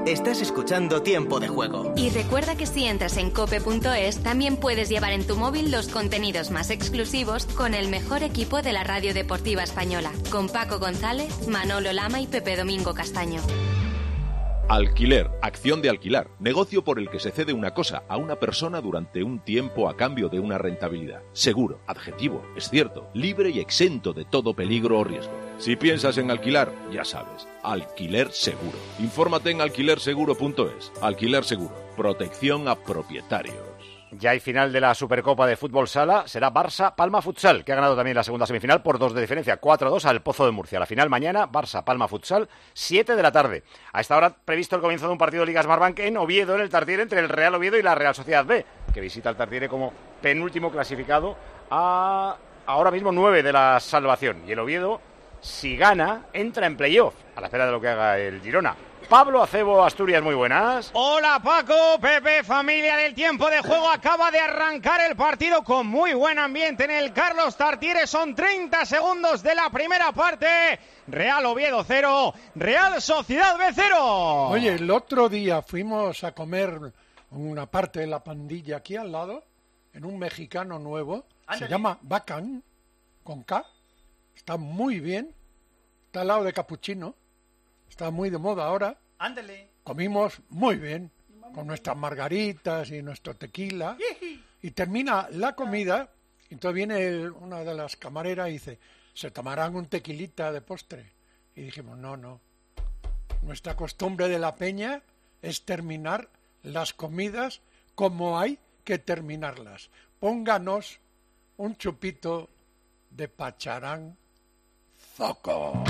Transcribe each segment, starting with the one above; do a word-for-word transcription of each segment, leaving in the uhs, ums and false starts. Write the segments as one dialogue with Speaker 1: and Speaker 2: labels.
Speaker 1: Estás escuchando Tiempo de Juego.
Speaker 2: Y recuerda que si entras en cope punto es, también puedes llevar en tu móvil los contenidos más exclusivos con el mejor equipo de la radio deportiva española, con Paco González, Manolo Lama y Pepe Domingo Castaño.
Speaker 3: Alquiler, acción de alquilar, negocio por el que se cede una cosa a una persona durante un tiempo a cambio de una rentabilidad. Seguro, adjetivo, es cierto, libre y exento de todo peligro o riesgo. Si piensas en alquilar, ya sabes, Alquiler Seguro. Infórmate en alquiler seguro punto es. Alquiler Seguro, protección a propietarios.
Speaker 4: Ya hay final de la Supercopa de Fútbol Sala, será Barça-Palma Futsal, que ha ganado también la segunda semifinal por dos de diferencia, cuatro a dos al Pozo de Murcia. La final mañana, Barça-Palma Futsal, siete de la tarde. A esta hora previsto el comienzo de un partido de Liga Smartbank en Oviedo, en el Tartiere, entre el Real Oviedo y la Real Sociedad B, que visita el Tartiere como penúltimo clasificado a ahora mismo nueve de la salvación. Y el Oviedo, si gana, entra en playoff, a la espera de lo que haga el Girona. Pablo Acebo, Asturias, muy buenas.
Speaker 5: Hola Paco, Pepe, familia del Tiempo de Juego. Acaba de arrancar el partido con muy buen ambiente en el Carlos Tartiere. Son treinta segundos de la primera parte. Real Oviedo cero, Real Sociedad B cero.
Speaker 6: Oye, el otro día fuimos a comer una parte de la pandilla aquí al lado, en un mexicano nuevo. Ándale. Se llama Bacán, con K. Está muy bien. Está al lado de Capuchino. Está muy de moda ahora.
Speaker 7: Ándale.
Speaker 6: Comimos muy bien, con nuestras margaritas y nuestro tequila. Y termina la comida, y entonces viene el, una de las camareras y dice, ¿se tomarán un tequilita de postre? Y dijimos, no, no. Nuestra costumbre de la peña es terminar las comidas como hay que terminarlas. Pónganos un chupito de Pacharán Zoco.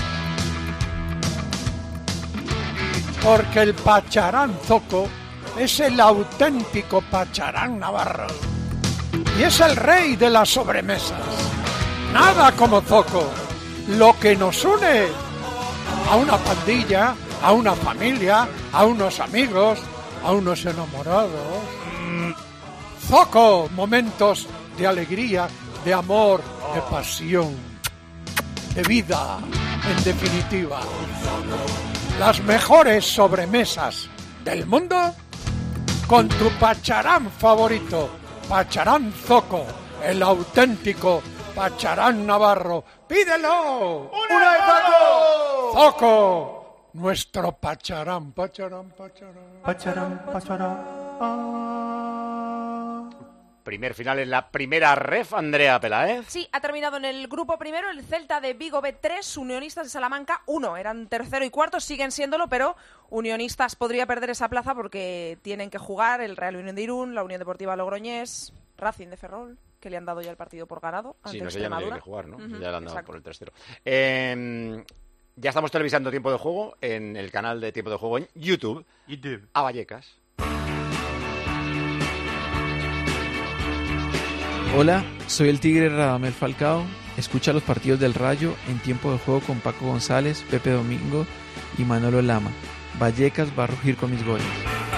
Speaker 6: Porque el Pacharán Zoco es el auténtico Pacharán navarro. Y es el rey de las sobremesas. Nada como Zoco. Lo que nos une a una pandilla, a una familia, a unos amigos, a unos enamorados. Zoco, momentos de alegría, de amor, de pasión, de vida, en definitiva. Las mejores sobremesas del mundo con tu Pacharán favorito, Pacharán Zoco, el auténtico Pacharán navarro. ¡Pídelo!
Speaker 7: ¡Una de Zoco!
Speaker 6: ¡Zoco! Nuestro Pacharán, Pacharán, Pacharán.
Speaker 7: Pacharán, Pacharán. Ah.
Speaker 4: Primer final en la primera ref, Andrea Peláez.
Speaker 8: Sí, ha terminado en el grupo primero el Celta de Vigo B tres, Unionistas de Salamanca uno. Eran tercero y cuarto, siguen siéndolo, pero Unionistas podría perder esa plaza porque tienen que jugar el Real Unión de Irún, la Unión Deportiva Logroñés, Racing de Ferrol, que le han dado ya el partido por ganado.
Speaker 4: Sí, no sé, ya no tiene que jugar, ¿no?
Speaker 8: Uh-huh,
Speaker 4: ya le han dado
Speaker 8: exacto.
Speaker 4: por el tercero. Eh, ya estamos televisando Tiempo de Juego en el canal de Tiempo de Juego en YouTube.
Speaker 7: YouTube.
Speaker 4: A Vallecas.
Speaker 9: Hola, soy el Tigre Radamel Falcao. Escucha los partidos del Rayo en Tiempo de Juego con Paco González, Pepe Domingo y Manolo Lama. Vallecas va a rugir con mis goles.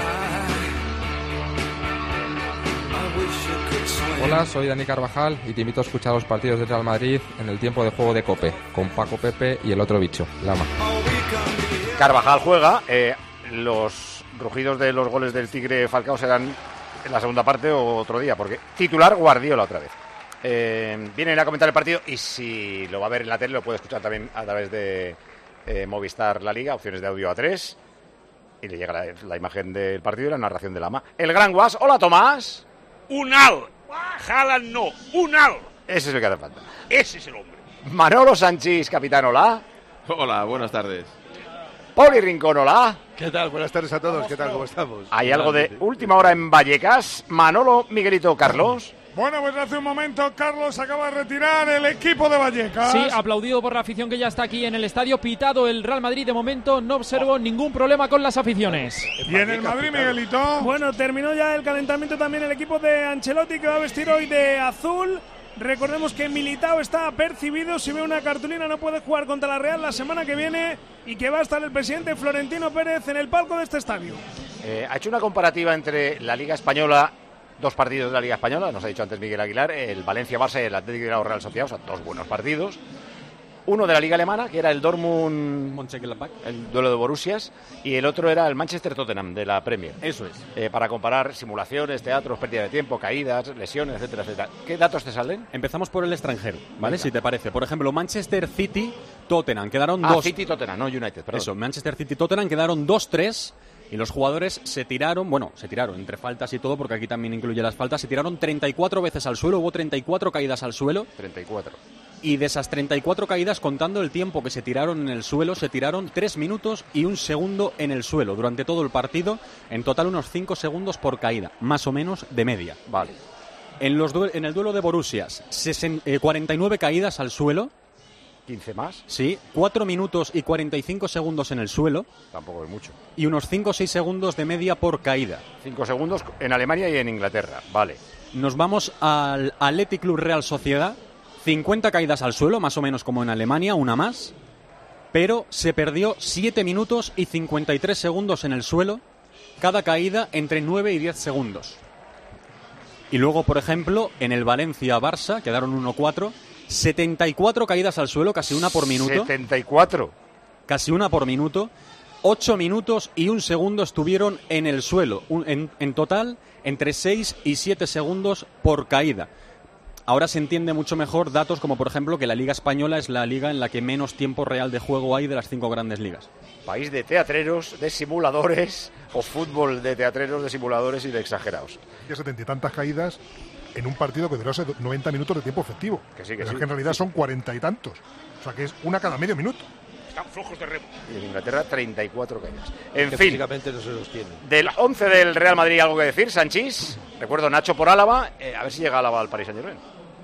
Speaker 10: Hola, soy Dani Carvajal y te invito a escuchar los partidos del Real Madrid en el Tiempo de Juego de COPE con Paco, Pepe y el otro bicho, Lama.
Speaker 4: Carvajal juega. Eh, los rugidos de los goles del Tigre Falcao serán en la segunda parte o otro día, porque titular Guardiola otra vez. Eh, vienen a comentar el partido y si lo va a ver en la tele lo puede escuchar también a través de eh, Movistar La Liga, opciones de audio a tres, y le llega la, la imagen del partido y la narración de Lama. El Gran Guas, hola Tomás.
Speaker 11: Un al, Haaland no, un al.
Speaker 4: Ese es el que hace falta.
Speaker 11: Ese es el hombre.
Speaker 4: Manolo Sanchís, capitán, hola.
Speaker 12: Hola, buenas tardes.
Speaker 4: Poli Rincón, hola.
Speaker 13: ¿Qué tal? Buenas tardes a todos. ¿Qué tal? ¿Cómo estamos?
Speaker 4: Hay algo de última hora en Vallecas. Manolo, Miguelito, Carlos.
Speaker 14: Bueno, pues hace un momento Carlos acaba de retirar el equipo de Vallecas.
Speaker 15: Sí, aplaudido por la afición que ya está aquí en el estadio. Pitado el Real Madrid. De momento no observo ningún problema con las aficiones.
Speaker 14: ¿Y en el Madrid, Miguelito?
Speaker 16: Bueno, terminó ya el calentamiento también el equipo de Ancelotti, que va a vestir hoy de azul. Recordemos que Militao está apercibido. Si ve una cartulina no puede jugar contra la Real la semana que viene, y que va a estar el presidente Florentino Pérez en el palco de este estadio.
Speaker 4: Eh, ha hecho una comparativa entre la Liga Española, dos partidos de la Liga Española, nos ha dicho antes Miguel Aguilar, el Valencia-Barça y el Atlético de la Real Sociedad, o sea, dos buenos partidos. Uno de la Liga Alemana, que era el Dortmund, el duelo de Borussias, y el otro era el Manchester-Tottenham de la Premier.
Speaker 12: Eso es.
Speaker 4: Eh, para comparar simulaciones, teatros, pérdida de tiempo, caídas, lesiones, etcétera, etcétera. ¿Qué datos te salen?
Speaker 12: Empezamos por el extranjero, ¿vale? Venga. Si te parece. Por ejemplo, Manchester City, Tottenham, quedaron
Speaker 4: ah,
Speaker 12: dos...
Speaker 4: City, Tottenham, no United, perdón.
Speaker 12: Eso, Manchester City, Tottenham, quedaron dos tres... Y los jugadores se tiraron, bueno, se tiraron entre faltas y todo, porque aquí también incluye las faltas, se tiraron treinta y cuatro veces al suelo, hubo treinta y cuatro caídas al suelo.
Speaker 4: treinta y cuatro.
Speaker 12: Y de esas treinta y cuatro caídas, contando el tiempo que se tiraron en el suelo, se tiraron tres minutos y un segundo en el suelo durante todo el partido, en total unos cinco segundos por caída, más o menos de media.
Speaker 4: Vale.
Speaker 12: En, los due- en el duelo de Borussias, sesen- eh, cuarenta y nueve caídas al suelo.
Speaker 4: ¿quince más?
Speaker 12: Sí, cuatro minutos y cuarenta y cinco segundos en el suelo.
Speaker 4: Tampoco es mucho.
Speaker 12: Y unos cinco o seis segundos de media por caída.
Speaker 4: cinco segundos en Alemania y en Inglaterra, vale.
Speaker 12: Nos vamos al Athletic Club Real Sociedad. cincuenta caídas al suelo, más o menos como en Alemania, una más. Pero se perdió siete minutos y cincuenta y tres segundos en el suelo. Cada caída entre nueve y diez segundos. Y luego, por ejemplo, en el Valencia-Barça, quedaron uno cuatro. setenta y cuatro caídas al suelo, casi una por minuto.
Speaker 4: ¿setenta y cuatro?
Speaker 12: Casi una por minuto. ocho minutos y un segundo estuvieron en el suelo. Un, en, en total, entre seis y siete segundos por caída. Ahora se entiende mucho mejor datos como, por ejemplo, que la Liga Española es la liga en la que menos tiempo real de juego hay de las cinco grandes ligas.
Speaker 4: País de teatreros, de simuladores, o fútbol de teatreros, de simuladores y de exagerados.
Speaker 17: Y setenta y tantas caídas en un partido que duró noventa minutos de tiempo efectivo.
Speaker 4: Que sí, que
Speaker 17: Pero
Speaker 4: sí.
Speaker 17: es que en realidad son cuarenta y tantos. O sea que es una cada medio minuto.
Speaker 11: Están flojos de remo.
Speaker 4: Y en Inglaterra, treinta y cuatro caídas. En
Speaker 13: que
Speaker 4: fin,
Speaker 13: físicamente no se los tiene.
Speaker 4: del once del Real Madrid, ¿algo que decir? Sanchís, recuerdo Nacho por Álava, eh, a ver si llega Álava al Paris Saint-Germain.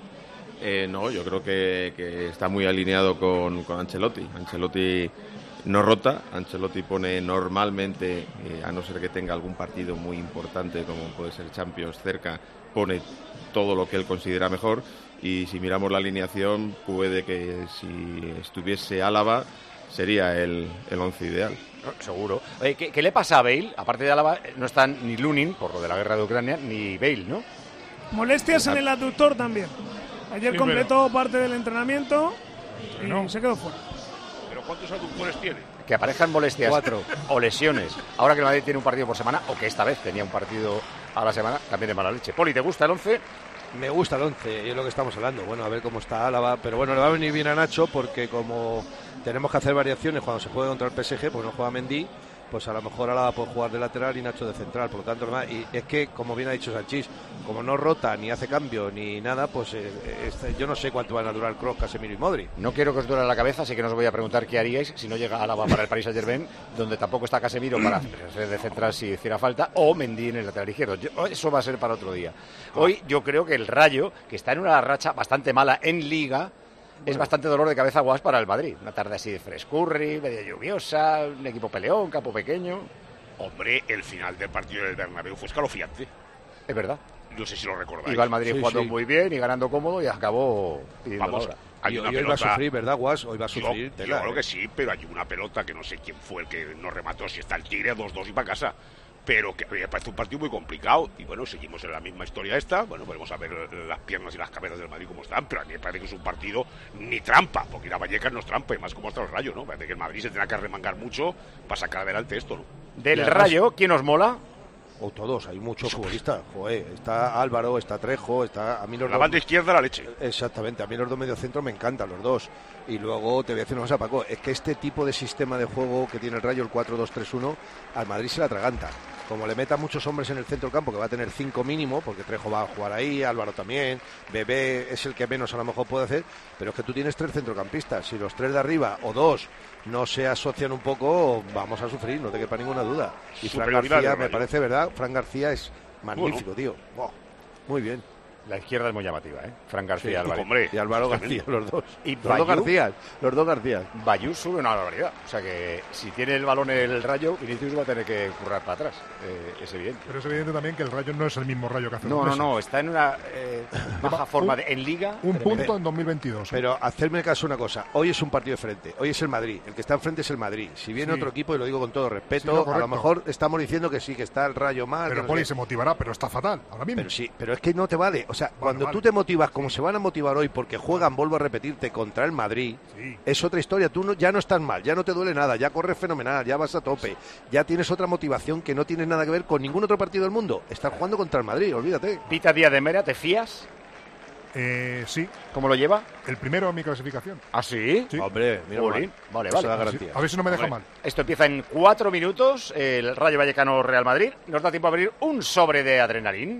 Speaker 18: Eh, no, yo creo que, que está muy alineado con, con Ancelotti. Ancelotti no rota, Ancelotti pone normalmente, eh, a no ser que tenga algún partido muy importante como puede ser Champions cerca, pone todo lo que él considera mejor, y si miramos la alineación puede que si estuviese Álava sería el, el once ideal.
Speaker 4: Seguro. Oye, ¿qué, ¿Qué le pasa a Bale? Aparte de Álava, no están ni Lunin, por lo de la guerra de Ucrania, ni Bale, ¿no?
Speaker 16: Molestias en el aductor también. Ayer
Speaker 14: Sí,
Speaker 16: completó
Speaker 14: pero-
Speaker 16: parte del entrenamiento y
Speaker 14: No.
Speaker 16: se quedó fuera.
Speaker 11: ¿Pero cuántos aductores tiene?
Speaker 4: Que aparezcan molestias
Speaker 13: Cuatro.
Speaker 4: o lesiones. Ahora que el Madrid tiene un partido por semana, o que esta vez tenía un partido a la semana, también de mala leche. Poli, ¿te gusta el once?
Speaker 13: Me gusta el once, y es lo que estamos hablando. Bueno, a ver cómo está Álava. Pero bueno, le va a venir bien a Nacho porque como tenemos que hacer variaciones cuando se juegue contra el P S G, pues no juega Mendy, pues a lo mejor Álava puede jugar de lateral y Nacho de central. Por lo tanto, normal. Y es que, como bien ha dicho Sanchís, como no rota, ni hace cambio, ni nada, pues eh, este, yo no sé cuánto van a durar Kroos, Casemiro y Modric.
Speaker 4: No quiero que os duele la cabeza, así que no os voy a preguntar qué haríais si no llega Álava para el Paris Saint-Germain, donde tampoco está Casemiro para ser de central si hiciera falta, o Mendy en el lateral izquierdo. Yo- eso va a ser para otro día. Hoy yo creo que el Rayo, que está en una racha bastante mala en Liga, es bastante dolor de cabeza guas para el Madrid. Una tarde así de frescurri, medio lluviosa, un equipo peleón, campo pequeño.
Speaker 11: Hombre, el final del partido del Bernabéu fue escalofriante.
Speaker 4: Es verdad.
Speaker 11: No sé si lo recordáis.
Speaker 4: Iba el Madrid
Speaker 13: Sí,
Speaker 4: jugando
Speaker 13: sí.
Speaker 4: muy bien y ganando cómodo y acabó pidiendo
Speaker 11: Vamos,
Speaker 4: la hora.
Speaker 11: hay
Speaker 13: Y
Speaker 11: una
Speaker 13: hoy va a
Speaker 11: pelota-
Speaker 13: sufrir, ¿verdad, Guas? Hoy va a
Speaker 11: Yo,
Speaker 13: sufrir.
Speaker 11: yo
Speaker 13: tela,
Speaker 11: creo
Speaker 13: ¿eh?
Speaker 11: que sí, pero hay una pelota que no sé quién fue el que nos remató, si está el Tigre, dos dos y para casa. Pero que me parece un partido muy complicado. Y bueno, seguimos en la misma historia esta. Bueno, veremos a ver las piernas y las cabezas del Madrid cómo están. Pero a mí me parece que es un partido ni trampa, porque ir a Vallecas no es trampa, y más como está el Rayo, ¿no? Parece que el Madrid se tendrá que remangar mucho para sacar adelante esto, ¿no?
Speaker 4: Del
Speaker 13: Y además-
Speaker 4: Rayo, ¿quién os mola?
Speaker 13: O todos, hay muchos futbolistas. Joder, está Álvaro, está Trejo, está a mí los
Speaker 11: La
Speaker 13: dos-
Speaker 11: banda izquierda, la leche.
Speaker 13: Exactamente, a mí los dos mediocentros me encantan, los dos. Y luego te voy a decir una cosa, Paco, es que este tipo de sistema de juego que tiene el Rayo, el cuatro dos tres uno, al Madrid se la atraganta. Como le meta muchos hombres en el centro del campo, que va a tener cinco mínimo, porque Trejo va a jugar ahí, Álvaro también, Bebé es el que menos a lo mejor puede hacer, pero es que tú tienes tres centrocampistas. Si los tres de arriba o dos no se asocian un poco, vamos a sufrir, no te quepa ninguna duda. Y Fran
Speaker 11: Superioridad
Speaker 13: García,
Speaker 11: del
Speaker 13: me
Speaker 11: Rayo.
Speaker 13: parece, ¿verdad? Fran García es magnífico,
Speaker 11: Bueno.
Speaker 13: tío. Buah, muy bien.
Speaker 4: La izquierda es muy llamativa, ¿eh? Fran García,
Speaker 13: Sí,
Speaker 4: Álvarez.
Speaker 11: hombre.
Speaker 13: Y Álvaro
Speaker 11: Justamente.
Speaker 13: García, los dos.
Speaker 4: Y
Speaker 13: los dos
Speaker 4: Bayú.
Speaker 13: García, los dos García.
Speaker 4: Bayú sube una barbaridad. O sea que si tiene el balón el Rayo, Vinicius va a tener que currar para atrás. Eh, es evidente.
Speaker 17: Pero es evidente también que el Rayo no es el mismo Rayo que hace
Speaker 4: No,
Speaker 17: dos
Speaker 4: no,
Speaker 17: meses.
Speaker 4: no. Está en una eh, baja forma de, en Liga.
Speaker 17: Un
Speaker 4: tremenda.
Speaker 17: punto en dos mil veintidós.
Speaker 13: Pero hacerme caso una cosa, hoy es un partido de frente, hoy es el Madrid, el que está enfrente es el Madrid. Si viene
Speaker 17: Sí.
Speaker 13: otro equipo, y lo digo con todo
Speaker 17: Sí,
Speaker 13: respeto,
Speaker 17: no,
Speaker 13: a
Speaker 17: correcto.
Speaker 13: lo mejor estamos diciendo que sí, que está el Rayo mal. que
Speaker 17: Pero
Speaker 13: no
Speaker 17: Poli
Speaker 13: sé.
Speaker 17: se motivará, pero está fatal ahora mismo.
Speaker 13: Pero sí, pero es que no te vale. O sea, cuando vale. tú te motivas como se van a motivar hoy porque juegan, vuelvo a repetirte, contra el Madrid, sí. es otra historia. Tú no, ya no estás mal, ya no te duele nada, ya corres fenomenal, ya vas a tope, ya tienes otra motivación que no tiene nada que ver con ningún otro partido del mundo. Estás jugando contra el Madrid, olvídate.
Speaker 4: Pita Díaz de Mera, ¿te fías?
Speaker 17: Eh, sí.
Speaker 4: ¿Cómo lo lleva?
Speaker 17: El primero en mi clasificación.
Speaker 4: ¿Ah, sí?
Speaker 17: sí.
Speaker 13: Hombre, mira,
Speaker 4: vale, vale. vale.
Speaker 13: garantía.
Speaker 17: A ver si no me deja
Speaker 4: Hombre,
Speaker 17: mal.
Speaker 4: Esto empieza en cuatro minutos, el Rayo Vallecano Real Madrid. Nos da tiempo a abrir un sobre de adrenalín.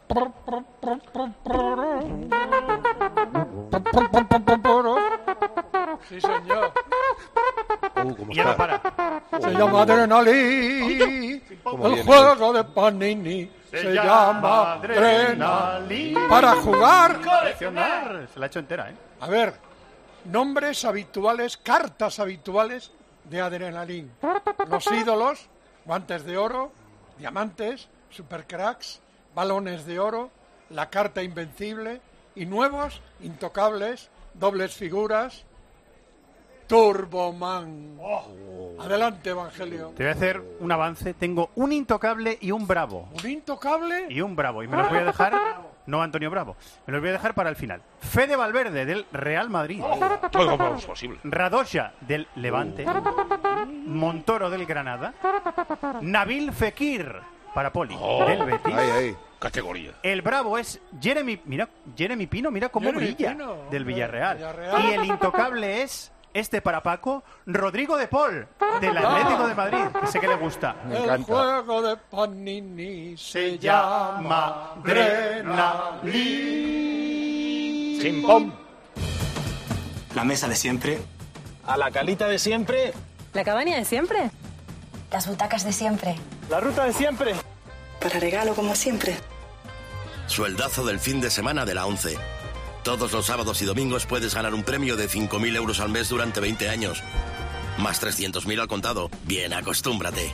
Speaker 6: Sí, señor.
Speaker 13: Uh, ¿cómo
Speaker 6: y ya no
Speaker 13: para.
Speaker 6: Se uh, llama Adrenalín. El juego de Panini. Se, se llama Adrenalín. Para jugar.
Speaker 7: Coleccionar. Se la ha hecho entera, ¿eh?
Speaker 6: A ver, nombres habituales, cartas habituales de Adrenalín. Los ídolos, guantes de oro, diamantes, supercracks, balones de oro, la carta invencible y nuevos, intocables, dobles figuras, Turboman. Oh. Adelante, Evangelio.
Speaker 7: Te voy a hacer un avance. Tengo un intocable y un bravo.
Speaker 6: ¿Un intocable?
Speaker 7: Y un bravo. Y me los voy a dejar... No Antonio Bravo. Me los voy a dejar para el final. Fede Valverde, del Real Madrid.
Speaker 11: Oh. ¿Cómo es posible?
Speaker 7: Radoja, del Levante. Oh. Montoro, del Granada. Nabil Fekir, para Poli, oh. del Betis.
Speaker 11: Ahí, ahí. Categoría.
Speaker 7: El bravo es Jeremy... Mira, Jeremy Pino, mira cómo
Speaker 6: Jeremy
Speaker 7: brilla.
Speaker 6: Pino,
Speaker 7: del Villarreal.
Speaker 6: Villarreal.
Speaker 7: Y el intocable es... Este para Paco, Rodrigo de Paul, del Atlético de Madrid, que sé que le gusta.
Speaker 6: Me encanta. El juego de Panini se llama Adrenalín.
Speaker 4: Chimpón.
Speaker 1: La mesa de siempre. A la calita de siempre.
Speaker 19: La cabaña de siempre.
Speaker 20: Las butacas de siempre.
Speaker 1: La ruta de siempre.
Speaker 19: Para regalo como siempre.
Speaker 21: Sueldazo del fin de semana de la ONCE. Todos los sábados y domingos puedes ganar un premio de cinco mil euros al mes durante veinte años. Más trescientos mil al contado. Bien, acostúmbrate.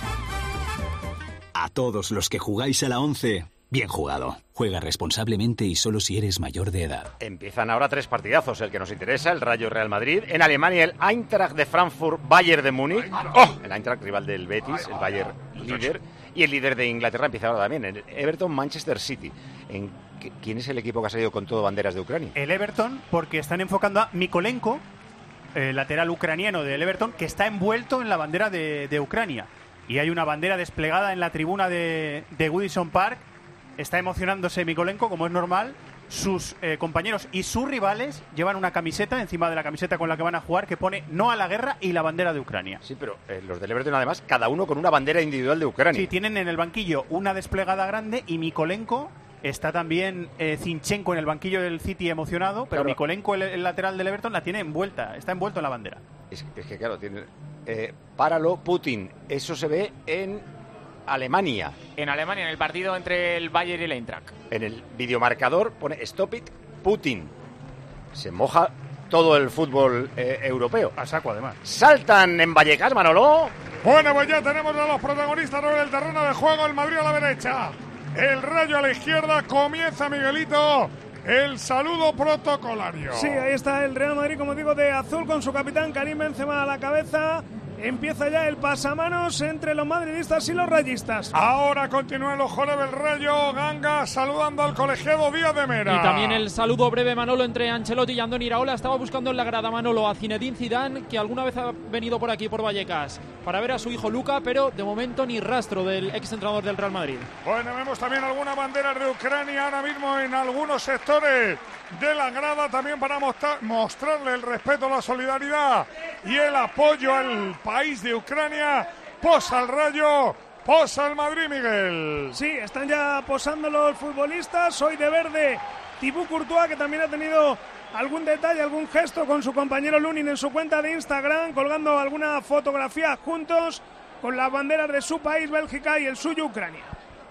Speaker 22: A todos los que jugáis a la ONCE, bien jugado. Juega responsablemente y solo si eres mayor de edad.
Speaker 4: Empiezan ahora tres partidazos. El que nos interesa, el Rayo Real Madrid. En Alemania, el Eintracht de Frankfurt, Bayern de Múnich. ¡Oh! El Eintracht rival del Betis, el Bayern líder. Y el líder de Inglaterra empieza ahora también, el Everton Manchester City. ¿En ¿Quién es el equipo que ha salido con todo banderas de Ucrania?
Speaker 7: El Everton, porque están enfocando a Mykolenko, el lateral ucraniano del Everton, que está envuelto en la bandera de, de Ucrania. Y hay una bandera desplegada en la tribuna de, de Goodison Park. Está emocionándose Mykolenko, como es normal. Sus eh, compañeros y sus rivales llevan una camiseta encima de la camiseta con la que van a jugar que pone no a la guerra y la bandera de Ucrania.
Speaker 4: Sí, pero eh, los del Everton además, cada uno con una bandera individual de Ucrania.
Speaker 7: Sí, tienen en el banquillo una desplegada grande y Mykolenko, está también eh, Zinchenko en el banquillo del City emocionado, pero claro. Mykolenko, el, el lateral del Everton, la tiene envuelta, está envuelto en la bandera.
Speaker 4: Es, es que claro, tiene eh, páralo, Putin, eso se ve en Alemania.
Speaker 5: En Alemania, en el partido entre el Bayern y el Eintracht.
Speaker 4: En el videomarcador pone Stop it, Putin. Se moja todo el fútbol eh, europeo.
Speaker 7: A saco, además.
Speaker 4: Saltan en Vallecas, Manolo.
Speaker 14: Bueno, pues ya tenemos a los protagonistas sobre el terreno de juego. El Madrid a la derecha, el Rayo a la izquierda. Comienza Miguelito el saludo protocolario.
Speaker 16: Sí, ahí está el Real Madrid, como digo, de azul, con su capitán Karim Benzema a la cabeza. Empieza ya el pasamanos entre los madridistas y los rayistas.
Speaker 14: Ahora continúa el ojo del Rayo. Ganga saludando al colegiado Díaz de Mera.
Speaker 15: Y también el saludo breve, Manolo, entre Ancelotti y Andoni Iraola. Estaba buscando en la grada, Manolo, a Zinedine Zidane, que alguna vez ha venido por aquí, por Vallecas, para ver a su hijo Luka, pero de momento ni rastro del exentrenador del Real Madrid.
Speaker 14: Bueno, vemos también algunas banderas de Ucrania ahora mismo en algunos sectores de la grada, también para mostrar, mostrarle el respeto, la solidaridad y el apoyo al país de Ucrania. Posa el Rayo, posa el Madrid, Miguel.
Speaker 16: Sí, están ya posando los futbolistas. Hoy de verde Thibaut Courtois, que también ha tenido algún detalle, algún gesto con su compañero Lunin en su cuenta de Instagram, colgando alguna fotografía juntos con las banderas de su país, Bélgica, y el suyo, Ucrania.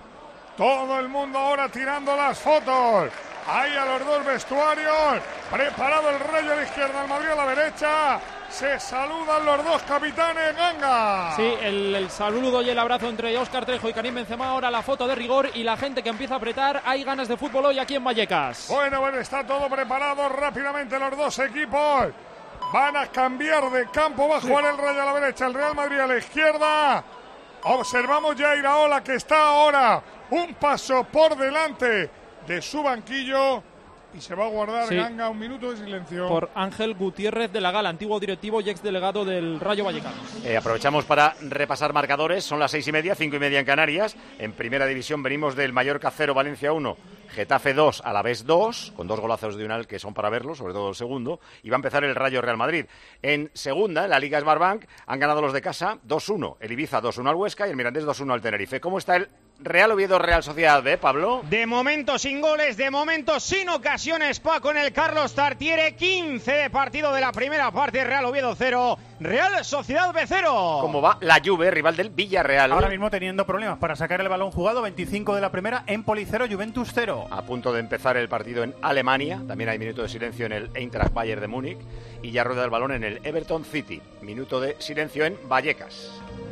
Speaker 14: Todo el mundo ahora tirando las fotos. Ahí a los dos vestuarios. Preparado el Rayo a la izquierda, el Madrid a la derecha. Se saludan los dos capitanes, Ganga.
Speaker 15: Sí, el, el saludo y el abrazo entre Óscar Trejo y Karim Benzema. Ahora la foto de rigor y la gente que empieza a apretar. Hay ganas de fútbol hoy aquí en Vallecas.
Speaker 14: Bueno, bueno, está todo preparado. Rápidamente los dos equipos van a cambiar de campo. Va a jugar el Rayo a la derecha, el Real Madrid a la izquierda. Observamos ya a Iraola, que está ahora un paso por delante de su banquillo. Y se va a guardar,
Speaker 15: sí.
Speaker 14: Ganga, un minuto de silencio.
Speaker 15: Por Ángel Gutiérrez de la Gala, antiguo directivo y exdelegado del Rayo Vallecano.
Speaker 4: Eh, aprovechamos para repasar marcadores. Son las seis y media, cinco y media en Canarias. En primera división venimos del Mallorca cero, Valencia uno, Getafe dos, Alavés dos, con dos golazos de Unal que son para verlo, sobre todo el segundo. Y va a empezar el Rayo Real Madrid. En segunda, en la Liga Smartbank, han ganado los de casa dos uno. El Ibiza dos uno al Huesca y el Mirandés dos uno al Tenerife. ¿Cómo está el Real Oviedo Real Sociedad, eh, Pablo?
Speaker 5: De momento sin goles, de momento sin ocasiones, Paco, en el Carlos Tartiere. quince de partido de la primera parte. Real Oviedo cero, Real Sociedad B cero.
Speaker 4: ¿Cómo va la Juve, rival del Villarreal?
Speaker 7: Ahora mismo teniendo problemas para sacar el balón jugado. Veinticinco de la primera, Empoli cero, Juventus cero.
Speaker 4: A punto de empezar el partido en Alemania. También hay minuto de silencio en el Eintracht Bayern de Múnich. Y ya rueda el balón en el Everton City. Minuto de silencio en Vallecas.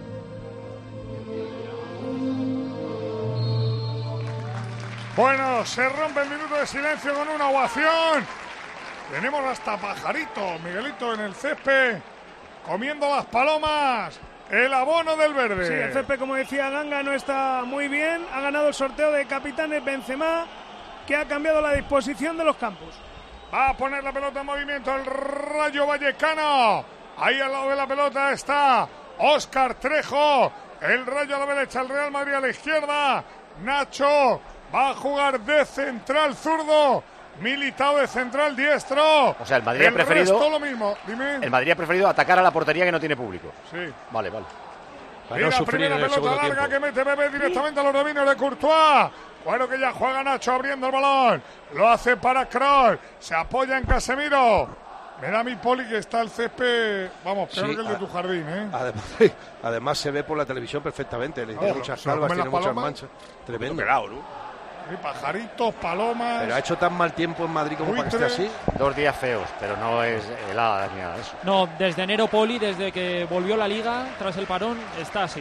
Speaker 14: Bueno, se rompe el minuto de silencio con una ovación. Tenemos hasta Pajarito, Miguelito, en el césped, comiendo las palomas. El abono del verde.
Speaker 16: Sí, el césped, como decía Ganga, no está muy bien. Ha ganado el sorteo de capitanes Benzema, que ha cambiado la disposición de los campos.
Speaker 14: Va a poner la pelota en movimiento el Rayo Vallecano. Ahí al lado de la pelota está Óscar Trejo. El Rayo a la derecha, el Real Madrid a la izquierda. Nacho va a jugar de central zurdo. Militao de central diestro.
Speaker 4: O sea, el Madrid
Speaker 14: el
Speaker 4: ha preferido.
Speaker 14: Resto lo mismo. Dime.
Speaker 4: El Madrid ha preferido atacar a la portería que no tiene público.
Speaker 14: Sí.
Speaker 4: Vale, vale.
Speaker 14: Y la primera pelota larga que mete Bebé directamente a los dominios de Courtois. Bueno, que ya juega Nacho abriendo el balón. Lo hace para Kroos. Se apoya en Casemiro. Me da mi Poli que está el césped, vamos, peor
Speaker 13: Sí,
Speaker 14: que el de tu jardín, ¿eh?
Speaker 13: Además, además se ve por la televisión perfectamente. Le tiene
Speaker 14: Oh,
Speaker 13: muchas
Speaker 14: ¿se lo
Speaker 13: calvas,
Speaker 14: comen
Speaker 13: tiene
Speaker 14: las
Speaker 13: muchas
Speaker 14: palomas?
Speaker 13: manchas. Tremendo.
Speaker 11: Pelado, ¿no?
Speaker 14: Y pajaritos, palomas.
Speaker 13: Pero ha hecho tan mal tiempo en Madrid como para que esté así.
Speaker 4: Dos días feos, pero no es helada ni nada de eso.
Speaker 15: No, desde enero, Poli, desde que volvió la Liga, tras el parón, está así.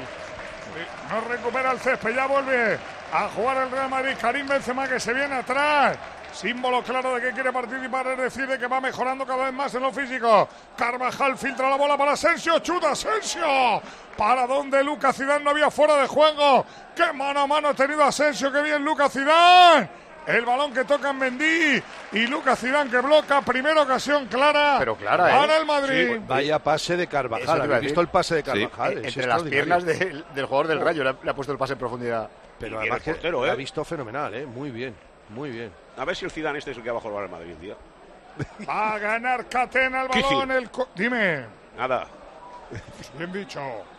Speaker 14: No recupera el césped, ya vuelve a jugar el Real Madrid. Karim Benzema, que se viene atrás. Símbolo claro de que quiere participar, es decir, de que va mejorando cada vez más en lo físico. Carvajal filtra la bola para Asensio, chuta Asensio. Para donde Lucas Zidane no había fuera de juego. ¡Qué mano a mano ha tenido Asensio! ¡Qué bien Lucas Zidane! El balón que toca en Mendy y Lucas Zidane que bloca. Primera ocasión clara.
Speaker 4: Pero clara,
Speaker 14: para
Speaker 4: ¿eh?
Speaker 14: el Madrid.
Speaker 13: Sí, vaya pase de Carvajal. ¿Habéis visto el pase de Carvajal?
Speaker 4: Sí.
Speaker 13: Es
Speaker 4: Entre las piernas
Speaker 13: extraordinario.
Speaker 4: del, del jugador del Rayo le ha, le ha puesto el pase en profundidad.
Speaker 13: Pero
Speaker 11: Y
Speaker 13: además
Speaker 11: bien
Speaker 13: que
Speaker 11: el portero,
Speaker 13: lo
Speaker 11: ¿eh?
Speaker 13: ha visto fenomenal, ¿eh? Muy bien, muy bien.
Speaker 11: A ver si el Zidane este es el que va a jugar al Madrid, tío.
Speaker 14: Va a ganar Catena el balón. El co- Dime.
Speaker 11: Nada.
Speaker 14: Bien dicho.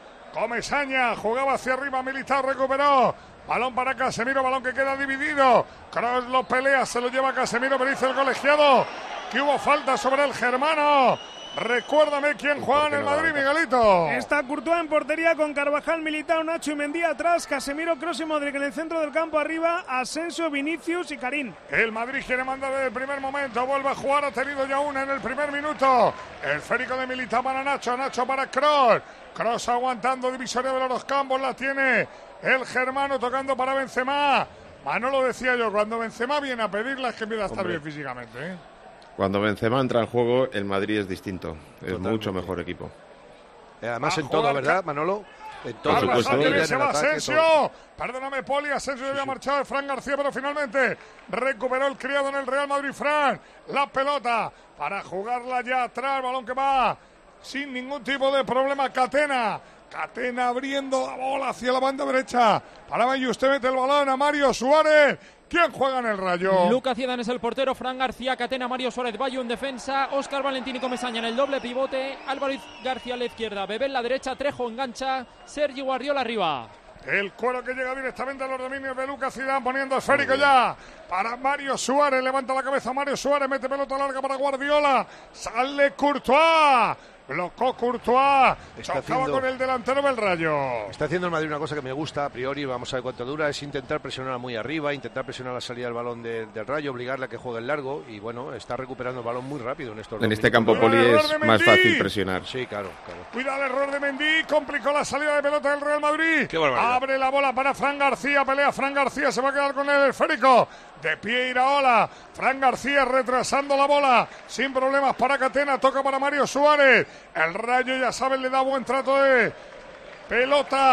Speaker 14: Comesaña jugaba hacia arriba, Militao recuperó. Balón para Casemiro, balón que queda dividido. Kroos lo pelea, se lo lleva Casemiro, pero dice el colegiado que hubo falta sobre el germano. Recuérdame quién juega en el Madrid, Miguelito.
Speaker 16: Está Courtois en portería con Carvajal, Militao, Nacho y Mendy atrás. Casemiro, Kroos y Modric en el centro del campo arriba. Asensio, Vinicius y Karim.
Speaker 14: El Madrid quiere mandar desde el primer momento. Vuelve a jugar, ha tenido ya una en el primer minuto. El esférico de Militao para Nacho, Nacho para Kroos. Kroos aguantando, divisoria de los campos, la tiene el germano tocando para Benzema. Manolo decía yo, cuando Benzema viene a pedirla es que empieza a estar
Speaker 18: Hombre.
Speaker 14: bien físicamente, ¿eh?
Speaker 18: Cuando Benzema entra en juego, el Madrid es distinto. Es
Speaker 13: Totalmente.
Speaker 18: mucho mejor equipo.
Speaker 13: Eh, Además
Speaker 14: A
Speaker 13: en todo,
Speaker 14: jugar
Speaker 13: ¿verdad,
Speaker 14: Ca-
Speaker 13: Manolo? En todo.
Speaker 18: Por
Speaker 14: Carvajal,
Speaker 18: supuesto.
Speaker 14: que bien
Speaker 13: En
Speaker 14: se
Speaker 13: el
Speaker 14: va
Speaker 13: ataque,
Speaker 14: Asensio.
Speaker 13: todo.
Speaker 14: Perdóname, Poli. Asensio había marchado de Fran García, pero finalmente recuperó el criado en el Real Madrid. Fran, la pelota para jugarla ya atrás. Balón que va sin ningún tipo de problema. Catena. Catena abriendo la bola hacia la banda derecha. Para y usted mete el balón a Mario Suárez. ¿Quién juega en el Rayo?
Speaker 15: Lucas Zidane es el portero, Fran García, Catena, Mario Suárez, Bayo en defensa, Óscar Valentín y Comesaña en el doble pivote, Álvaro García a la izquierda, Bebé en la derecha, Trejo engancha, Sergi Guardiola arriba.
Speaker 14: El cuero que llega directamente a los dominios de Lucas Zidane, poniendo esférico ya para Mario Suárez. Levanta la cabeza Mario Suárez, mete pelota larga para Guardiola. Sale Courtois. Blocó Courtois.
Speaker 13: Está
Speaker 14: Chocaba
Speaker 13: haciendo-
Speaker 14: con el delantero del Rayo.
Speaker 13: Está haciendo el Madrid una cosa que me gusta a priori, vamos a ver cuánto dura, es intentar presionar muy arriba, intentar presionar la salida del balón de- del Rayo, obligarle a que juegue el largo y bueno, está recuperando el balón muy rápido en estos
Speaker 18: En
Speaker 13: dos
Speaker 18: este
Speaker 13: minutos.
Speaker 18: campo, Poli,
Speaker 14: Error
Speaker 18: es
Speaker 14: de
Speaker 18: más
Speaker 14: Mendy.
Speaker 18: fácil presionar.
Speaker 13: Sí, claro, claro.
Speaker 14: Cuida el error de Mendy, complicó la salida de pelota del Real Madrid.
Speaker 13: Qué barbaridad.
Speaker 14: Abre la bola para Fran García, pelea Fran García, se va a quedar con el esférico. De pie Iraola, Fran García retrasando la bola, sin problemas para Catena, toca para Mario Suárez. El Rayo, ya saben, le da buen trato de pelota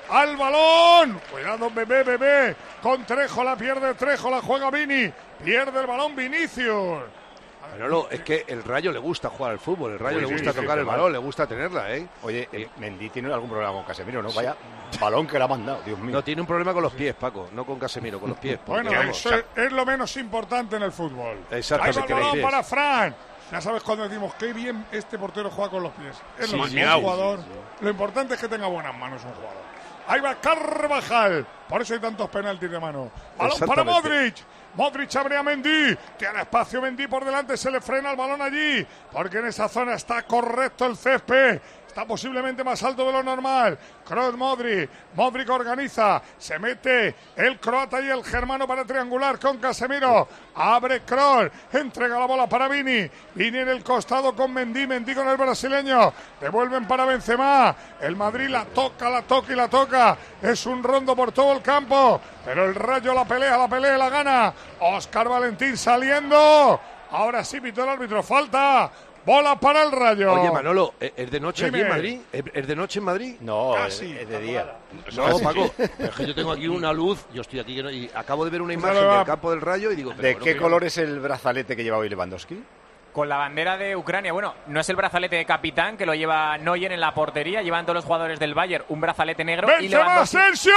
Speaker 14: al balón. Cuidado, bebé, bebé. Con Trejo, la pierde Trejo, la juega Vini. Pierde el balón Vinicius.
Speaker 13: Manolo, es que el Rayo le gusta jugar al fútbol, el Rayo
Speaker 4: Uy,
Speaker 13: le
Speaker 4: sí,
Speaker 13: gusta
Speaker 4: sí,
Speaker 13: tocar
Speaker 4: sí,
Speaker 13: el balón, le gusta tenerla, ¿eh?
Speaker 4: Oye, eh, Mendy tiene algún problema con Casemiro, ¿no? Vaya balón que le ha mandado, Dios mío.
Speaker 13: No, tiene un problema con los pies, Paco, no con Casemiro, con los pies.
Speaker 14: Bueno,
Speaker 13: vamos,
Speaker 14: eso es, es lo menos importante en el fútbol.
Speaker 13: Exactamente.
Speaker 14: Ahí va el balón para Fran. Ya sabes cuando decimos qué bien este portero juega con los pies. Es
Speaker 11: Sí,
Speaker 14: lo
Speaker 11: sí,
Speaker 14: mismo,
Speaker 11: sí,
Speaker 14: jugador.
Speaker 11: sí, sí.
Speaker 14: Lo importante es que tenga buenas manos un jugador. Ahí va Carvajal. Por eso hay tantos penaltis de mano. Balón para Modric. Modric abre a Mendy. Tiene espacio Mendy por delante. Se le frena el balón allí. Porque en esa zona está correcto el césped. Está posiblemente más alto de lo normal. Kroos, Modric. Modric organiza. Se mete el croata y el germano para triangular con Casemiro. Abre Kroos. Entrega la bola para Vini. Vini en el costado con Mendy. Mendy con el brasileño. Devuelven para Benzema. El Madrid la toca, la toca y la toca. Es un rondo por todo el campo. Pero el Rayo la pelea, la pelea y la gana. Óscar Valentín saliendo. Ahora sí pitó el árbitro. Falta. Bola para el Rayo.
Speaker 13: Oye, Manolo, ¿es de noche
Speaker 14: Dime.
Speaker 13: aquí en Madrid? ¿Es ¿Es de noche en Madrid?
Speaker 4: No,
Speaker 14: Casi.
Speaker 4: es, es de día.
Speaker 13: No, Paco, pero es que yo tengo aquí una luz, yo estoy aquí que no- y acabo de ver una
Speaker 14: Pues
Speaker 13: imagen
Speaker 14: ahora va.
Speaker 13: del campo del Rayo y digo... pero
Speaker 4: ¿De
Speaker 13: bueno,
Speaker 4: qué
Speaker 13: mira.
Speaker 4: color es el brazalete que lleva hoy Lewandowski?
Speaker 2: Con la bandera de Ucrania. Bueno, no es el brazalete de capitán que lo lleva Neuer en la portería. Llevan todos los jugadores del Bayern un brazalete negro. y
Speaker 14: ¡Benzema,
Speaker 2: Lewandowski...
Speaker 14: Asensio!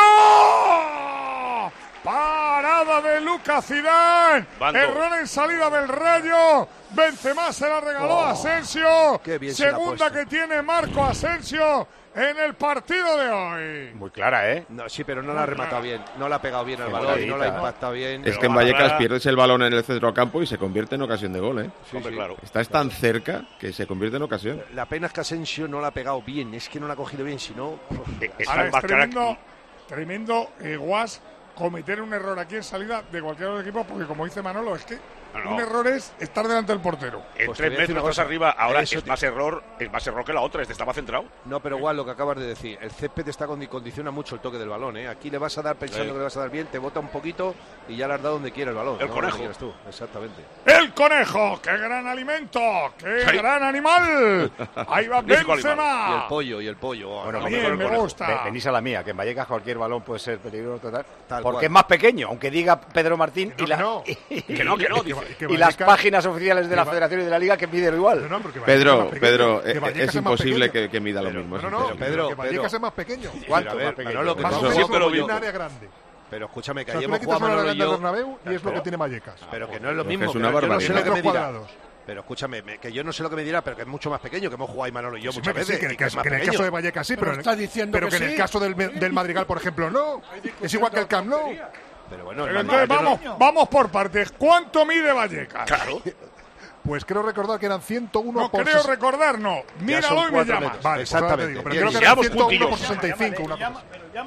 Speaker 14: Parada de Lucas Zidane.
Speaker 11: Bando.
Speaker 14: Error en salida del Rayo. Benzema se la regaló
Speaker 13: Oh,
Speaker 14: a Asensio.
Speaker 13: qué bien se la ha
Speaker 14: Segunda
Speaker 13: puesto.
Speaker 14: que tiene Marco Asensio en el partido de hoy.
Speaker 4: Muy clara, ¿eh?
Speaker 13: No, sí, pero no la ha rematado bien, no la ha pegado bien al balón, no la ha impactado bien.
Speaker 18: Es que en Vallecas pierdes el balón en el centrocampo y se convierte en ocasión de gol, ¿eh?
Speaker 13: Sí, sí.
Speaker 11: claro.
Speaker 18: Estás tan cerca que se convierte en ocasión.
Speaker 13: La pena es que Asensio no la ha pegado bien, es que no la ha cogido bien, si no...
Speaker 14: Ahora es tremendo, tremendo eh, Guas cometer un error aquí en salida de cualquier otro equipo, porque como dice Manolo, es que
Speaker 11: No, no.
Speaker 14: un error es estar delante del portero.
Speaker 11: En
Speaker 13: Pues te voy
Speaker 11: tres
Speaker 13: a decir
Speaker 11: metros
Speaker 13: una
Speaker 11: más
Speaker 13: cosa.
Speaker 11: arriba, ahora
Speaker 13: Eso
Speaker 11: es
Speaker 13: te-
Speaker 11: más error, es más error que la otra. Este estaba centrado.
Speaker 13: No, pero igual lo que acabas de decir, el césped te está condi- condiciona mucho el toque del balón, ¿eh? Aquí le vas a dar pensando
Speaker 11: Sí.
Speaker 13: que le vas a dar bien, te bota un poquito y ya le has dado donde quiera el balón.
Speaker 11: El
Speaker 13: ¿no?
Speaker 11: conejo.
Speaker 13: Donde quieras tú, exactamente.
Speaker 14: El conejo, qué gran alimento, qué
Speaker 11: Sí.
Speaker 14: gran animal. Ahí va
Speaker 11: Disco
Speaker 13: Y el
Speaker 14: Benzema.
Speaker 13: pollo, y el pollo. oh,
Speaker 4: Bueno,
Speaker 13: no,
Speaker 14: Bien,
Speaker 11: mejor el
Speaker 14: me
Speaker 11: conejo.
Speaker 14: gusta.
Speaker 4: Ve- Venís a la mía, que en Vallecas cualquier balón puede ser peligroso, tal,
Speaker 13: Tal
Speaker 4: porque
Speaker 13: cual.
Speaker 4: es más pequeño, aunque diga Pedro Martín
Speaker 17: No,
Speaker 4: y, la-
Speaker 17: que no.
Speaker 11: Que no, que no.
Speaker 17: Que va-
Speaker 11: dice.
Speaker 17: que
Speaker 4: y las
Speaker 17: Vallecas-
Speaker 4: páginas oficiales de la
Speaker 17: que va-
Speaker 4: Federación y de la Liga que miden igual.
Speaker 17: No, no, porque Vallecas es
Speaker 18: Pedro,
Speaker 17: más pequeño,
Speaker 18: Pedro,
Speaker 17: que
Speaker 18: eh,
Speaker 17: Vallecas
Speaker 18: es
Speaker 17: más
Speaker 18: imposible
Speaker 17: pequeño.
Speaker 18: que, que mida lo
Speaker 13: Pero-
Speaker 18: mismo. es
Speaker 17: No, no,
Speaker 18: imposible.
Speaker 13: Pedro,
Speaker 17: que Vallecas
Speaker 13: Pedro.
Speaker 17: es más pequeño.
Speaker 4: ¿Cuánto
Speaker 13: Pero, a ver,
Speaker 4: más pequeño?
Speaker 13: Manolo, que
Speaker 17: Más
Speaker 13: no
Speaker 17: o
Speaker 13: sé
Speaker 17: menos
Speaker 13: si
Speaker 11: pero
Speaker 17: un
Speaker 11: digo-
Speaker 17: área grande.
Speaker 13: Pero escúchame, que
Speaker 17: O sea,
Speaker 13: ahí
Speaker 17: tú le
Speaker 13: hemos jugado
Speaker 17: quitas una
Speaker 13: Manolo y
Speaker 17: grande al
Speaker 13: yo...
Speaker 17: Bernabéu y es lo que
Speaker 13: Claro.
Speaker 17: tiene Vallecas.
Speaker 13: Pero que no es lo
Speaker 18: Porque
Speaker 13: mismo.
Speaker 18: es una
Speaker 13: que yo no sé
Speaker 18: barbaridad.
Speaker 13: lo que me
Speaker 17: Metros
Speaker 13: dirá.
Speaker 17: cuadrados.
Speaker 13: Pero escúchame, me- que yo no sé lo que me dirá, pero que es mucho más pequeño, que hemos jugado ahí Manolo y yo
Speaker 17: Sí,
Speaker 13: muchas
Speaker 17: que sí,
Speaker 13: veces.
Speaker 17: que en
Speaker 13: y
Speaker 17: el
Speaker 13: que es
Speaker 17: caso,
Speaker 13: más
Speaker 17: que en el
Speaker 13: pequeño.
Speaker 17: caso de Vallecas sí,
Speaker 6: Pero
Speaker 17: pero, en-
Speaker 6: está diciendo
Speaker 17: pero
Speaker 6: que
Speaker 17: que en el
Speaker 6: sí.
Speaker 17: caso del, del Madrigal, por ejemplo, no. Es igual que el Camp Nou.
Speaker 13: Pero bueno,
Speaker 14: Pero
Speaker 13: el
Speaker 14: entonces
Speaker 13: Madrid-
Speaker 14: vamos, vamos por partes. ¿Cuánto mide Vallecas?
Speaker 11: Claro.
Speaker 17: Pues creo recordar que eran ciento uno
Speaker 14: No
Speaker 17: por
Speaker 14: creo
Speaker 17: ses-
Speaker 14: recordar, no. Míralo y me
Speaker 13: cuatro
Speaker 14: llamas.
Speaker 13: metros.
Speaker 17: Vale,
Speaker 13: Exactamente.
Speaker 17: pues ahora te digo, pero
Speaker 13: Bien,
Speaker 17: creo que
Speaker 11: y
Speaker 17: eran
Speaker 11: llamos
Speaker 17: ciento uno por
Speaker 11: puntillos.
Speaker 17: sesenta y cinco. Una cosa.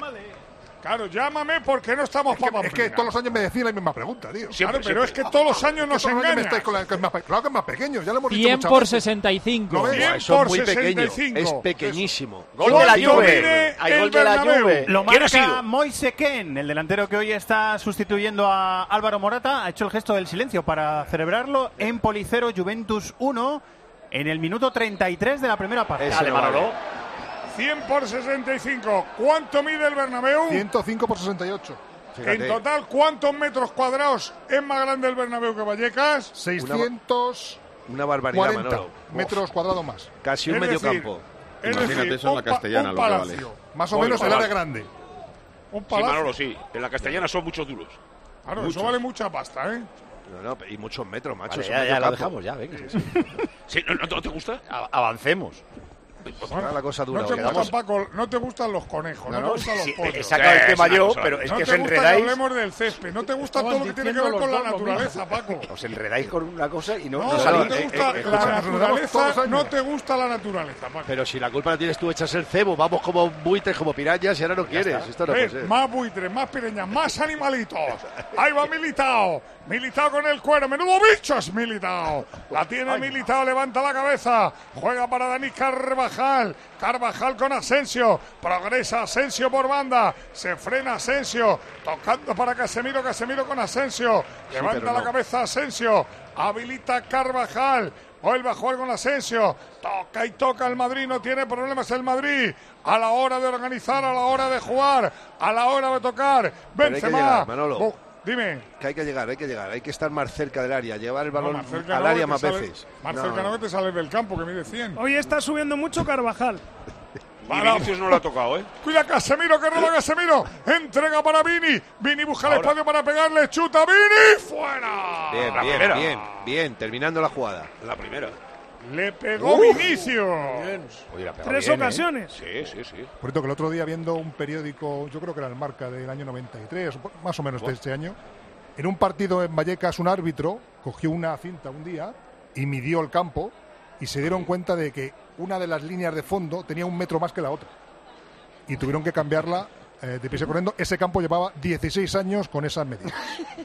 Speaker 14: Claro, llámame porque no estamos
Speaker 17: Es que,
Speaker 14: para
Speaker 17: es que todos los años me decían la misma pregunta, tío.
Speaker 14: Claro, pero es que todos los años nos
Speaker 17: Todos los años me
Speaker 14: engañan.
Speaker 17: estáis con la- que es más pe- Claro que es más pequeño, ya lo hemos dicho
Speaker 15: cien
Speaker 17: muchas
Speaker 15: por
Speaker 17: veces.
Speaker 15: sesenta y cinco.
Speaker 17: ¿Lo ves?
Speaker 14: cien
Speaker 13: Eso
Speaker 14: por
Speaker 13: es muy pequeño,
Speaker 14: sesenta y cinco.
Speaker 13: es pequeñísimo.
Speaker 4: Gol de la
Speaker 14: ¿Cuánto
Speaker 4: Juve.
Speaker 14: mide
Speaker 4: Hay
Speaker 14: el
Speaker 4: gol de la
Speaker 14: Bernabéu?
Speaker 4: Juve.
Speaker 7: Lo
Speaker 11: ¿Quién ha
Speaker 7: marca
Speaker 11: sido?
Speaker 7: Moise Ken, el delantero que hoy está sustituyendo a Álvaro Morata. Ha hecho el gesto del silencio para celebrarlo. En Policero, Juventus uno, en el minuto treinta y tres de la primera parte.
Speaker 13: Ese
Speaker 4: Dale,
Speaker 13: no vale.
Speaker 4: Manolo.
Speaker 14: cien por sesenta y cinco. ¿Cuánto mide el Bernabéu?
Speaker 17: ciento cinco por sesenta y ocho.
Speaker 14: En total, ¿cuántos metros cuadrados es más grande el Bernabéu que Vallecas?
Speaker 17: seiscientos
Speaker 13: Una barbaridad,
Speaker 17: cuarenta
Speaker 13: Manolo.
Speaker 17: metros cuadrados más.
Speaker 13: Casi un
Speaker 14: Es
Speaker 13: medio
Speaker 14: decir,
Speaker 13: campo.
Speaker 14: Es
Speaker 18: Imagínate
Speaker 14: decir,
Speaker 18: eso en la
Speaker 14: un pa-
Speaker 18: castellana,
Speaker 14: un
Speaker 18: lo que vale.
Speaker 14: palacio.
Speaker 17: Más o
Speaker 11: Bueno,
Speaker 17: menos el
Speaker 11: vale.
Speaker 17: área grande.
Speaker 14: Un
Speaker 11: Sí,
Speaker 14: palacio.
Speaker 11: Manolo, sí. En la castellana son muchos duros.
Speaker 14: Claro,
Speaker 11: Muchos.
Speaker 14: eso vale mucha pasta, ¿eh?
Speaker 13: No, no, y muchos metros, macho.
Speaker 4: Vale,
Speaker 13: es un
Speaker 4: ya,
Speaker 13: medio
Speaker 4: ya lo
Speaker 13: campo.
Speaker 4: dejamos, ya, venga.
Speaker 11: Sí, ¿no, no te gusta?
Speaker 4: A- Avancemos.
Speaker 13: Ahora la cosa dura.
Speaker 14: No te
Speaker 13: hoy.
Speaker 14: gustan, Paco, no te gustan los conejos, no,
Speaker 4: No,
Speaker 14: te
Speaker 4: no,
Speaker 14: gustan
Speaker 4: sí,
Speaker 14: los pollos.
Speaker 4: he sacado el
Speaker 11: Sí,
Speaker 4: tema
Speaker 11: sí,
Speaker 4: yo,
Speaker 11: sí,
Speaker 4: pero
Speaker 11: sí.
Speaker 4: es
Speaker 14: no
Speaker 4: que
Speaker 14: te
Speaker 4: os
Speaker 14: gusta que
Speaker 4: enredáis.
Speaker 14: hablemos del césped, no te gusta
Speaker 6: Estaban
Speaker 14: todo lo que tiene que
Speaker 6: diciendo
Speaker 14: ver con la
Speaker 6: los dos lo
Speaker 14: naturaleza, Paco.
Speaker 4: Os enredáis con una cosa y no,
Speaker 14: No,
Speaker 4: no
Speaker 14: no,
Speaker 4: salís.
Speaker 14: te
Speaker 13: eh,
Speaker 14: gusta
Speaker 13: eh,
Speaker 14: la
Speaker 13: escucha,
Speaker 17: nos todos
Speaker 14: naturaleza,
Speaker 17: los años.
Speaker 14: no te gusta la naturaleza, Paco.
Speaker 13: Pero si la culpa la tienes tú, echas el cebo. Vamos como buitres, como pirañas y ahora no quieres. Esto no puede
Speaker 14: ¿Ves?
Speaker 13: ser.
Speaker 14: Más buitres, más pireñas, más animalitos. Ahí va Militao. Militao con el cuero. Menudo bicho es Militao. La tiene Militao, levanta la cabeza. Juega para Dani Carvajal. Carvajal con Asensio. Progresa Asensio por banda. Se frena Asensio. Tocando para Casemiro. Casemiro con Asensio. Levanta
Speaker 13: pero
Speaker 14: la
Speaker 13: no.
Speaker 14: cabeza Asensio. habilita Carvajal. Vuelve a jugar con Asensio. Toca y toca el Madrid. No tiene problemas el Madrid. A la hora de organizar, a la hora de jugar, a la hora de tocar. Benzema.
Speaker 13: Llegar, Manolo.
Speaker 14: Oh, dime.
Speaker 13: Que hay que llegar, hay que llegar. Hay que estar más cerca del área. Llevar el balón
Speaker 14: no,
Speaker 13: al
Speaker 14: no,
Speaker 13: área más
Speaker 14: sale,
Speaker 13: veces.
Speaker 14: Más
Speaker 13: no,
Speaker 14: cerca no
Speaker 13: no.
Speaker 14: que te sales del campo, que mide cien.
Speaker 16: Hoy está subiendo mucho Carvajal.
Speaker 11: Y Vinicius no lo ha tocado, ¿eh?
Speaker 14: Cuida Casemiro, que roba Casemiro. Entrega para Vini. Vini busca el espacio para pegarle. Chuta Vini. ¡Fuera!
Speaker 13: Bien,
Speaker 11: La
Speaker 13: bien,
Speaker 11: primera.
Speaker 13: bien, bien. Terminando la jugada.
Speaker 11: La primera.
Speaker 14: Le pegó
Speaker 13: Uf.
Speaker 14: Vinicius.
Speaker 13: Oye, la
Speaker 16: Tres
Speaker 13: bien,
Speaker 16: ocasiones.
Speaker 11: ¿eh? Sí, sí, sí.
Speaker 17: Por cierto, que el otro día viendo un periódico, yo creo que era el Marca del año noventa y tres, más o menos de este año, en un partido en Vallecas un árbitro cogió una cinta un día y midió el campo y se dieron cuenta de que una de las líneas de fondo tenía un metro más que la otra. Y tuvieron que cambiarla eh, de pies corriendo. Ese campo llevaba dieciséis años con esas medidas.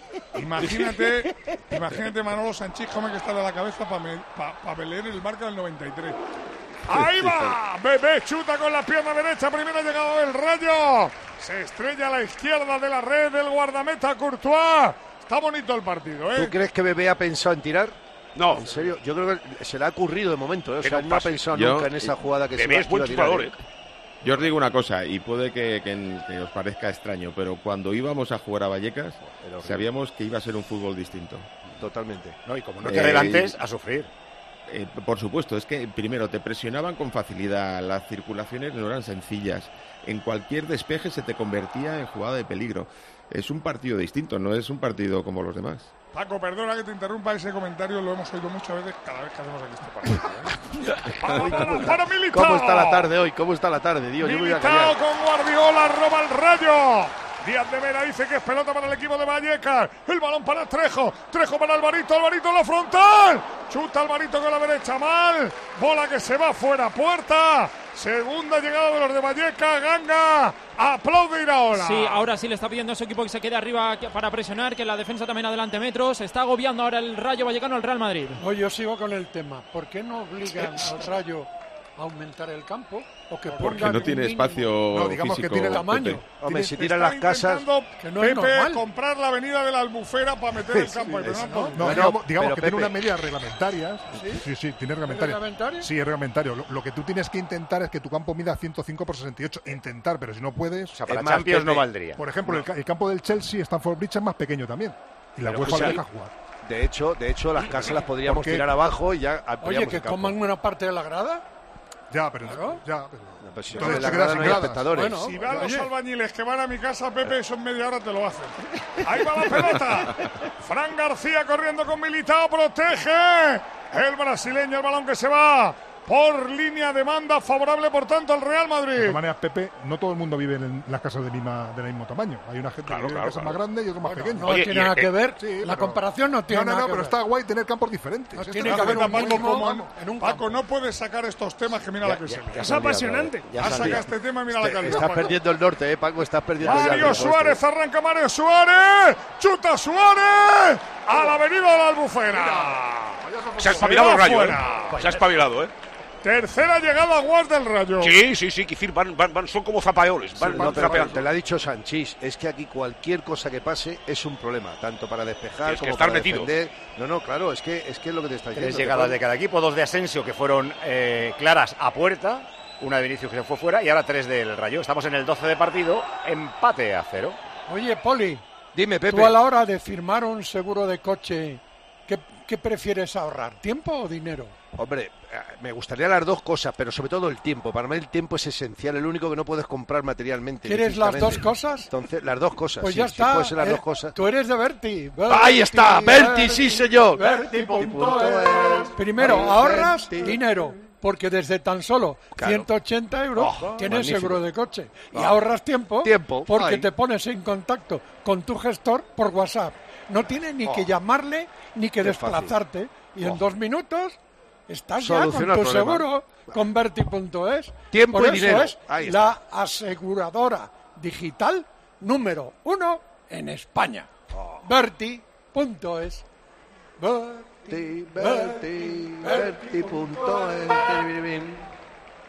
Speaker 14: Imagínate, imagínate Manolo Sanchís Gómez que está de la cabeza para pa, pa leer el Marca del noventa y tres. ¡Ahí va! Bebé chuta con la pierna derecha. Primera llegada del Rayo. Se estrella a la izquierda de la red del guardameta Courtois. Está bonito el partido, ¿eh?
Speaker 13: ¿Tú crees que Bebé ha pensado en tirar?
Speaker 11: No.
Speaker 13: ¿En serio? Yo creo que se le ha ocurrido de momento, ¿eh? O
Speaker 11: Que
Speaker 13: sea,
Speaker 11: no
Speaker 13: no ha
Speaker 11: pase.
Speaker 13: pensado
Speaker 18: Yo-
Speaker 13: nunca en esa jugada que
Speaker 11: Bebé
Speaker 13: se va
Speaker 11: es buen
Speaker 13: a tirar.
Speaker 11: chupador, ¿eh?
Speaker 18: Yo os digo una cosa, y puede que, que- que os parezca extraño, pero cuando íbamos a jugar a Vallecas, sabíamos que iba a ser un fútbol distinto.
Speaker 13: Totalmente.
Speaker 4: No, y como no te adelantes, a sufrir.
Speaker 18: Eh, por supuesto, es que primero te presionaban con facilidad, las circulaciones no eran sencillas, en cualquier despeje se te convertía en jugada de peligro. Es un partido distinto, no es un partido como los demás.
Speaker 14: Paco, perdona que te interrumpa, ese comentario lo hemos oído muchas veces cada vez que hacemos aquí este partido, ¿eh? para, para, para Militao.
Speaker 13: ¿Cómo está la tarde hoy? ¿Cómo está la tarde, Dios? Yo me voy a
Speaker 14: Militao
Speaker 13: callar.
Speaker 14: con Guardiola, roba el Rayo. Díaz de Vera dice que es pelota para el equipo de Vallecas. El balón para Trejo. Trejo para Alvarito. Alvarito en la frontal. Chuta Alvarito con la derecha mal. Bola que se va fuera. Puerta. Segunda llegada de los de Vallecas. Ganga. Aplaude Iraola.
Speaker 15: Sí, ahora sí le está pidiendo a su equipo que se quede arriba que- para presionar, que la defensa también adelante metros. Está agobiando ahora el Rayo Vallecano al Real Madrid.
Speaker 6: Hoy yo sigo con el tema. ¿Por qué no obligan al Rayo a aumentar el campo? O que
Speaker 18: Porque
Speaker 6: pongan
Speaker 18: no
Speaker 6: un
Speaker 18: tiene
Speaker 6: mínimo?
Speaker 18: espacio
Speaker 17: No, digamos que
Speaker 18: físico,
Speaker 17: tiene el
Speaker 6: tamaño.
Speaker 18: Pepe.
Speaker 13: Hombre, si
Speaker 14: Está
Speaker 13: tiran las casas...
Speaker 14: intentando
Speaker 6: Que no es
Speaker 14: Pepe
Speaker 6: normal.
Speaker 14: comprar la avenida de la Albufera para meter el campo ahí, pero no ha podido.
Speaker 17: No,
Speaker 13: Bueno,
Speaker 17: digamos, digamos
Speaker 13: pero
Speaker 17: que tiene
Speaker 13: Pepe-
Speaker 17: unas medidas reglamentarias. Sí, sí, sí, tiene reglamentarias.
Speaker 6: reglamentario?
Speaker 17: Sí, es reglamentario. Lo, lo que tú tienes que intentar es que tu campo mida ciento cinco por sesenta y ocho. Intentar, pero si no puedes...
Speaker 4: O sea, para
Speaker 13: Es más,
Speaker 4: Champions no
Speaker 13: Pepe,
Speaker 4: valdría.
Speaker 17: Por ejemplo, el, ca- el campo del Chelsea, Stamford Bridge, es más pequeño también. Y la
Speaker 13: Pero
Speaker 17: UEFA le
Speaker 13: escucha,
Speaker 17: deja jugar.
Speaker 13: De hecho, de hecho, las casas las podríamos
Speaker 17: ¿Por qué?
Speaker 13: tirar abajo y ya
Speaker 6: Oye,
Speaker 13: ampliamos
Speaker 6: que
Speaker 13: el campo.
Speaker 6: coman una parte de la grada.
Speaker 17: Ya, pero...
Speaker 6: Claro.
Speaker 17: Ya, pero...
Speaker 13: No, pero si
Speaker 17: Entonces
Speaker 13: en la
Speaker 17: te
Speaker 13: grada
Speaker 17: quedas
Speaker 13: no
Speaker 17: sin
Speaker 13: hay
Speaker 17: gradas.
Speaker 13: espectadores.
Speaker 6: Bueno.
Speaker 14: Si van los
Speaker 6: Oye.
Speaker 14: albañiles que van a mi casa, Pepe, eso en media hora te lo hacen. Ahí va la pelota. Fran García corriendo con Militao, protege. El brasileño, el balón que se va por línea de banda, favorable por tanto al Real
Speaker 17: De
Speaker 14: Madrid.
Speaker 17: todas maneras, Pepe, no todo el mundo vive en las casas del misma, del mismo tamaño. Hay una gente
Speaker 11: Claro,
Speaker 17: que vive
Speaker 11: claro,
Speaker 17: en casas
Speaker 11: claro.
Speaker 17: más grandes y otros más
Speaker 6: Bueno,
Speaker 17: pequeños.
Speaker 6: no
Speaker 11: Oye,
Speaker 6: tiene
Speaker 11: y-
Speaker 6: nada
Speaker 11: eh,
Speaker 6: que ver.
Speaker 17: Sí,
Speaker 6: la
Speaker 17: pero-
Speaker 6: comparación no tiene
Speaker 17: No, no,
Speaker 6: nada
Speaker 17: no,
Speaker 6: que
Speaker 17: pero
Speaker 6: ver.
Speaker 17: está guay tener campos diferentes.
Speaker 6: No
Speaker 17: Esto
Speaker 6: tiene
Speaker 17: es
Speaker 6: que haber
Speaker 17: hacer
Speaker 6: un
Speaker 17: un
Speaker 6: mínimo
Speaker 17: mínimo,
Speaker 6: en-
Speaker 17: vamos.
Speaker 6: en un
Speaker 14: Paco,
Speaker 6: campo.
Speaker 14: no puedes sacar estos temas que mira la que se ve.
Speaker 16: Es apasionante.
Speaker 14: Ha sacado este tema y mira la calidad.
Speaker 13: Estás
Speaker 14: Paco.
Speaker 13: perdiendo el norte, eh, Paco. Estás perdiendo ya el
Speaker 14: Mario
Speaker 13: norte.
Speaker 14: Suárez, arranca Mario Suárez. Chuta Suárez a la avenida de la Albufera.
Speaker 11: Se ha espabilado el
Speaker 14: va
Speaker 11: Rayo, ¿eh?
Speaker 14: fuera.
Speaker 11: Se ha espabilado, ¿eh?
Speaker 14: Tercera llegada a Guas del Rayo.
Speaker 11: Sí, sí, sí, Kicir, van, van, van, son como zapaeoles, van,
Speaker 13: No,
Speaker 11: van
Speaker 13: pero
Speaker 11: zapeando.
Speaker 13: te lo ha dicho Sanchís, es que aquí cualquier cosa que pase es un problema, tanto para despejar
Speaker 11: Tienes que
Speaker 13: como
Speaker 11: estar
Speaker 13: para
Speaker 11: metido.
Speaker 13: defender. No, no, claro, es que es que es lo que te está diciendo.
Speaker 4: Tres
Speaker 13: te
Speaker 4: llegadas
Speaker 13: pueden-
Speaker 4: de cada equipo, dos de Asensio que fueron eh, claras a puerta, una de Vinicius que se fue fuera y ahora tres del Rayo. Estamos en el doce de partido, empate a cero.
Speaker 6: Oye, Poli,
Speaker 13: Dime, Pepe.
Speaker 6: tú a la hora de firmar un seguro de coche, ¿qué, qué prefieres ahorrar? ¿Tiempo o dinero?
Speaker 13: Hombre, eh, me gustaría las dos cosas, pero sobre todo el tiempo. Para mí el tiempo es esencial, el único que no puedes comprar materialmente.
Speaker 6: ¿Quieres las dos
Speaker 13: físicamente.
Speaker 6: cosas?
Speaker 13: Entonces, las dos cosas.
Speaker 6: Pues
Speaker 13: sí,
Speaker 6: ya
Speaker 13: sí
Speaker 6: está.
Speaker 13: puede ser las
Speaker 6: eh,
Speaker 13: dos cosas.
Speaker 6: Tú eres de Berti.
Speaker 13: Ahí está, Berti, sí, señor.
Speaker 6: Berti punto es. Primero,
Speaker 13: Berti.
Speaker 6: ahorras dinero. Porque desde tan solo
Speaker 13: Claro.
Speaker 6: ciento ochenta euros
Speaker 13: Oh,
Speaker 6: tienes
Speaker 13: magnífico.
Speaker 6: seguro de coche. Y
Speaker 13: Ah.
Speaker 6: ahorras tiempo,
Speaker 13: Tiempo,
Speaker 6: porque
Speaker 13: ahí.
Speaker 6: te pones en contacto con tu gestor por WhatsApp. No tienes ni
Speaker 13: Oh.
Speaker 6: que llamarle ni que
Speaker 13: Qué fácil.
Speaker 6: desplazarte. Y
Speaker 13: Oh.
Speaker 6: en dos minutos estás ya con
Speaker 13: Soluciona
Speaker 6: tu
Speaker 13: el problema.
Speaker 6: seguro con Berti punto es.
Speaker 13: Tiempo
Speaker 6: Por
Speaker 13: y
Speaker 6: eso
Speaker 13: dinero.
Speaker 6: es
Speaker 13: Ahí está.
Speaker 6: la aseguradora digital número uno en España.
Speaker 13: Oh.
Speaker 6: Berti punto es. Berti,
Speaker 13: Berti, Berti, Berti punto es.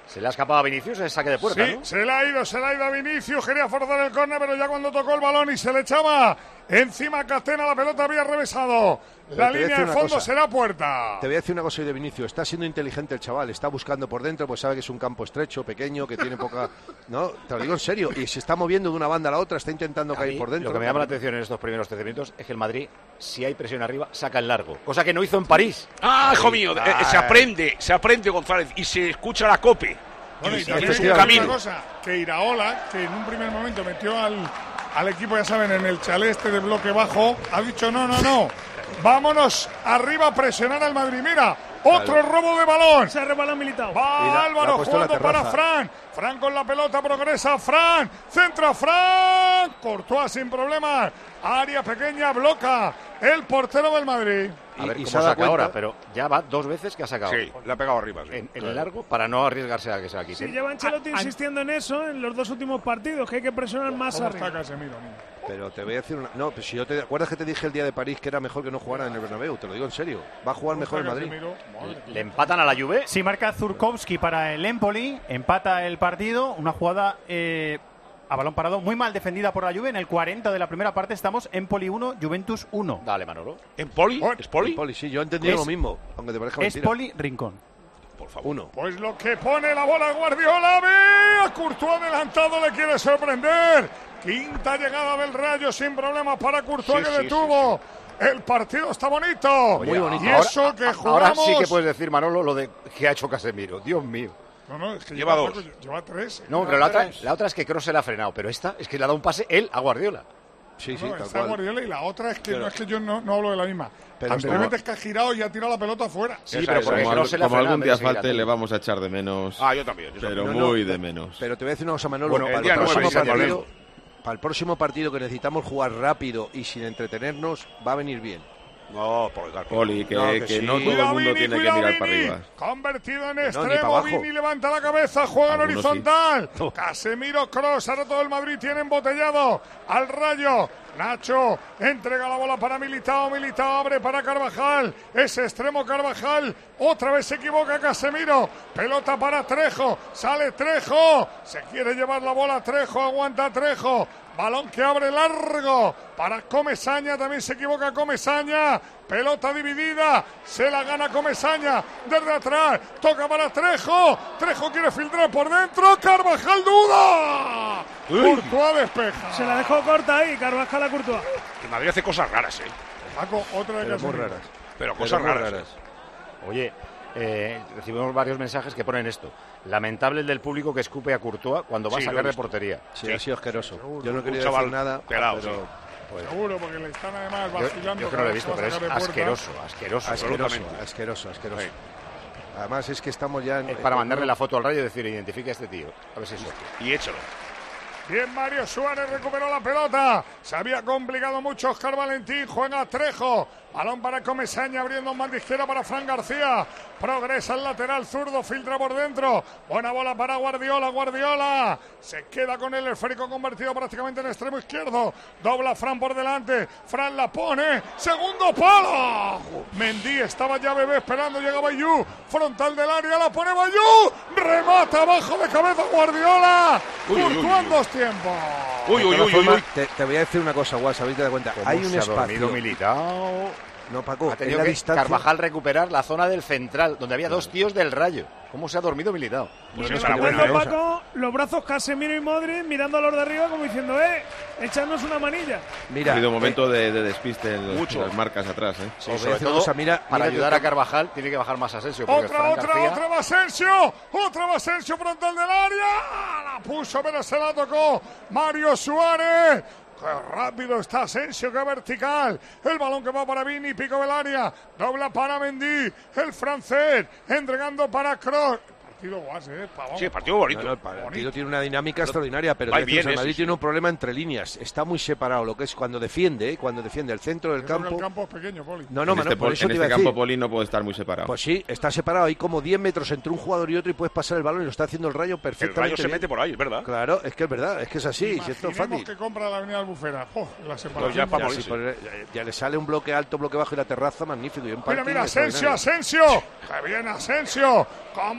Speaker 4: Se le ha escapado a Vinicius el saque de puerta,
Speaker 14: Sí,
Speaker 4: ¿no?
Speaker 14: se le ha ido, se le ha ido a Vinicius, quería forzar el córner, pero ya cuando tocó el balón y se le echaba encima a Catena, la pelota había revesado la línea de fondo, cosa. será puerta.
Speaker 13: Te voy a decir una cosa hoy de Vinicius, está siendo inteligente el chaval, está buscando por dentro, pues sabe que es un campo estrecho, pequeño, que tiene poca... No, te lo digo en serio, y se está moviendo de una banda a la otra, está intentando
Speaker 4: A
Speaker 13: caer
Speaker 4: mí,
Speaker 13: por dentro.
Speaker 4: Lo que me llama la atención en estos primeros trece minutos es que el Madrid, si hay presión arriba, saca el largo, cosa que no hizo en París.
Speaker 11: Ah, hijo mío, eh, se aprende, se aprende, González, y se escucha la COPE.
Speaker 14: Bueno, y
Speaker 11: y
Speaker 14: también
Speaker 11: es
Speaker 14: hay
Speaker 11: un
Speaker 14: que decir
Speaker 11: camino.
Speaker 14: una cosa, que Iraola, que en un primer momento metió al, al equipo, ya saben, en el chalet este de bloque bajo, ha dicho no, no, no, vámonos arriba a presionar al Madrid. Mira, otro
Speaker 16: Claro.
Speaker 14: robo de balón.
Speaker 16: Se ha rebalado Militao.
Speaker 14: Va
Speaker 16: Y la-
Speaker 14: Álvaro
Speaker 16: la ha puesto en la
Speaker 14: jugando para
Speaker 16: terraza.
Speaker 14: Fran. Fran con la pelota, progresa Fran. Centra Fran. Courtois sin problemas. Área pequeña, bloca el portero del Madrid.
Speaker 4: A ver
Speaker 13: y
Speaker 4: cómo
Speaker 13: se ha dado
Speaker 4: saca
Speaker 13: cuenta-
Speaker 4: ahora, pero ya va dos veces que ha sacado.
Speaker 11: Sí, le ha pegado arriba. sí.
Speaker 4: En, en
Speaker 11: Claro.
Speaker 4: el largo para no arriesgarse a que se la quite.
Speaker 16: Sí, lleva Ancelotti insistiendo en eso en los dos últimos partidos, que hay que presionar más
Speaker 14: ¿Cómo
Speaker 16: arriba.
Speaker 14: está Casemiro, amigo?
Speaker 13: Pero te voy a decir una... No, pues si yo te acuerdas que te dije el día de París que era mejor que no jugara en el Bernabéu, te lo digo en serio. Va a jugar mejor el Madrid.
Speaker 4: ¿Le empatan a la Juve?
Speaker 7: Sí, marca Zurkowski para el Empoli, empata el partido, una jugada eh, a balón parado muy mal defendida por la Juve. En el cuarenta de la primera parte estamos Empoli uno, Juventus uno.
Speaker 4: Dale, Manolo.
Speaker 11: ¿En Poli? ¿Es Poli?
Speaker 13: En Poli, sí, yo he entendido
Speaker 7: Es-
Speaker 13: lo mismo, aunque te parezca
Speaker 7: Es
Speaker 13: mentira.
Speaker 7: Poli Rincón.
Speaker 11: Por favor.
Speaker 13: Uno.
Speaker 14: Pues lo que pone la bola Guardiola, ve a Courtois adelantado, le quiere sorprender. Quinta llegada del Rayo sin problemas para Courtois,
Speaker 4: Sí,
Speaker 14: que
Speaker 4: sí,
Speaker 14: detuvo. El partido está bonito.
Speaker 4: Oye,
Speaker 14: Muy bonito. Y eso que jugamos.
Speaker 4: Ahora sí que puedes decir, Manolo, lo de que ha hecho Casemiro. Dios mío.
Speaker 14: No, no, es que
Speaker 11: Lleva
Speaker 14: lleva,
Speaker 11: dos.
Speaker 14: poco, lleva tres.
Speaker 4: No, pero la otra, la otra es que Kroos se la ha frenado, pero esta es que le ha dado un pase él a Guardiola.
Speaker 13: Sí,
Speaker 14: No,
Speaker 13: sí, tal
Speaker 14: está
Speaker 13: cual.
Speaker 14: Guardiola y la otra es que
Speaker 13: Claro.
Speaker 14: no es que yo no, no hablo de la misma.
Speaker 13: Pero
Speaker 14: Anteriormente
Speaker 13: esto-
Speaker 14: es que ha girado y ha tirado la pelota afuera.
Speaker 4: Sí,
Speaker 18: Esa
Speaker 4: pero
Speaker 18: es,
Speaker 4: porque
Speaker 18: como,
Speaker 4: no
Speaker 18: al-
Speaker 4: se le ha
Speaker 18: como
Speaker 4: frenado
Speaker 18: algún
Speaker 4: en
Speaker 18: día
Speaker 4: vez de seguir
Speaker 18: falte
Speaker 4: a ti.
Speaker 18: le vamos a echar de menos.
Speaker 11: Ah, yo también. yo
Speaker 18: Pero
Speaker 11: también.
Speaker 13: No, no,
Speaker 18: muy de
Speaker 13: pe-
Speaker 18: menos.
Speaker 13: Pero te voy a decir una cosa, Manolo.
Speaker 11: Bueno,
Speaker 13: para,
Speaker 11: el
Speaker 13: el
Speaker 11: día nueve,
Speaker 13: próximo
Speaker 11: sí, el día
Speaker 13: partido, para el próximo partido que necesitamos jugar rápido y sin entretenernos, va a venir bien.
Speaker 11: No, por el
Speaker 18: Poli, que
Speaker 13: No,
Speaker 18: no,
Speaker 13: que
Speaker 18: que
Speaker 13: sí.
Speaker 18: no todo el
Speaker 14: Cuidado,
Speaker 18: mundo
Speaker 14: Vini,
Speaker 18: tiene que
Speaker 14: cuidado,
Speaker 18: mirar para
Speaker 14: Vini.
Speaker 18: arriba.
Speaker 14: Convertido en
Speaker 13: ni para
Speaker 14: extremo,
Speaker 13: abajo.
Speaker 14: Vini levanta la cabeza, juega en
Speaker 18: Algunos
Speaker 14: horizontal. Casemiro, Kroos, ahora todo el Madrid tiene embotellado al Rayo. Nacho entrega la bola para Militao, Militao abre para Carvajal, ese extremo Carvajal, otra vez se equivoca Casemiro, pelota para Trejo, sale Trejo, se quiere llevar la bola Trejo, aguanta Trejo, balón que abre largo para Comesaña, también se equivoca Comesaña, pelota dividida, se la gana Comesaña desde atrás, toca para Trejo, Trejo quiere filtrar por dentro, Carvajal duda, Courtois despeja.
Speaker 16: Se la dejó corta ahí, Carvajal a Courtois.
Speaker 11: El Madrid hace cosas raras, ¿eh?
Speaker 14: Paco, otra de
Speaker 13: Pero muy
Speaker 14: Casemiro.
Speaker 13: raras.
Speaker 11: Pero
Speaker 13: Pero
Speaker 11: cosas
Speaker 13: muy
Speaker 11: raras.
Speaker 13: raras.
Speaker 4: Oye, eh, recibimos varios mensajes que ponen esto. Lamentable el del público que escupe a Courtois cuando va
Speaker 11: Sí,
Speaker 4: a
Speaker 11: lo
Speaker 4: sacar
Speaker 11: he
Speaker 4: de
Speaker 11: visto.
Speaker 4: portería.
Speaker 13: Sí, ha sido asqueroso.
Speaker 14: Seguro.
Speaker 13: Yo no
Speaker 11: Un
Speaker 13: quería
Speaker 11: chaval
Speaker 13: decir nada,
Speaker 11: pelado,
Speaker 13: pero
Speaker 11: sí.
Speaker 4: Pues,
Speaker 14: Seguro, porque le están además
Speaker 4: yo,
Speaker 14: vacilando.
Speaker 4: yo que no lo he visto,
Speaker 14: cada
Speaker 4: pero
Speaker 14: vez
Speaker 4: es
Speaker 14: que va a sacar de puerta.
Speaker 4: asqueroso, asqueroso.
Speaker 13: asqueroso,
Speaker 11: absolutamente.
Speaker 13: asqueroso, asqueroso.
Speaker 11: Sí.
Speaker 13: Además es que estamos ya en,
Speaker 4: Es para
Speaker 13: en-
Speaker 4: mandarle la foto al Rayo y decir, identifica a este tío. A ver si es eso.
Speaker 11: Y échalo.
Speaker 14: Bien, Mario Suárez recuperó la pelota. Se había complicado mucho Oscar Valentín. Juega Trejo. Balón para Comesaña, abriendo un banda izquierda para Fran García. Progresa el lateral zurdo, filtra por dentro. Buena bola para Guardiola. Guardiola se queda con el esférico convertido prácticamente en extremo izquierdo. Dobla Fran por delante. Fran la pone. Segundo palo. Mendy estaba ya Bebé esperando. Llega Bayú. Frontal del área. La pone Bayú. Remata abajo de cabeza Guardiola.
Speaker 11: Uy, uy, uy,
Speaker 14: Courtois en
Speaker 11: uy.
Speaker 14: dos tiempos.
Speaker 11: Uy,
Speaker 13: De
Speaker 11: uy,
Speaker 13: todas
Speaker 11: uy, uy,
Speaker 13: formas,
Speaker 11: uy.
Speaker 13: Te, te voy a decir una cosa, Guas, habéis dado cuenta.
Speaker 4: ¿Cómo
Speaker 13: Hay un
Speaker 4: se ha dormido
Speaker 13: espacio.
Speaker 4: Militao?
Speaker 13: No, Paco,
Speaker 4: Ha
Speaker 13: en
Speaker 4: tenido
Speaker 13: la
Speaker 4: que
Speaker 13: distancia.
Speaker 4: Carvajal recuperar la zona del central, donde había dos tíos del Rayo. ¿Cómo se ha dormido Militao?
Speaker 11: Pues
Speaker 16: Y
Speaker 11: esa era
Speaker 16: levantando,
Speaker 11: buena, ¿eh?
Speaker 16: Paco, los brazos Casemiro y Modric mirando a los de arriba como diciendo, eh, echarnos una manilla.
Speaker 13: Mira,
Speaker 18: ha habido un
Speaker 13: eh,
Speaker 18: momento de, de despiste en, los-
Speaker 11: Mucho.
Speaker 18: en las marcas atrás, ¿eh?
Speaker 4: Sí,
Speaker 13: Os voy a
Speaker 4: sobre
Speaker 13: decir una
Speaker 4: todo,
Speaker 13: cosa, mira-
Speaker 4: para
Speaker 13: mira que
Speaker 4: ayudar a
Speaker 13: el-
Speaker 4: Carvajal tiene que bajar más Asensio. Porque
Speaker 14: Otra,
Speaker 4: Fran
Speaker 14: otra,
Speaker 4: García-
Speaker 14: otra va Asensio. Otra va Asensio frontal del área. La puso, pero se la tocó Mario Suárez. Qué rápido está Asensio, qué vertical. El balón que va para Vini, pico del área. Dobla para Mendy, el francés. Entregando para Kroos. Partido guas, eh, pavón.
Speaker 11: Sí, partido bonito.
Speaker 13: No, no, el partido tiene una dinámica extraordinaria, pero
Speaker 11: Va
Speaker 13: te decía,
Speaker 11: bien,
Speaker 13: el
Speaker 11: eh,
Speaker 13: Madrid
Speaker 11: sí,
Speaker 13: tiene
Speaker 11: sí.
Speaker 13: un problema entre líneas. Está muy separado lo que es cuando defiende, ¿eh? cuando defiende el centro del
Speaker 14: Yo creo que
Speaker 13: campo.
Speaker 14: el campo es pequeño, Poli.
Speaker 13: No, no,
Speaker 18: en
Speaker 13: Manolo,
Speaker 18: este,
Speaker 13: por
Speaker 18: pol-
Speaker 13: eso
Speaker 18: en
Speaker 13: te
Speaker 18: este
Speaker 13: iba a
Speaker 18: campo
Speaker 13: decir.
Speaker 18: Poli no puede estar muy separado.
Speaker 13: Pues sí, está separado. Hay como diez metros entre un jugador y otro y puedes pasar el balón y lo está haciendo el Rayo
Speaker 11: El
Speaker 13: perfectamente.
Speaker 11: Rayo se
Speaker 13: bien.
Speaker 11: mete por ahí, es verdad.
Speaker 13: Claro, es que es verdad, es que es así, si esto es
Speaker 14: Imaginemos
Speaker 13: fácil.
Speaker 14: que compra la avenida Albufera. Oh, la separación.
Speaker 11: Pues ya
Speaker 14: de-
Speaker 11: para
Speaker 13: Ya,
Speaker 11: morirse.
Speaker 13: sí, pues, ya- ya le sale un bloque alto, bloque bajo y la terraza magnífico. Y un
Speaker 14: Mira,
Speaker 13: parking
Speaker 14: mira, Asensio,
Speaker 13: extraordinario.
Speaker 14: Asensio. Que viene Asensio. Cómo giró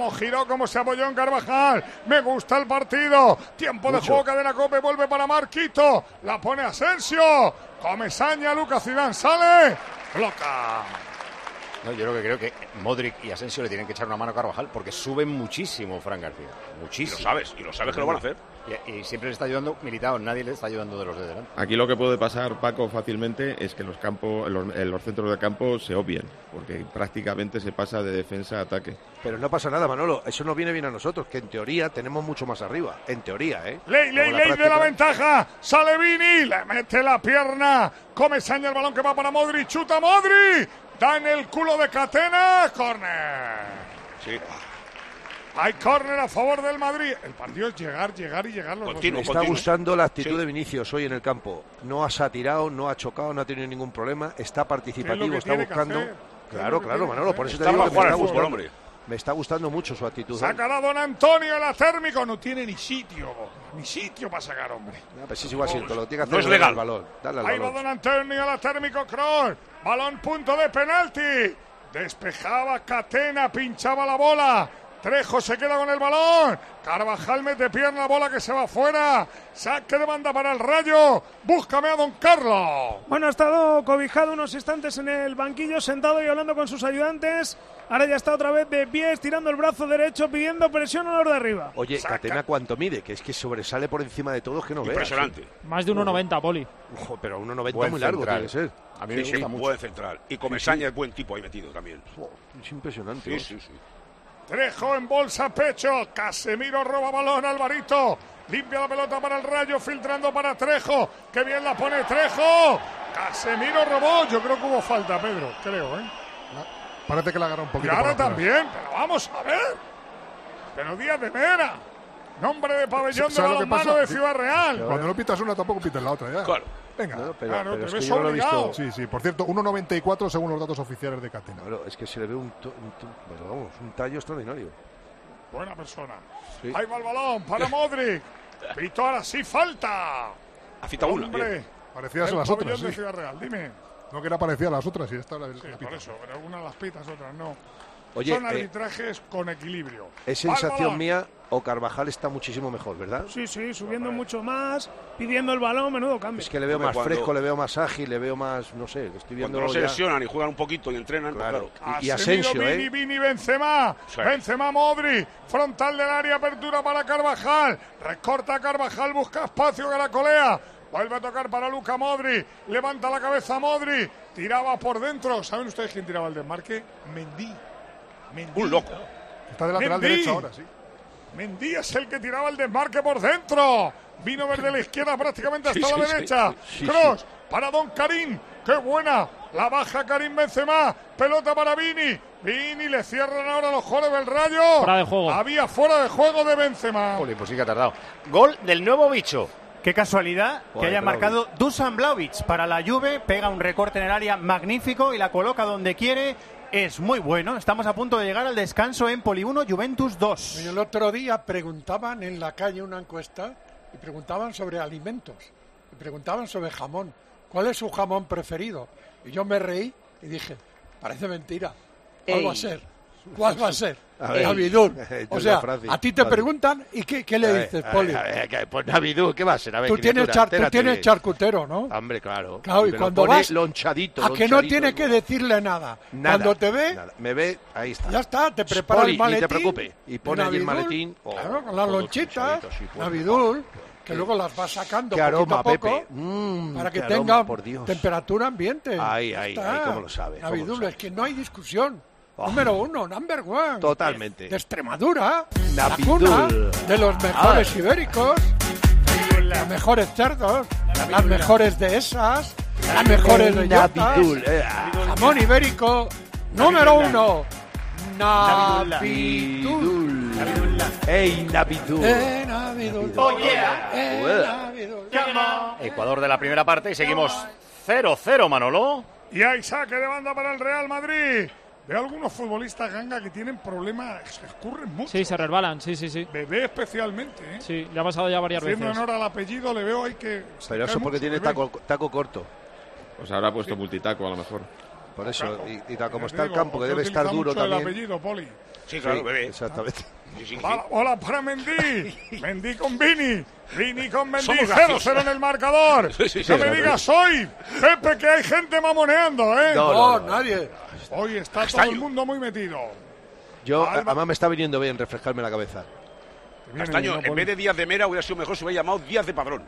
Speaker 14: cómo se apoyó en Carvajal. Me gusta el partido. Tiempo Mucho. de juego, cadena COPE, vuelve para Marquito. La pone Asensio. Comesaña, Lucas Zidane sale. Bloca.
Speaker 4: No, yo lo que creo que Modric y Asensio le tienen que echar una mano a Carvajal porque suben muchísimo Fran García. Muchísimo.
Speaker 11: Y lo sabes, y lo sabes que lo van a hacer.
Speaker 4: Y, y siempre le está ayudando Militao, nadie le está ayudando de los de delante.
Speaker 18: Aquí lo que puede pasar, Paco, fácilmente es que los campos, los, los centros de campo se obvien, porque prácticamente se pasa de defensa a ataque.
Speaker 13: Pero no pasa nada, Manolo, eso nos viene bien a nosotros, que en teoría tenemos mucho más arriba, en teoría, ¿eh?
Speaker 14: Ley, ley, ley de la ventaja, sale Vini, le mete la pierna, Comesaña el balón que va para Modric, chuta Modric, da en el culo de Catena, córner.
Speaker 11: Sí.
Speaker 14: Hay córner a favor del Madrid. El partido es llegar, llegar y llegar. Los
Speaker 13: continuo, Me está continuo. gustando la actitud sí. de Vinicius hoy en el campo. No ha satirado, no ha chocado, no ha tenido ningún problema. Está participativo, está buscando. Claro, claro, Manolo, por eso te digo que me está, gustando, hombre. me está gustando mucho su actitud.
Speaker 14: Sacará a Don Antonio el atérmico. No tiene ni sitio, ni sitio para sacar, hombre.
Speaker 13: No, pues es igual, si lo tiene que hacer
Speaker 11: no es legal.
Speaker 13: El balón. Dale al
Speaker 14: Ahí
Speaker 13: balón.
Speaker 14: va Don Antonio el atérmico, Kroos. Balón, punto de penalti. Despejaba Catena, pinchaba la bola. Trejo se queda con el balón. Carvajal mete pierna, bola que se va fuera. Saque de banda para el Rayo. Búscame a Don Carlos.
Speaker 16: Bueno, ha estado cobijado unos instantes en el banquillo, sentado y hablando con sus ayudantes. Ahora ya está otra vez de pie, estirando el brazo derecho, pidiendo presión a los de arriba.
Speaker 13: Oye, Saca. Catena, ¿cuánto mide? Que es que sobresale por encima de todos, que no veas.
Speaker 11: Impresionante.
Speaker 13: ¿Sí?
Speaker 15: Más de uno noventa, Poli.
Speaker 13: Ojo, pero uno noventa muy largo tiene que ser.
Speaker 11: A mí me sí, gusta sí, mucho. Buen central. Y Comesaña sí, sí. es buen tipo ahí metido también.
Speaker 13: Oh, es impresionante.
Speaker 11: Sí, sí, sí.
Speaker 14: Trejo en bolsa, pecho. Casemiro roba balón, Alvarito. Limpia la pelota para el Rayo, filtrando para Trejo. ¡Qué bien la pone Trejo! Casemiro robó. Yo creo que hubo falta, Pedro. Creo, ¿eh?
Speaker 17: Parece que la agarra un poquito.
Speaker 14: Y ahora también, pero vamos a ver. Pero Díaz de Mera. Nombre de pabellón de balonmano de Ciudad Real.
Speaker 17: Cuando no pitas una, tampoco pitas la otra, ya.
Speaker 11: Claro.
Speaker 14: Venga,
Speaker 13: no, pero,
Speaker 14: claro,
Speaker 13: pero
Speaker 14: te
Speaker 13: es
Speaker 14: ves
Speaker 13: que yo lo he visto.
Speaker 17: Sí, sí, por cierto, uno noventa y cuatro según los datos oficiales de Catena.
Speaker 13: Claro, es que se le ve un, to, un, to, bueno, vamos, un tallo extraordinario.
Speaker 14: Buena persona. Sí. Ahí va el balón para Modric. Pito, ahora sí falta.
Speaker 11: Ha fitado una.
Speaker 14: Hombre,
Speaker 17: parecidas a las otras.
Speaker 14: De
Speaker 17: sí.
Speaker 14: Ciudad Real, dime.
Speaker 17: No que era parecida a las otras, y esta la,
Speaker 14: sí,
Speaker 17: la
Speaker 14: por eso, pero algunas las pitas, otras no.
Speaker 13: Oye,
Speaker 14: son arbitrajes eh, con equilibrio.
Speaker 13: Es sensación mía, o Carvajal está muchísimo mejor, ¿verdad?
Speaker 16: Sí, sí, subiendo mucho más, pidiendo el balón, menudo cambio.
Speaker 13: Es que le veo más
Speaker 11: cuando...
Speaker 13: fresco, le veo más ágil, le veo más, no sé, estoy viendo.
Speaker 11: Cuando no se
Speaker 13: ya...
Speaker 11: lesionan y juegan un poquito y entrenan,
Speaker 13: claro.
Speaker 11: claro.
Speaker 13: Y, y Asensio,
Speaker 14: Vini,
Speaker 13: ¿eh?
Speaker 14: Vini, Benzema, sí. Benzema, Modric, frontal del área, apertura para Carvajal, recorta Carvajal, busca espacio, caracolea. Vuelve a tocar para Luka Modric, levanta la cabeza Modric, tiraba por dentro. ¿Saben ustedes quién tiraba el desmarque? Mendy. Mendy.
Speaker 11: Un loco.
Speaker 17: Está de lateral
Speaker 14: Mendy.
Speaker 17: derecho ahora, sí.
Speaker 14: Mendy es el que tiraba el desmarque por dentro. Vino desde la izquierda prácticamente hasta sí, la sí, derecha. Sí, sí, Cross sí. para Don Karim. ¡Qué buena! La baja Karim Benzema. Pelota para Vini. Vini le cierran ahora los jugadores del Rayo.
Speaker 15: Fuera de juego.
Speaker 14: Había fuera de juego de Benzema.
Speaker 4: Jolín, pues sí que ha tardado. Gol del nuevo bicho.
Speaker 7: Qué casualidad
Speaker 13: Joder,
Speaker 7: que haya
Speaker 13: Vlahovic.
Speaker 7: marcado Dusan Vlahovic para la Juve. Pega un recorte en el área magnífico y la coloca donde quiere. Es muy bueno. Estamos a punto de llegar al descanso en Poli uno, Juventus dos.
Speaker 6: El otro día preguntaban en la calle una encuesta y preguntaban sobre alimentos. Y preguntaban sobre jamón. ¿Cuál es su jamón preferido? Y yo me reí y dije, parece mentira. ¿Cuál Ey. va a ser? ¿Cuál va a ser? Navidul. O sea, a ti te preguntan y ¿qué, qué le a dices, ver, Poli?
Speaker 13: A ver, a ver, pues Navidul, ¿qué va a ser? A ver,
Speaker 6: tú tienes, char, tú tienes charcutero, ¿no?
Speaker 13: Hombre, claro.
Speaker 6: Claro, y cuando vas
Speaker 13: lonchadito,
Speaker 6: a
Speaker 13: lonchadito,
Speaker 6: que no tiene que decirle nada.
Speaker 13: nada.
Speaker 6: Cuando te ve,
Speaker 13: nada. me ve, ahí está.
Speaker 6: Ya está, te prepara
Speaker 13: Poli,
Speaker 6: el maletín.
Speaker 13: Ni te preocupes. Y pone allí el maletín. Oh,
Speaker 6: claro, con las lonchitas, sí, Navidul, que luego las vas sacando
Speaker 13: qué
Speaker 6: poquito
Speaker 13: aroma,
Speaker 6: a poco
Speaker 13: Pepe. Mm,
Speaker 6: para que
Speaker 13: qué
Speaker 6: tenga
Speaker 13: aroma, por Dios.
Speaker 6: temperatura ambiente.
Speaker 13: Ahí, ahí, ahí, cómo lo sabe.
Speaker 6: Navidul, es que no hay discusión. Oh. Número uno, number one.
Speaker 13: Totalmente.
Speaker 6: De Extremadura,
Speaker 13: Navidul.
Speaker 6: la cuna de los mejores ah. ibéricos, los mejores cerdos, Navidul. Las mejores dehesas, las mejores bellotas. Eh. Jamón ibérico, número uno. Navidul.
Speaker 13: ¡Ey, Navidul!
Speaker 6: ¡Eh, Navidul!
Speaker 15: ¡Oh, yeah!
Speaker 6: ¡Eh, Navidul!
Speaker 4: Ecuador de la primera parte y seguimos cero cero, Manolo.
Speaker 14: Y hay saque de banda para el Real Madrid. Veo algunos futbolistas, Ganga, que tienen problemas, se escurren mucho.
Speaker 15: Sí, se resbalan, sí, sí, sí.
Speaker 14: Bebé especialmente, ¿eh?
Speaker 15: Sí, le ha pasado ya varias
Speaker 14: Haciendo
Speaker 15: veces.
Speaker 14: Haciendo honor al apellido, le veo ahí que...
Speaker 13: Pero eso porque tiene taco, taco corto.
Speaker 18: Pues habrá puesto sí. multitaco a lo mejor.
Speaker 13: Por eso, y, y tal como está el campo, que debe estar duro también.
Speaker 14: El apellido, Poli.
Speaker 11: Sí, claro,
Speaker 13: sí,
Speaker 11: bebé.
Speaker 13: Exactamente.
Speaker 11: Sí, sí, sí.
Speaker 14: Va la bola para Mendy. Mendy con Vini. Vini con Mendy.
Speaker 11: Somos
Speaker 14: cero cero en el marcador.
Speaker 11: Sí, sí, sí,
Speaker 14: no me
Speaker 11: sí,
Speaker 14: digas hoy, Pepe, que hay gente mamoneando, ¿eh?
Speaker 13: No, no, no, no.
Speaker 6: nadie.
Speaker 14: Hoy está
Speaker 11: Castaño.
Speaker 14: todo el mundo muy metido.
Speaker 13: Yo,
Speaker 14: Alba-
Speaker 13: además, me está viniendo bien refrescarme la cabeza.
Speaker 11: Castaño, en vez de Díaz de Mera, hubiera sido mejor si hubiera llamado Díaz de Padrón.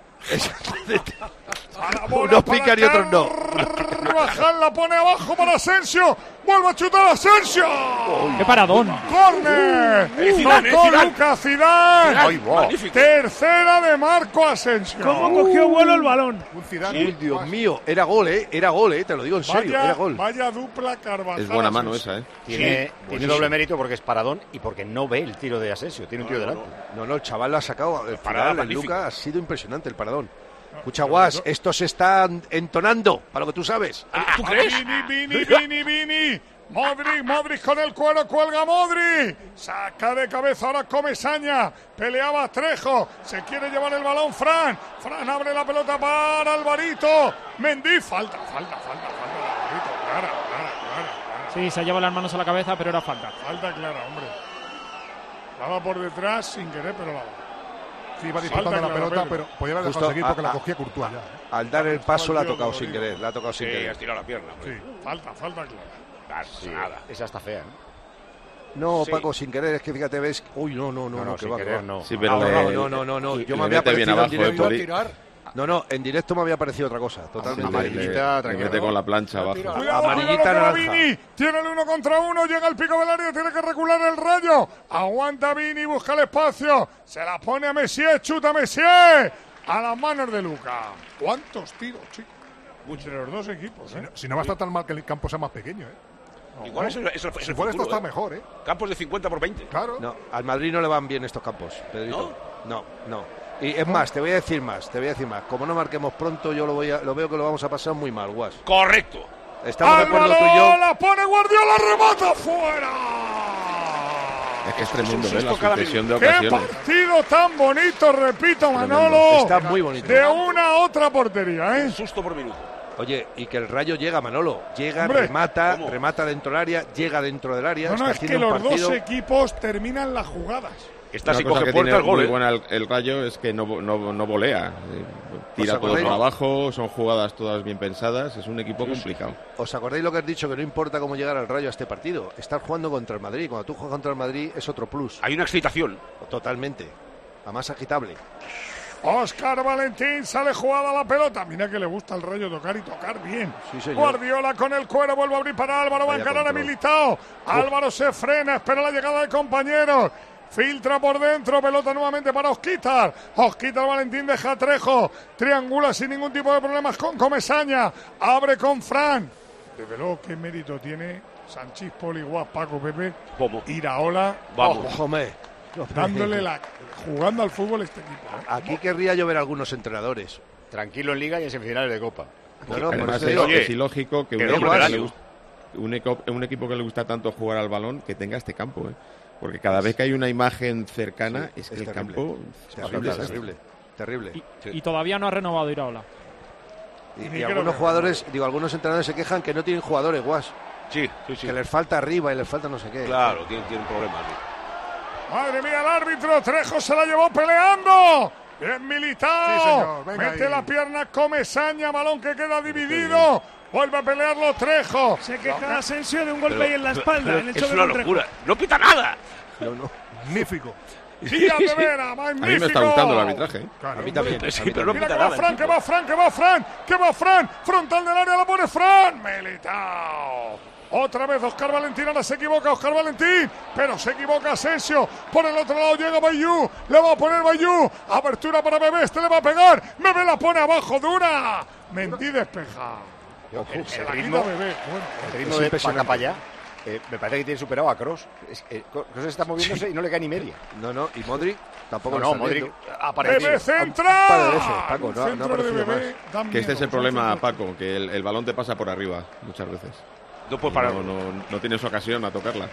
Speaker 14: A la bola
Speaker 13: Unos
Speaker 14: para
Speaker 13: pican y otros no.
Speaker 14: Carvajal la pone abajo para Asensio. Vuelve a chutar Asensio.
Speaker 15: ¡Qué paradón!
Speaker 14: ¡Córner!
Speaker 11: El Zidane,
Speaker 14: Tocó
Speaker 11: el Zidane.
Speaker 14: Lucas Zidane.
Speaker 11: Ay, wow. Magnífico.
Speaker 14: Tercera de Marco Asensio.
Speaker 16: ¿Cómo cogió vuelo el balón?
Speaker 17: Un Zidane.
Speaker 13: Uy, Dios mío, era gol, ¿eh? Era gol, ¿eh? Te lo digo en serio,
Speaker 14: Vaya,
Speaker 13: era gol.
Speaker 14: vaya dupla Carvajal.
Speaker 18: Es buena mano
Speaker 14: Asensio.
Speaker 18: esa, ¿eh?
Speaker 4: Tiene,
Speaker 11: Sí,
Speaker 4: tiene doble mérito porque es paradón y porque no ve el tiro de Asensio. Tiene un tiro delante.
Speaker 13: No, no, el chaval lo ha sacado. El
Speaker 11: Parada
Speaker 13: final, el
Speaker 11: magnífica.
Speaker 13: Lucas, ha sido impresionante el paradón. Escucha, Guas, esto se está entonando, para lo que tú sabes.
Speaker 11: ¿Tú
Speaker 14: Ahora
Speaker 11: crees?
Speaker 14: Vini, Vini, Vini, Vini. Modric, Modric con el cuero, cuelga Modric. Saca de cabeza ahora Comesaña. Peleaba Trejo. Se quiere llevar el balón Fran. Fran abre la pelota para Alvarito. Mendy, falta, falta, falta, falta. Alvarito, clara, clara, clara, clara.
Speaker 15: Sí, se lleva las manos a la cabeza, pero era falta.
Speaker 14: Falta clara, hombre. La va por detrás sin querer, pero la va.
Speaker 17: Sí, iba disfrutando
Speaker 14: Falta
Speaker 17: la
Speaker 14: clara,
Speaker 17: pelota,
Speaker 14: Pedro.
Speaker 17: pero podía haber dejado
Speaker 13: Justo
Speaker 17: seguir porque
Speaker 13: a-
Speaker 17: la
Speaker 13: a-
Speaker 17: cogía Courtois ya. ¿eh?
Speaker 13: Al dar el paso la ha
Speaker 14: Tío,
Speaker 13: tocado
Speaker 14: lo
Speaker 13: sin
Speaker 14: digo.
Speaker 13: querer, la ha tocado sin
Speaker 11: Sí,
Speaker 13: querer.
Speaker 11: has tirado la pierna. hombre.
Speaker 14: Sí, falta, falta clara.
Speaker 11: Claro,
Speaker 4: Sí,
Speaker 11: nada.
Speaker 4: esa está fea, ¿eh?
Speaker 13: No,
Speaker 11: Sí.
Speaker 13: Paco, sin querer, es que fíjate, ves. Uy, no, no, no,
Speaker 4: No, no,
Speaker 13: que
Speaker 4: sin
Speaker 13: va, que
Speaker 4: querer,
Speaker 13: va.
Speaker 4: no.
Speaker 18: Sí, pero
Speaker 13: No,
Speaker 18: le-
Speaker 13: no, no, no, no, no. Yo me
Speaker 18: le
Speaker 13: había
Speaker 18: mete bien
Speaker 13: parecido en
Speaker 18: abajo,
Speaker 13: directo.
Speaker 18: eh, Poli.
Speaker 6: tirar.
Speaker 13: No, no, en directo me había parecido otra cosa, totalmente.
Speaker 4: Amarillita,
Speaker 18: Le
Speaker 4: tranquilo.
Speaker 18: mete con la plancha abajo.
Speaker 14: Cuidado,
Speaker 13: Amarillita,
Speaker 14: cuidado,
Speaker 13: naranja.
Speaker 14: Vini. Tiene el uno contra uno, llega al pico del área, tiene que recular el Rayo. Aguanta Vini, busca el espacio. Se la pone a Messier, chuta Messier. A las manos de Luca. ¿Cuántos tiros, chicos? Entre los dos equipos, ¿eh?
Speaker 17: Si no va a estar tan mal que el campo sea más pequeño, ¿eh?
Speaker 11: Igual eso, eso, eso es el
Speaker 17: Igual esto
Speaker 11: futuro,
Speaker 17: está
Speaker 11: ¿eh?
Speaker 17: mejor, ¿eh?
Speaker 11: Campos de cincuenta por veinte.
Speaker 17: Claro.
Speaker 13: No, al Madrid no le van bien estos campos, Pedrito. No, no. Y es más, te voy a decir más, te voy a decir más. Como no marquemos pronto, yo lo voy a, lo veo que lo vamos a pasar muy mal, Guas.
Speaker 11: Correcto.
Speaker 13: Estamos de acuerdo tú y
Speaker 14: Álvaro,
Speaker 13: yo.
Speaker 14: la pone Guardiola, remata fuera.
Speaker 18: Es que es tremendo,
Speaker 11: Es un
Speaker 18: ¿eh? La
Speaker 11: susto cada
Speaker 18: sucesión de
Speaker 14: ¡Qué
Speaker 18: ocasiones.
Speaker 14: partido tan bonito! Repito, Manolo.
Speaker 13: Está muy bonito.
Speaker 14: De una a otra portería, ¿eh?
Speaker 11: Susto por minuto.
Speaker 13: Oye, y que el Rayo llega, Manolo. Llega,
Speaker 14: Hombre,
Speaker 13: remata,
Speaker 11: ¿cómo?
Speaker 13: remata dentro del área, llega dentro del área.
Speaker 14: No, no,
Speaker 13: está
Speaker 14: es que
Speaker 13: haciendo un
Speaker 14: los
Speaker 13: partido.
Speaker 14: dos equipos terminan las jugadas.
Speaker 11: Está
Speaker 18: Una
Speaker 11: si
Speaker 18: cosa
Speaker 11: coge
Speaker 18: que tiene
Speaker 11: puertas, gol,
Speaker 18: muy
Speaker 11: ¿eh?
Speaker 18: buena el, el Rayo es que no, no, no volea. Eh, Tira
Speaker 13: ¿Os
Speaker 18: todo
Speaker 13: acordáis?
Speaker 18: para abajo, son jugadas todas bien pensadas. Es un equipo complicado.
Speaker 13: ¿Os acordáis lo que has dicho? Que no importa cómo llegar al Rayo a este partido. Estar jugando contra el Madrid. Cuando tú juegas contra el Madrid es otro plus.
Speaker 11: Hay una excitación.
Speaker 13: Totalmente. A más agitable.
Speaker 14: Óscar Valentín sale jugada la pelota. Mira que le gusta al Rayo tocar y tocar bien.
Speaker 13: Sí, señor.
Speaker 14: Guardiola con el cuero, vuelve a abrir para Álvaro, va a
Speaker 13: Vaya
Speaker 14: encarar a
Speaker 13: control.
Speaker 14: Militao. Álvaro se frena, espera la llegada de compañeros. Filtra por dentro, pelota nuevamente para Osquitar. Osquitar, Valentín deja a Trejo. Triangula sin ningún tipo de problemas con Comesaña. Abre con Fran. Desde luego, qué mérito tiene Sanchís, Poli, Guas, Paco, Pepe.
Speaker 11: ¿Cómo?
Speaker 14: Iraola.
Speaker 11: Vamos.
Speaker 13: Hombre.
Speaker 14: Dándole la. Jugando al fútbol este equipo. ¿eh?
Speaker 13: Aquí querría yo ver a algunos entrenadores.
Speaker 4: Tranquilo en Liga y en semifinales de Copa.
Speaker 13: No, no, por
Speaker 18: Además,
Speaker 13: eso
Speaker 18: es,
Speaker 13: digo,
Speaker 11: oye,
Speaker 18: es ilógico que un
Speaker 11: que
Speaker 18: equipo
Speaker 11: no,
Speaker 18: que,
Speaker 11: no,
Speaker 18: le
Speaker 11: no.
Speaker 18: gusta, un, eco- un equipo que le gusta tanto jugar al balón que tenga este campo. ¿eh? Porque cada vez que hay una imagen cercana
Speaker 13: Sí,
Speaker 18: es que
Speaker 13: es
Speaker 18: el
Speaker 13: terrible.
Speaker 18: campo
Speaker 13: Es
Speaker 18: es un
Speaker 13: terrible,
Speaker 18: desastre.
Speaker 13: terrible, terrible.
Speaker 15: Y,
Speaker 13: Sí.
Speaker 15: y todavía no ha renovado Iraola.
Speaker 13: Y,
Speaker 14: Ni
Speaker 13: y
Speaker 14: creo
Speaker 13: algunos
Speaker 14: que-
Speaker 13: jugadores, digo, algunos entrenadores se quejan que no tienen jugadores, Guas.
Speaker 11: Sí, sí, sí.
Speaker 13: Que les falta arriba y les falta no sé qué.
Speaker 11: Claro, tienen, tienen problemas. sí.
Speaker 14: Madre mía, el árbitro Trejo se la llevó peleando. Bien Militao.
Speaker 17: Sí, señor, venga
Speaker 14: Mete
Speaker 17: ahí.
Speaker 14: la pierna Comesaña, balón que queda dividido. Vuelve a pelearlo Trejo.
Speaker 16: Se queja Asensio de un golpe
Speaker 11: Pero-
Speaker 16: ahí en la
Speaker 11: pero-
Speaker 16: espalda.
Speaker 11: pero
Speaker 16: en el
Speaker 11: es
Speaker 16: choque
Speaker 11: una
Speaker 16: con Trejo.
Speaker 11: locura. No pita nada.
Speaker 13: No, no.
Speaker 17: Magnífico.
Speaker 14: Díaz de Vera,
Speaker 18: A
Speaker 14: magnífico.
Speaker 18: mí me está gustando el arbitraje. ¿eh?
Speaker 17: Claro.
Speaker 13: A mí también.
Speaker 11: Sí,
Speaker 13: a mí
Speaker 11: pero no
Speaker 14: Mira
Speaker 11: pita
Speaker 14: que va
Speaker 11: nada.
Speaker 14: Fran,
Speaker 11: el
Speaker 14: que
Speaker 11: tipo.
Speaker 14: va Fran, que va Fran, que va Fran. Frontal del área la pone Fran. Militao. Otra vez Oscar Valentín, ahora se equivoca Oscar Valentín, pero se equivoca Asensio. Por el otro lado llega Bayú, le va a poner Bayú. Apertura para Bebé, este le va a pegar. Bebé la pone abajo, dura. Mendy despeja.
Speaker 4: Yo, el,
Speaker 14: Se
Speaker 4: el
Speaker 14: la
Speaker 4: ritmo,
Speaker 14: quita Bebé. Bueno,
Speaker 4: el ritmo
Speaker 13: Es
Speaker 4: de
Speaker 13: impresionante.
Speaker 4: para allá, eh, me parece que tiene superado a Kroos. Es, eh, Kroos está moviéndose y no le cae ni media.
Speaker 13: No, no. Y Modric tampoco
Speaker 4: No,
Speaker 13: lo
Speaker 4: no,
Speaker 13: está
Speaker 4: Modric
Speaker 13: viendo.
Speaker 4: ha aparecido.
Speaker 14: Bebé centra.
Speaker 13: Un par de veces, Paco,
Speaker 14: Un
Speaker 13: no ha- no ha
Speaker 14: centro de
Speaker 13: aparecido
Speaker 14: Bebé, da
Speaker 18: Que este es
Speaker 14: miedo,
Speaker 18: el problema,
Speaker 14: son centros.
Speaker 18: Paco, que el, el balón te pasa por arriba muchas veces.
Speaker 11: No puede parar.
Speaker 18: No, no, no tienes ocasión a tocarla.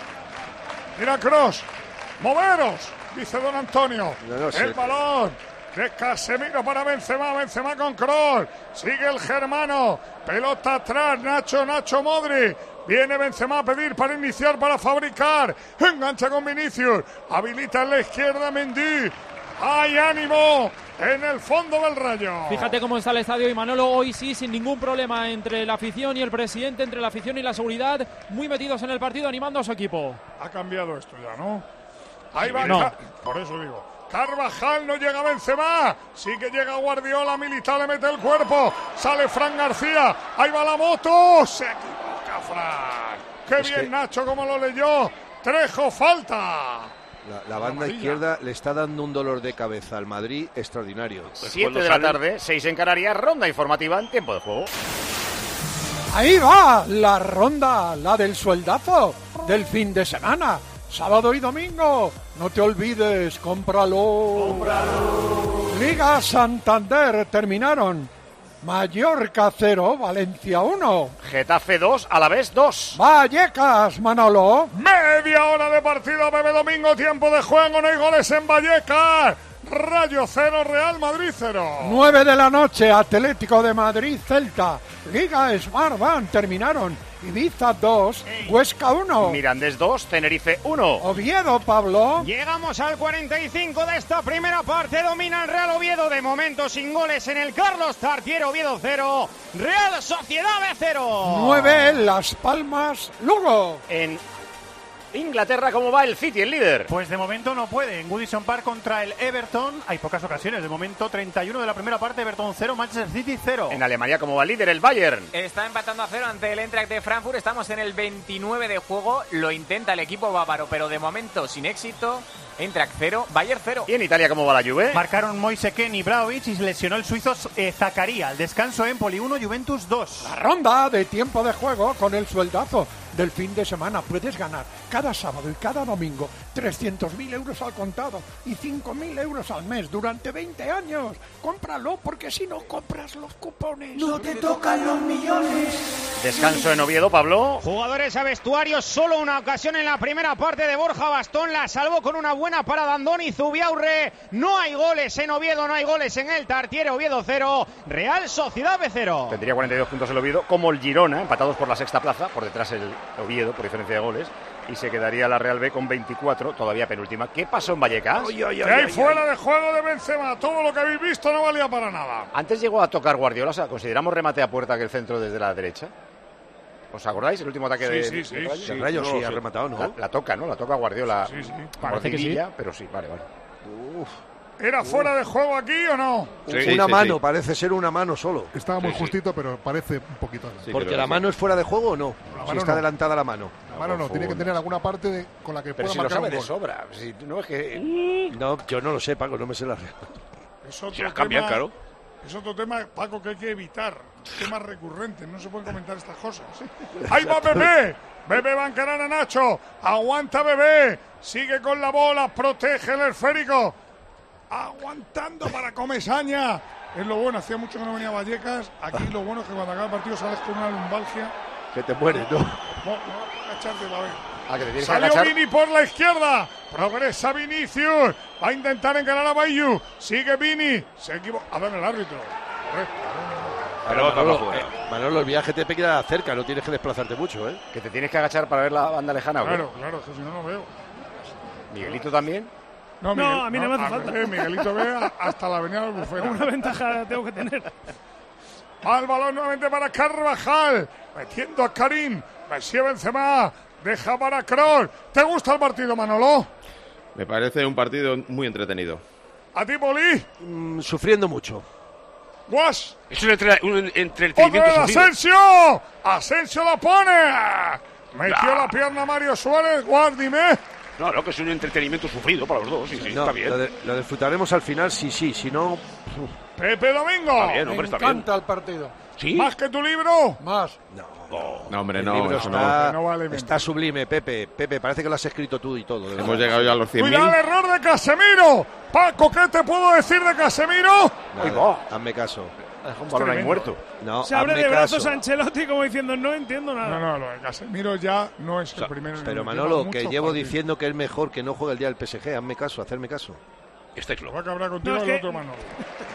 Speaker 14: Mira Cross, moveros, dice Don Antonio.
Speaker 13: No, no,
Speaker 14: el
Speaker 13: sí.
Speaker 14: balón de Casemiro para Benzema, Benzema con Kroos. Sigue el germano, pelota atrás, Nacho, Nacho Modric. Viene Benzema a pedir para iniciar, para fabricar. Engancha con Vinicius. Habilita en la izquierda Mendy. ¡Hay ánimo en el fondo del Rayo!
Speaker 15: Fíjate cómo está el estadio y Manolo, hoy sí, sin ningún problema entre la afición y el presidente, entre la afición y la seguridad, muy metidos en el partido, animando a su equipo.
Speaker 14: Ha cambiado esto ya, ¿no? Ahí va.
Speaker 15: No.
Speaker 14: Car- Por eso digo. Carvajal, no llega Benzema. Sí que llega Guardiola, Militao le mete el cuerpo. Sale Fran García. Ahí va la moto. Se equivoca Fran. Qué
Speaker 13: Es
Speaker 14: bien
Speaker 13: que-
Speaker 14: Nacho como lo leyó. Trejo, falta.
Speaker 13: La, la banda
Speaker 14: Amarilla.
Speaker 13: izquierda le está dando un dolor de cabeza al Madrid extraordinario.
Speaker 4: siete de la tarde, seis en Canarias, ronda informativa en tiempo de juego.
Speaker 6: Ahí va la ronda, la del sueldazo del fin de semana. Sábado y domingo, no te olvides, cómpralo. cómpralo. Liga Santander terminaron. Mallorca cero, Valencia uno.
Speaker 4: Getafe dos, Alavés dos.
Speaker 6: Vallecas, Manolo.
Speaker 14: Media hora de partido, Bebe Domingo, tiempo de juego, no hay goles en Vallecas. Rayo cero, Real Madrid cero.
Speaker 6: nueve de la noche, Atlético de Madrid, Celta. Liga Smartbank terminaron. Ibiza dos, Huesca uno.
Speaker 4: Mirandés dos, Tenerife uno.
Speaker 6: Oviedo, Pablo.
Speaker 5: Llegamos al cuarenta y cinco de esta primera parte. Domina el Real Oviedo. De momento sin goles en el Carlos Tartiere. Oviedo cero. Real Sociedad B cero.
Speaker 6: nueve, Las Palmas, Lugo.
Speaker 4: En Inglaterra, ¿cómo va el City, el líder?
Speaker 7: Pues de momento no puede. En Goodison Park contra el Everton hay pocas ocasiones. De momento treinta y uno de la primera parte, Everton cero, Manchester City cero.
Speaker 4: En Alemania, ¿cómo va el líder, el Bayern?
Speaker 2: Está empatando a cero ante el Eintracht de Frankfurt. Estamos en el veintinueve de juego. Lo intenta el equipo bávaro, pero de momento sin éxito. Eintracht cero, Bayern cero.
Speaker 4: ¿Y en Italia cómo va la Juve?
Speaker 7: Marcaron Moise Kean y Vlahovic y se lesionó el suizo eh, Zakaria. Al descanso Empoli uno, Juventus dos.
Speaker 6: La ronda de tiempo de juego con el sueldazo del fin de semana. Puedes ganar cada sábado y cada domingo trescientos mil euros al contado y cinco mil euros al mes durante veinte años. Cómpralo porque si no compras los cupones no te tocan los millones.
Speaker 4: Descanso en Oviedo, Pablo.
Speaker 5: Jugadores a vestuario, solo una ocasión en la primera parte de Borja Bastón, la salvó con una buena parada Andoni Zubiaurre. No hay goles en Oviedo, no hay goles en el Tartiere. Oviedo cero, Real Sociedad B cero.
Speaker 4: Tendría cuarenta y dos puntos el Oviedo, como el Girona, empatados por la sexta plaza, por detrás el Oviedo, por diferencia de goles, y se quedaría la Real B con veinticuatro, todavía penúltima. ¿Qué pasó en Vallecas?
Speaker 14: Que hay fuera de juego de Benzema. Todo lo que habéis visto no valía para nada.
Speaker 4: Antes llegó a tocar Guardiola, o sea, ¿consideramos remate a puerta que el centro desde la derecha? ¿Os acordáis? El último ataque
Speaker 14: Sí,
Speaker 4: de,
Speaker 14: sí, sí,
Speaker 4: de Rayo.
Speaker 14: sí.
Speaker 13: El Rayo
Speaker 14: No
Speaker 13: sí
Speaker 14: lo
Speaker 13: ha
Speaker 14: sé.
Speaker 13: rematado, ¿no?
Speaker 4: La, la toca, ¿no? La toca Guardiola.
Speaker 14: Sí, sí.
Speaker 15: Parece que sí.
Speaker 4: Mordidilla, pero sí, vale, vale.
Speaker 13: Uf.
Speaker 14: ¿Era fuera de juego aquí o no?
Speaker 18: Sí,
Speaker 13: una
Speaker 18: sí,
Speaker 13: mano,
Speaker 18: sí.
Speaker 13: parece ser una mano solo.
Speaker 17: Estaba muy
Speaker 18: Sí, sí.
Speaker 17: justito, pero parece un poquito. adelante.
Speaker 18: Sí,
Speaker 13: Porque
Speaker 18: creo
Speaker 13: la
Speaker 18: que
Speaker 13: mano es fuera de juego o no.
Speaker 17: La
Speaker 13: Si
Speaker 17: mano
Speaker 13: está
Speaker 17: no.
Speaker 13: adelantada la mano.
Speaker 17: La mano no, tiene que tener alguna parte de- con la que
Speaker 4: Pero
Speaker 17: pueda
Speaker 4: si lo
Speaker 17: marcar
Speaker 4: sabe
Speaker 17: un
Speaker 4: de
Speaker 17: gol.
Speaker 4: sobra. Si no es que...
Speaker 13: No, yo no lo sé, Paco, no me sé la regla.
Speaker 14: Es otro
Speaker 11: Si las cambian,
Speaker 14: tema-
Speaker 11: claro.
Speaker 14: Es otro tema, Paco, que hay que evitar. Temas recurrentes, no se pueden comentar estas cosas. ¡Ahí va Bebé! Bebé va a encarar a Nacho. Aguanta Bebé. Sigue con la bola. Protege el esférico. Aguantando para Comesaña. Es lo bueno. Hacía mucho que no venía a Vallecas. Aquí lo bueno es que cuando acaba el partido sales con una lumbalgia.
Speaker 13: Que te mueres, ¿no?
Speaker 14: No, no vas a agacharte, la vez.
Speaker 4: Ah, que te tienes que
Speaker 14: Salió
Speaker 4: agachar.
Speaker 14: Vini por la izquierda. Progresa Vinicius. Va a intentar encarar a Bayu. Sigue Vini. Se equivoca. A ver el árbitro. Correcto.
Speaker 11: Pero
Speaker 13: Manolo, eh, Manolo, el viaje te queda cerca, no tienes que desplazarte mucho, ¿eh?
Speaker 4: Que te tienes que agachar para ver la banda lejana, ¿o qué?
Speaker 14: Claro, claro, es que si no, no veo.
Speaker 4: Miguelito también.
Speaker 14: No,
Speaker 16: No, a mí no me hace
Speaker 14: a
Speaker 16: falta.
Speaker 14: ver, Miguelito ve a- hasta la avenida del Bufete.
Speaker 16: Una ventaja tengo que tener.
Speaker 14: Va el balón nuevamente para Carvajal. Metiendo a Karim. Messi Benzema. Deja para Kroos. ¿Te gusta el partido, Manolo?
Speaker 18: Me parece un partido muy entretenido.
Speaker 14: ¿A ti, Poli?
Speaker 13: Mm, sufriendo mucho.
Speaker 14: Guas.
Speaker 11: Es un, entre, un
Speaker 14: ¡Otra
Speaker 11: entretenimiento
Speaker 14: vez
Speaker 11: sufrido.
Speaker 14: Asensio! ¡Asensio la pone! Metió la pierna Mario Suárez. Guas, dime.
Speaker 11: No, no, que es un entretenimiento sufrido para los dos. Sí, sí,
Speaker 13: No,
Speaker 11: está bien.
Speaker 13: Lo, de- lo disfrutaremos al final, sí, sí, si no...
Speaker 14: Pepe Domingo.
Speaker 11: Está bien,
Speaker 6: Me
Speaker 11: hombre, está bien.
Speaker 6: encanta el partido.
Speaker 11: ¿Sí?
Speaker 14: ¿Más que tu libro?
Speaker 6: Más.
Speaker 18: No, hombre,
Speaker 13: El
Speaker 18: no,
Speaker 13: libro
Speaker 18: eso
Speaker 13: está,
Speaker 18: no.
Speaker 14: No vale
Speaker 13: está sublime, Pepe. Pepe, parece que lo has escrito tú y todo. de
Speaker 18: Hemos
Speaker 13: verdad.
Speaker 18: llegado ya a los cien mil.
Speaker 14: Cuidado el error de Casemiro. Paco, ¿qué te puedo decir de Casemiro?
Speaker 13: Nada, hazme caso.
Speaker 4: Un balón ahí muerto.
Speaker 13: No,
Speaker 16: Se abre
Speaker 13: hazme
Speaker 16: de brazos
Speaker 13: caso.
Speaker 16: a Ancelotti como diciendo no entiendo nada.
Speaker 14: No, no, lo de Casemiro ya no es el primero. en
Speaker 13: Pero
Speaker 14: el-
Speaker 13: Manolo,
Speaker 14: lleva
Speaker 13: que
Speaker 14: muchos
Speaker 13: llevo
Speaker 14: partidos.
Speaker 13: diciendo que es mejor que no juegue el día del P S G. Hazme caso, hacerme caso.
Speaker 11: Estáis
Speaker 14: Va a
Speaker 11: locos.
Speaker 14: cabrar contigo
Speaker 16: No, es
Speaker 14: el
Speaker 16: que-
Speaker 14: otro Manolo.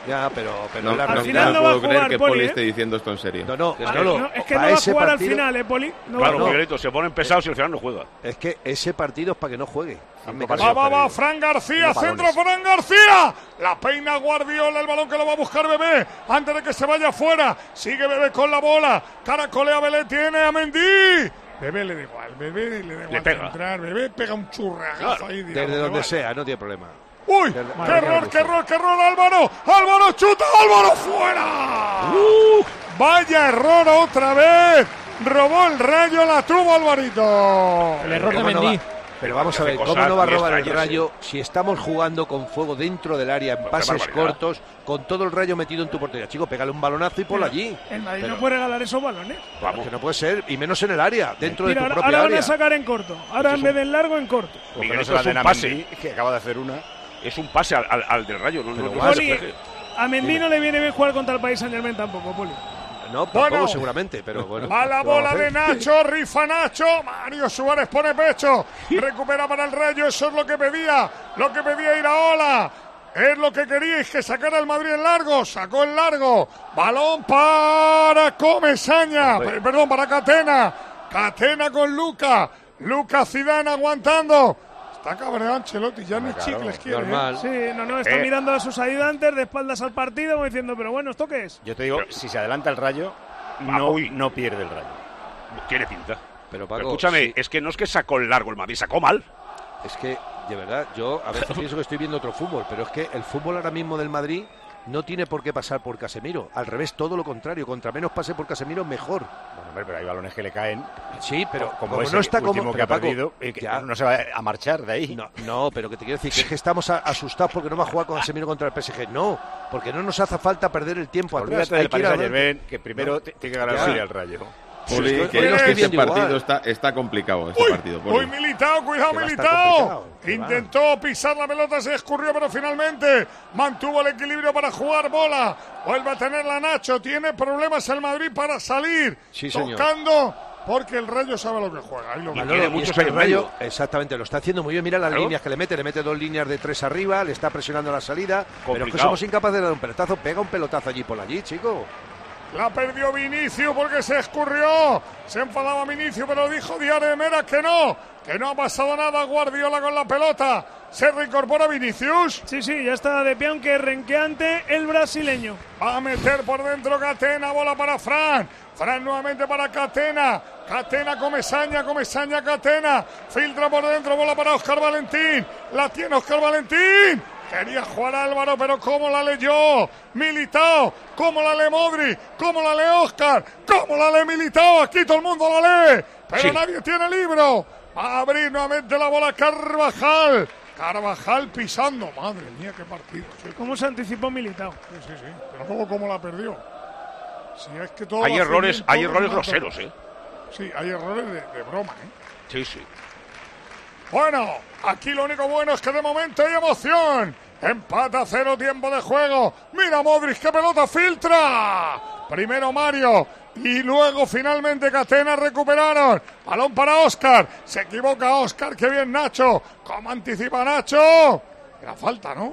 Speaker 13: Ya, pero, pero
Speaker 18: No,
Speaker 13: la
Speaker 18: no,
Speaker 16: Al
Speaker 18: no,
Speaker 16: final
Speaker 18: no
Speaker 16: no va a
Speaker 18: puedo creer
Speaker 16: jugar,
Speaker 18: que
Speaker 16: Poli,
Speaker 18: Poli
Speaker 16: ¿eh?
Speaker 18: esté diciendo esto en serio.
Speaker 13: No, no,
Speaker 16: Ah,
Speaker 13: Manolo,
Speaker 16: no, es que no
Speaker 13: para
Speaker 16: va a
Speaker 13: ese
Speaker 16: jugar
Speaker 13: partido-
Speaker 16: al final, ¿eh, Poli? No
Speaker 11: Claro,
Speaker 16: va a
Speaker 11: Miguelito, se ponen pesados y al final no juega.
Speaker 13: Es que ese partido es para que no juegue. Hazme
Speaker 11: Va,
Speaker 13: caso.
Speaker 14: Va, va, va, Fran García,
Speaker 13: Cinco
Speaker 14: centro,
Speaker 13: balones.
Speaker 14: Fran García. La peina Guardiola, el balón que lo va a buscar Bebé. Antes de que se vaya afuera. Sigue Bebé con la bola. Caracolea Bebé, tiene a Mendy. Bebé le da igual, Bebé le da igual
Speaker 11: pega.
Speaker 14: entrar. Bebé pega un churragazo ahí. dirá,
Speaker 13: Desde donde
Speaker 14: vale.
Speaker 13: sea, no tiene problema.
Speaker 14: ¡Uy!
Speaker 13: Desde-
Speaker 14: ¡Qué
Speaker 13: Vale,
Speaker 14: error,
Speaker 13: que
Speaker 14: qué error, qué error! ¡Álvaro! ¡Álvaro chuta! ¡Álvaro fuera!
Speaker 13: Uh.
Speaker 14: ¡Vaya error otra vez! Robó el Rayo, la tuvo Alvarito.
Speaker 15: El error de
Speaker 13: ¿Cómo no
Speaker 15: Mendy.
Speaker 13: va- Pero vamos a ver,
Speaker 11: Hace
Speaker 13: ¿cómo
Speaker 11: cosas
Speaker 13: no va a
Speaker 11: muy
Speaker 13: robar el
Speaker 11: extrañas,
Speaker 13: Rayo si estamos jugando con fuego dentro del área, en
Speaker 11: Pues qué
Speaker 13: pases
Speaker 11: barbaridad.
Speaker 13: cortos, con todo el Rayo metido en tu portería? Chico, pégale un balonazo y ponlo allí.
Speaker 16: El Madrid
Speaker 13: Pero-
Speaker 16: no puede regalar esos balones.
Speaker 13: Vamos. Que no puede ser, y menos en el área, dentro
Speaker 16: Mira,
Speaker 13: de
Speaker 16: ahora,
Speaker 13: tu
Speaker 16: ahora
Speaker 13: propia
Speaker 16: van a
Speaker 13: área.
Speaker 16: sacar en corto. Ahora en vez de en largo, en corto.
Speaker 4: Porque no
Speaker 11: Miguelito,
Speaker 4: se la
Speaker 11: es un
Speaker 4: den a
Speaker 11: pase.
Speaker 4: Mendy, que acaba de hacer una.
Speaker 11: Es un pase al, al, al del Rayo. No, no, no
Speaker 16: Poli,
Speaker 11: se refleje.
Speaker 16: a Mendy no le viene bien jugar contra el Paris Saint-Germain tampoco, Poli.
Speaker 13: No, tampoco
Speaker 14: Bueno.
Speaker 13: seguramente, pero bueno.
Speaker 14: A la
Speaker 13: ¿qué vamos
Speaker 14: bola
Speaker 13: a
Speaker 14: de
Speaker 13: hacer?
Speaker 14: Nacho, rifa Nacho, Mario Suárez pone pecho, recupera para el Rayo, eso es lo que pedía, lo que pedía Iraola, es lo que queríais, que sacara el Madrid en largo, sacó en largo, balón para Comesaña,
Speaker 13: Hombre.
Speaker 14: per- perdón, para Catena, Catena con Luca, Luca Zidane aguantando, está cabreado Ancelotti, ya ni
Speaker 13: Claro,
Speaker 14: chicles quiere. ¿eh?
Speaker 13: normal.
Speaker 16: Sí, no, no, está
Speaker 11: Eh.
Speaker 16: mirando a sus ayudantes de espaldas al partido como diciendo, pero bueno, ¿esto qué es?
Speaker 4: Yo te digo, si se adelanta el Rayo,
Speaker 11: Ah,
Speaker 4: no,
Speaker 11: uy.
Speaker 4: no pierde el Rayo.
Speaker 11: Tiene pinta.
Speaker 13: Pero,
Speaker 11: Pero
Speaker 13: Paco,
Speaker 11: escúchame,
Speaker 13: sí.
Speaker 11: es que no es que sacó el largo el Madrid, sacó mal.
Speaker 13: Es que, de verdad, yo a veces pienso que estoy viendo otro fútbol, pero es que el fútbol ahora mismo del Madrid no tiene por qué pasar por Casemiro. Al revés, todo lo contrario. Contra menos pase por Casemiro, mejor.
Speaker 4: Bueno, hombre, pero hay balones que le caen.
Speaker 13: Sí, pero
Speaker 4: como,
Speaker 13: como
Speaker 4: ese
Speaker 13: no está como
Speaker 4: último que
Speaker 13: pero,
Speaker 4: ha
Speaker 13: Paco,
Speaker 4: perdido, y que
Speaker 13: ya.
Speaker 4: no se va a marchar de ahí.
Speaker 13: No, no, pero que te quiero decir que es que estamos a- asustados porque no va a jugar con Casemiro contra el P S G. No, porque no nos hace falta perder el tiempo atrás.
Speaker 4: Olvídate
Speaker 13: Hay
Speaker 4: del
Speaker 13: que ir
Speaker 4: Paris
Speaker 13: adelante.
Speaker 4: Saint-Germain, que primero
Speaker 13: No.
Speaker 4: te- tiene que ganar
Speaker 13: Ya.
Speaker 4: el al Rayo.
Speaker 18: Poli,
Speaker 13: Sí,
Speaker 18: que,
Speaker 13: estoy-
Speaker 18: que
Speaker 13: estoy
Speaker 18: este
Speaker 13: viendo
Speaker 18: partido
Speaker 13: igual.
Speaker 18: está, está complicado, este
Speaker 14: Uy,
Speaker 18: partido. Poli.
Speaker 14: uy, Militao, cuidado,
Speaker 13: Que va a estar
Speaker 14: Militao.
Speaker 13: complicado, que va.
Speaker 14: Intentó pisar la pelota, se escurrió, pero finalmente mantuvo el equilibrio para jugar bola. Vuelve a tenerla Nacho, tiene problemas el Madrid para salir.
Speaker 13: Sí, señor.
Speaker 14: Tocando, porque el Rayo sabe lo que juega. Ahí lo
Speaker 11: Y
Speaker 14: ve.
Speaker 13: Manolo,
Speaker 11: tiene
Speaker 13: y es
Speaker 11: muchos
Speaker 13: que el
Speaker 11: ahí en
Speaker 13: Rayo,
Speaker 11: medio.
Speaker 13: exactamente, lo está haciendo muy bien. Mira las
Speaker 11: Claro.
Speaker 13: líneas que le mete, le mete dos líneas de tres arriba, le está presionando la salida. Pero es que
Speaker 11: Complicado.
Speaker 13: somos incapaces de dar un pelotazo. Pega un pelotazo allí por allí, chico.
Speaker 14: La perdió Vinicius porque se escurrió. Se enfadaba Vinicius, pero dijo Díaz de Mera que no, que no ha pasado nada. Guardiola con la pelota. Se reincorpora Vinicius.
Speaker 16: Sí, sí, ya está de pie, aunque renqueante el brasileño.
Speaker 14: Va a meter por dentro Catena, bola para Fran. Fran nuevamente para Catena. Catena, Comesaña, Comesaña, Catena. Filtra por dentro, bola para Óscar Valentín. La tiene Óscar Valentín. Quería jugar Álvaro, pero ¿cómo la leyó? Militao, ¿cómo la lee Modri? ¿Cómo la lee Óscar? ¿Cómo la lee Militao? Aquí todo el mundo la lee, pero
Speaker 11: Sí.
Speaker 14: nadie tiene libro. Va a abrir nuevamente la bola Carvajal. Carvajal pisando. Madre mía, qué partido. Sí,
Speaker 16: ¿Cómo se anticipó Militao?
Speaker 14: sí, sí. sí. Pero luego cómo la perdió. Si es que todo
Speaker 11: Hay
Speaker 14: lo hace
Speaker 11: errores,
Speaker 14: bien,
Speaker 11: hay
Speaker 14: todo
Speaker 11: errores
Speaker 14: es una
Speaker 11: groseros,
Speaker 14: tontería.
Speaker 11: ¿eh?
Speaker 14: Sí, hay errores de, de broma, ¿eh?
Speaker 11: Sí, sí.
Speaker 14: Bueno, aquí lo único bueno es que de momento hay emoción. Empata cero, tiempo de juego. Mira Modric, qué pelota filtra. Primero Mario y luego finalmente Catena recuperaron. Balón para Óscar. Se equivoca Óscar, qué bien Nacho. ¿Cómo anticipa Nacho? Era falta, ¿no?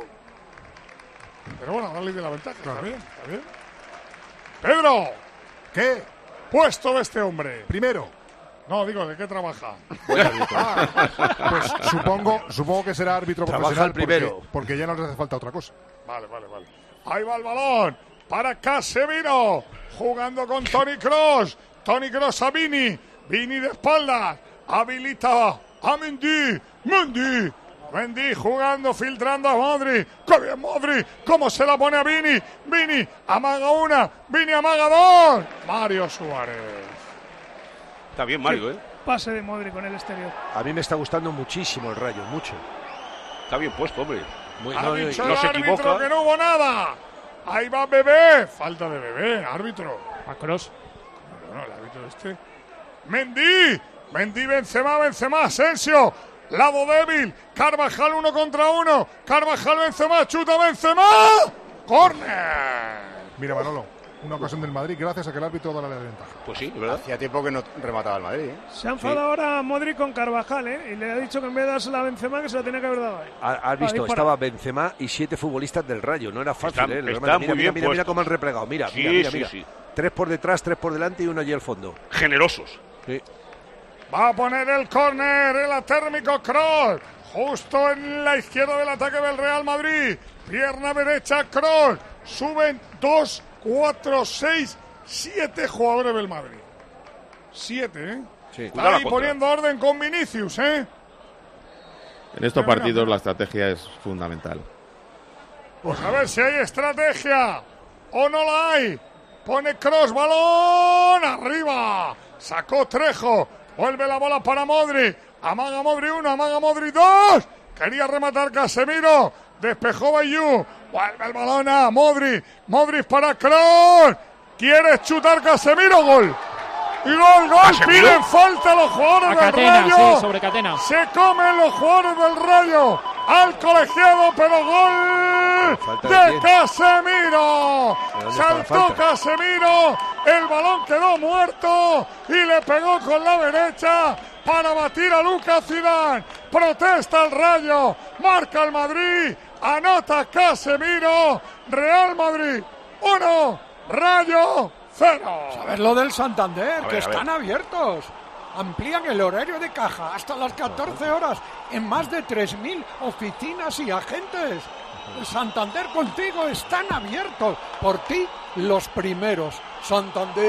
Speaker 14: Pero bueno, dale de la ventaja. Está bien, está bien. Pedro,
Speaker 17: ¿Qué?
Speaker 14: puesto de este hombre.
Speaker 17: Primero.
Speaker 14: No, digo, ¿de qué trabaja?
Speaker 17: Pues supongo, supongo que será árbitro
Speaker 13: Trabaja
Speaker 17: profesional
Speaker 13: el primero.
Speaker 17: Porque, porque ya no les hace falta otra cosa.
Speaker 14: Vale, vale, vale. Ahí va el balón para Casemiro. Jugando con Toni Kroos. Toni Kroos a Vini. Vini de espaldas. Habilita a Mendy. Mendy. Mendy jugando, filtrando a Modri. ¡Qué bien Modri! ¿Cómo se la pone a Vini? Vini amaga una. Vini amaga dos. Mario Suárez.
Speaker 11: Está bien Mario, ¿eh?
Speaker 16: Pase de Modri con el exterior.
Speaker 13: A mí me está gustando muchísimo el Rayo, mucho.
Speaker 11: Está bien puesto, hombre.
Speaker 13: Muy,
Speaker 14: Ha
Speaker 13: no,
Speaker 14: dicho
Speaker 13: no
Speaker 14: el
Speaker 11: se
Speaker 14: árbitro
Speaker 11: equivoca.
Speaker 14: que no hubo nada. Ahí va Bebé. Falta de Bebé, árbitro.
Speaker 15: A Kroos.
Speaker 14: No, no, el árbitro este. Mendy. Mendy, Benzema, Benzema, Asensio. Lado débil. Carvajal uno contra uno. Carvajal, Benzema, chuta Benzema. Corner.
Speaker 17: Mira, Manolo, una ocasión del Madrid gracias a que el árbitro da la ventaja.
Speaker 11: Pues sí, ¿verdad?
Speaker 4: Hacía tiempo que no remataba el Madrid, ¿eh?
Speaker 16: Se ha enfadado sí. ahora Modric con Carvajal, ¿eh? Y le ha dicho que en vez de dársela a Benzema que se la tenía que haber dado ahí.
Speaker 13: Has visto, estaba Benzema y siete futbolistas del Rayo, no era fácil,
Speaker 11: está,
Speaker 13: ¿eh?
Speaker 11: Está
Speaker 13: mira,
Speaker 11: muy
Speaker 13: mira,
Speaker 11: bien
Speaker 13: mira, mira cómo han replegado, mira,
Speaker 11: sí,
Speaker 13: mira, mira,
Speaker 11: sí,
Speaker 13: mira.
Speaker 11: Sí.
Speaker 13: Tres por detrás, tres por delante y uno allí al fondo.
Speaker 11: Generosos.
Speaker 13: Sí.
Speaker 14: Va a poner el córner, el atérmico Kroos, justo en la izquierda del ataque del Real Madrid. Pierna derecha, Kroos. Suben dos, cuatro, seis, siete jugadores del Madrid. Siete, ¿eh?
Speaker 13: Sí.
Speaker 14: Está ahí poniendo orden con Vinicius, ¿eh?
Speaker 18: En estos partidos la estrategia es fundamental.
Speaker 14: Pues a ver si hay estrategia o no la hay. Pone Kroos, balón arriba. Sacó Trejo. Vuelve la bola para Modric. Amaga Modric uno, amaga Modric dos. Quería rematar Casemiro. Despejó Bayú. Vuelve el balón a Modric. Modric para Kroos. Quiere chutar Casemiro. Gol. Y gol, gol.
Speaker 11: ¿Casemiro?
Speaker 14: Piden falta los jugadores
Speaker 15: A
Speaker 14: del
Speaker 15: Catena,
Speaker 14: Rayo.
Speaker 15: sí, sobre Catena.
Speaker 14: Se comen los jugadores del Rayo al colegiado, pero gol
Speaker 13: ¿Falta
Speaker 14: de,
Speaker 13: de quién?
Speaker 14: Casemiro.
Speaker 13: ¿De dónde está la
Speaker 14: Saltó
Speaker 13: falta?
Speaker 14: Casemiro. El balón quedó muerto y le pegó con la derecha para batir a Lucas Zidane. Protesta el Rayo. Marca el Madrid. Anota Casemiro. Real Madrid uno. Rayo cero.
Speaker 6: ¿Sabes lo del Santander?
Speaker 11: ver,
Speaker 6: que
Speaker 11: a
Speaker 6: están
Speaker 11: ver.
Speaker 6: abiertos. Amplían el horario de caja hasta las catorce horas en más de tres mil oficinas y agentes. El Santander contigo están abiertos. Por ti, los primeros. Santander.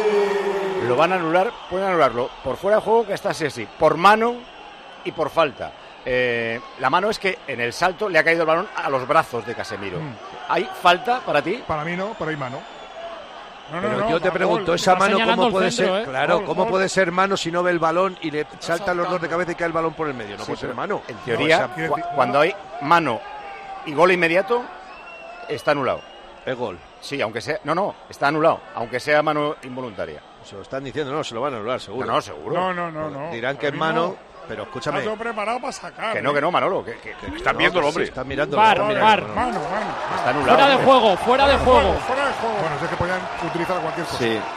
Speaker 4: Lo van a anular, pueden anularlo por fuera de juego, que está así, así, por mano y por falta. Eh, la mano es que en el salto le ha caído el balón a los brazos de Casemiro.
Speaker 17: Mm.
Speaker 4: ¿Hay falta para ti?
Speaker 17: Para mí no, pero hay mano.
Speaker 14: No, no,
Speaker 13: Pero
Speaker 14: no,
Speaker 13: yo te
Speaker 14: va,
Speaker 13: pregunto,
Speaker 14: gol.
Speaker 13: esa
Speaker 15: Está
Speaker 13: mano
Speaker 15: señalando
Speaker 13: cómo
Speaker 15: el
Speaker 13: puede
Speaker 15: centro,
Speaker 13: ser,
Speaker 15: ¿eh?
Speaker 13: claro,
Speaker 14: Gol,
Speaker 13: cómo
Speaker 14: gol.
Speaker 13: puede ser mano si no ve el balón y le saltan los dos de cabeza y cae el balón por el medio, no
Speaker 4: Sí,
Speaker 13: puede ser
Speaker 4: pero
Speaker 13: mano.
Speaker 4: En teoría,
Speaker 13: No, esa-
Speaker 4: cu- cuando hay mano y gol inmediato, está anulado.
Speaker 13: es gol.
Speaker 4: Sí, aunque sea... No, no, está anulado, aunque sea mano involuntaria.
Speaker 13: Se lo están diciendo, no, se lo van a anular, seguro.
Speaker 4: No, no, seguro.
Speaker 14: No, no, no, no.
Speaker 13: Dirán que es
Speaker 14: Ahora
Speaker 13: mano,
Speaker 14: mismo
Speaker 13: pero
Speaker 14: Está
Speaker 13: escúchame.
Speaker 14: todo preparado para sacar.
Speaker 4: Que no, que no, Manolo, que, que- que
Speaker 11: Están
Speaker 13: No,
Speaker 11: viendo el
Speaker 13: que
Speaker 11: hombre.
Speaker 13: sí, Están mirando.
Speaker 15: Var,
Speaker 13: están
Speaker 15: var.
Speaker 13: mirando, no.
Speaker 14: Mano, mano.
Speaker 4: está anulado.
Speaker 15: Fuera de juego, fuera de juego.
Speaker 14: Fuera de juego.
Speaker 17: Bueno, sé que podían utilizar cualquier cosa.
Speaker 18: Sí.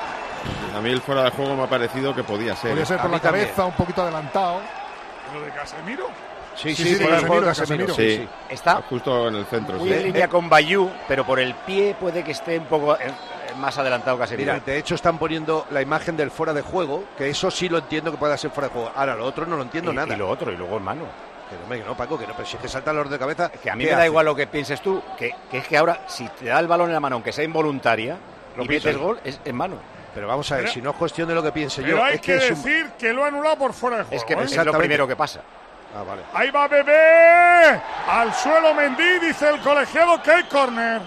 Speaker 18: A mí el fuera de juego me ha parecido que podía ser.
Speaker 17: Podría ser
Speaker 13: A
Speaker 17: por
Speaker 13: mí
Speaker 17: la
Speaker 13: también.
Speaker 17: cabeza, un poquito adelantado.
Speaker 14: ¿Lo de Casemiro?
Speaker 13: Sí,
Speaker 17: Sí,
Speaker 13: sí,
Speaker 17: sí,
Speaker 13: fuera de
Speaker 17: Casemiro,
Speaker 13: juego de
Speaker 17: Casemiro.
Speaker 13: Casemiro,
Speaker 18: Sí.
Speaker 13: sí, sí.
Speaker 4: Está
Speaker 18: Justo en el centro,
Speaker 4: muy
Speaker 18: sí.
Speaker 4: en línea con Bayú, pero por el pie puede que esté un poco eh, más adelantado Casemiro.
Speaker 13: Mira, de hecho están poniendo la imagen del fuera de juego, que eso sí lo entiendo que pueda ser fuera de juego. Ahora, lo otro no lo entiendo
Speaker 4: y,
Speaker 13: nada.
Speaker 4: y lo otro, y luego en mano.
Speaker 13: Que no, que no, Paco, que no, pero si te saltan los de cabeza.
Speaker 4: Que a mí
Speaker 13: ¿qué
Speaker 4: me da
Speaker 13: hace?
Speaker 4: igual lo que pienses tú, que, que es que ahora, si te da el balón en la mano, aunque sea involuntaria,
Speaker 11: Lo
Speaker 4: y metes
Speaker 11: piensas.
Speaker 4: gol, es en mano.
Speaker 13: Pero vamos a ver,
Speaker 14: Pero-
Speaker 13: si no es cuestión de lo que piense
Speaker 14: Pero
Speaker 13: yo,
Speaker 14: hay
Speaker 13: es
Speaker 14: que,
Speaker 13: que es un-
Speaker 14: decir que lo ha anulado por fuera de juego.
Speaker 4: Es que
Speaker 14: ¿eh?
Speaker 4: es lo
Speaker 13: Exactamente.
Speaker 4: primero que pasa.
Speaker 13: Ah, vale.
Speaker 14: Ahí va Bebé. Al suelo Mendy, dice el colegiado que hay córner.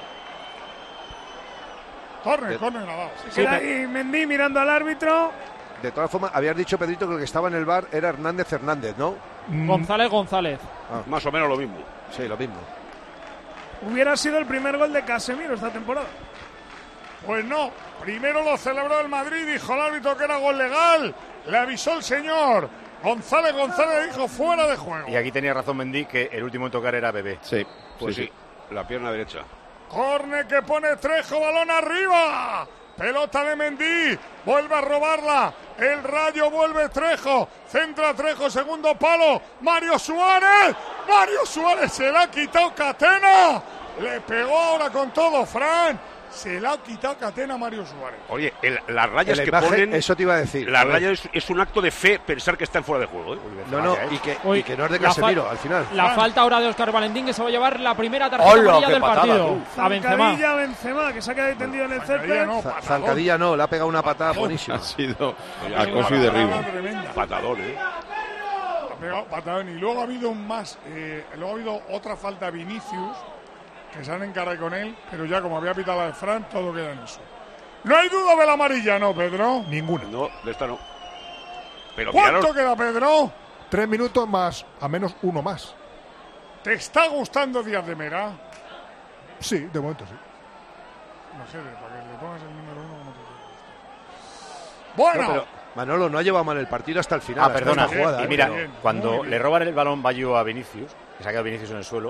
Speaker 14: Córner, córner ha dado.
Speaker 16: Se queda ahí Mendy mirando al árbitro.
Speaker 13: De todas formas, habías dicho, Pedrito, que el que estaba en el bar era Hernández Hernández, ¿no?
Speaker 15: González González.
Speaker 13: Ah,
Speaker 11: Más o menos lo mismo.
Speaker 13: sí, lo mismo.
Speaker 16: Hubiera sido el primer gol de Casemiro esta temporada.
Speaker 14: Pues no, primero lo celebró el Madrid, dijo el árbitro que era gol legal, le avisó el señor. González González dijo fuera de juego.
Speaker 4: Y aquí tenía razón Mendy, que el último en tocar era Bebé.
Speaker 18: Sí,
Speaker 11: Pues
Speaker 18: sí,
Speaker 11: sí, la pierna derecha.
Speaker 14: Corne que pone Trejo, balón arriba. Pelota de Mendy, vuelve a robarla. El Rayo vuelve Trejo, centra Trejo, segundo palo. Mario Suárez, Mario Suárez se la ha quitado Catena. Le pegó ahora con todo, Fran. Se la ha quitado Catena a Mario Suárez.
Speaker 11: Oye, el- las rayas
Speaker 13: La
Speaker 11: que
Speaker 13: imagen,
Speaker 11: ponen.
Speaker 13: eso te iba a decir.
Speaker 11: Las
Speaker 13: A ver.
Speaker 11: rayas es, es un acto de fe pensar que está en fuera de juego. ¿eh?
Speaker 13: No, no, y que,
Speaker 15: Uy,
Speaker 13: y que no es de
Speaker 15: la
Speaker 13: Casemiro,
Speaker 15: fal-
Speaker 13: al final.
Speaker 15: La falta ahora de Óscar Valentín, que se va a llevar la primera tarjeta
Speaker 4: ¡Hola,
Speaker 15: amarilla
Speaker 4: qué
Speaker 15: del
Speaker 4: patada,
Speaker 15: partido.
Speaker 4: tú!
Speaker 15: A Benzema.
Speaker 16: Zancadilla Benzema, que se ha quedado ahí tendido en el
Speaker 14: Zancadilla
Speaker 16: césped.
Speaker 14: no,
Speaker 13: Za-
Speaker 14: patadón.
Speaker 13: Zancadilla no, le ha pegado una patada buenísima.
Speaker 18: Ha sido
Speaker 14: Ha
Speaker 18: acoso y derribo.
Speaker 14: Tremenda.
Speaker 11: Patador, ¿eh?
Speaker 14: Ha pegado patadón. Y luego ha habido un más. eh, luego ha habido otra falta a Vinicius, que se han encargado con él, pero ya como había pitado la de Fran, todo queda en eso. No hay duda de la amarilla, ¿no, Pedro?
Speaker 17: Ninguna.
Speaker 11: No, de esta no. Pero
Speaker 14: ¿Cuánto
Speaker 11: miraros,
Speaker 14: queda, Pedro?
Speaker 17: Tres minutos más, a menos uno más.
Speaker 14: ¿Te está gustando Díaz de Mera?
Speaker 17: Sí, de momento sí.
Speaker 14: Imagínate, para que le pongas el número uno como te gusta. Bueno,
Speaker 13: No, pero Manolo no ha llevado mal el partido hasta el final.
Speaker 4: Ah,
Speaker 13: hasta
Speaker 4: perdona.
Speaker 13: esta jugada,
Speaker 4: Y
Speaker 13: ¿eh?
Speaker 4: mira,
Speaker 14: Muy bien,
Speaker 4: cuando
Speaker 14: muy bien.
Speaker 4: le roban el balón Bayo a Vinicius, que se ha quedado Vinicius en el suelo,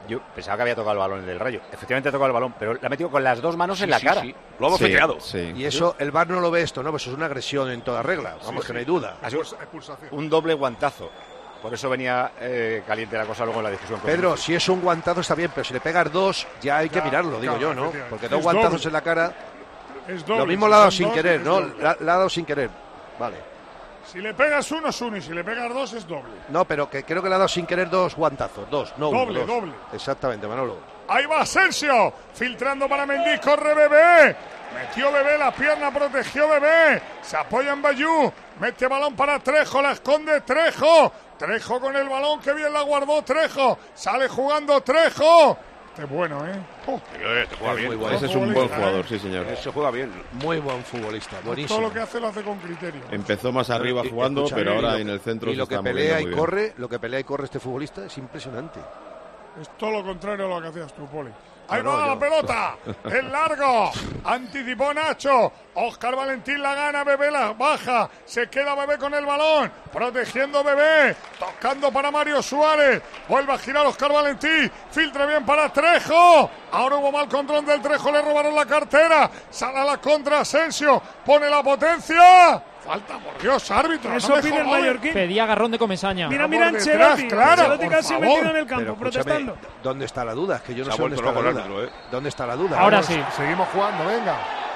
Speaker 4: Yo pensaba que había tocado el balón en el Rayo. Efectivamente ha tocado el balón, pero la ha metido con las dos manos
Speaker 11: Sí,
Speaker 4: en la
Speaker 11: sí,
Speaker 4: cara.
Speaker 11: sí. Lo ha bofeteado.
Speaker 4: Sí.
Speaker 13: Y eso, el V A R no lo ve esto, ¿no? Pues eso es una agresión en toda regla. Vamos,
Speaker 4: Sí,
Speaker 13: que
Speaker 4: sí.
Speaker 13: no hay duda.
Speaker 4: Ha sido un doble guantazo. Por eso venía eh, caliente la cosa luego en la discusión. con
Speaker 13: Pedro,
Speaker 4: Vinicius.
Speaker 13: si es un guantazo está bien, pero si le pegas dos, ya hay que
Speaker 14: Ya,
Speaker 13: mirarlo, digo
Speaker 14: claro,
Speaker 13: yo, ¿no?
Speaker 14: efectivamente.
Speaker 13: Porque dos
Speaker 14: Es
Speaker 13: guantazos
Speaker 14: doble.
Speaker 13: en la cara.
Speaker 14: Es doble,
Speaker 13: Lo mismo
Speaker 14: si
Speaker 13: le ha dado
Speaker 14: son
Speaker 13: sin
Speaker 14: dos,
Speaker 13: querer,
Speaker 14: es
Speaker 13: ¿no?
Speaker 14: doble.
Speaker 13: Le ha, le ha dado sin querer. Vale.
Speaker 14: Si le pegas uno es uno y si le pegas dos es doble.
Speaker 13: No, pero que creo que le ha dado sin querer dos guantazos. Dos, no uno.
Speaker 14: Doble,
Speaker 13: dos.
Speaker 14: doble.
Speaker 13: Exactamente, Manolo.
Speaker 14: Ahí va Asensio, filtrando para Mendy, corre Bebé. Metió Bebé, la pierna protegió Bebé. Se apoya en Bayú, mete balón para Trejo, la esconde Trejo. Trejo con el balón, que bien la guardó Trejo. Sale jugando Trejo. Este es bueno, ¿eh? Oh.
Speaker 11: Eh, te juega
Speaker 13: Es
Speaker 11: bien.
Speaker 13: muy bueno.
Speaker 18: Ese es un buen jugador, sí, señor.
Speaker 11: Se juega bien.
Speaker 13: Muy buen futbolista, buenísimo.
Speaker 14: Todo lo que hace lo hace con criterio.
Speaker 18: Empezó más arriba
Speaker 13: Y-
Speaker 18: jugando,
Speaker 13: escucha,
Speaker 18: pero
Speaker 13: y
Speaker 18: ahora
Speaker 13: lo-
Speaker 18: en el centro
Speaker 13: Y
Speaker 18: se
Speaker 13: lo que
Speaker 18: está
Speaker 13: pelea
Speaker 18: moviendo
Speaker 13: y
Speaker 18: muy bien.
Speaker 13: corre, lo que pelea y corre este futbolista es impresionante.
Speaker 14: Es todo lo contrario a lo que hacías tú, Poli. Ahí
Speaker 13: No,
Speaker 14: va
Speaker 13: no,
Speaker 14: la
Speaker 13: yo-
Speaker 14: pelota, el largo, anticipó Nacho, Óscar Valentín la gana, Bebé la baja, se queda Bebé con el balón, protegiendo Bebé, tocando para Mario Suárez, vuelve a girar Óscar Valentín, filtra bien para Trejo, ahora hubo mal control del Trejo, le robaron la cartera, sale a la contra Asensio, pone la potencia, falta, por Dios, árbitro.
Speaker 16: Eso
Speaker 14: no me
Speaker 16: pide el
Speaker 14: jodas.
Speaker 16: mallorquín.
Speaker 15: Pedía agarrón de Comesaña.
Speaker 16: Mira,
Speaker 14: por
Speaker 16: mira
Speaker 14: detrás,
Speaker 16: Ancelotti.
Speaker 14: claro,
Speaker 16: Ancelotti
Speaker 14: por
Speaker 16: casi
Speaker 14: favor.
Speaker 16: metido en el campo,
Speaker 13: Pero escúchame,
Speaker 16: protestando.
Speaker 13: ¿dónde está la duda? Es que yo no
Speaker 11: Se ha
Speaker 13: sé dónde
Speaker 11: vuelto
Speaker 13: está la
Speaker 11: loco el
Speaker 13: duda.
Speaker 11: árbitro, ¿eh?
Speaker 13: ¿Dónde está la duda?
Speaker 15: Ahora
Speaker 13: Vamos,
Speaker 15: sí.
Speaker 17: Seguimos jugando, venga.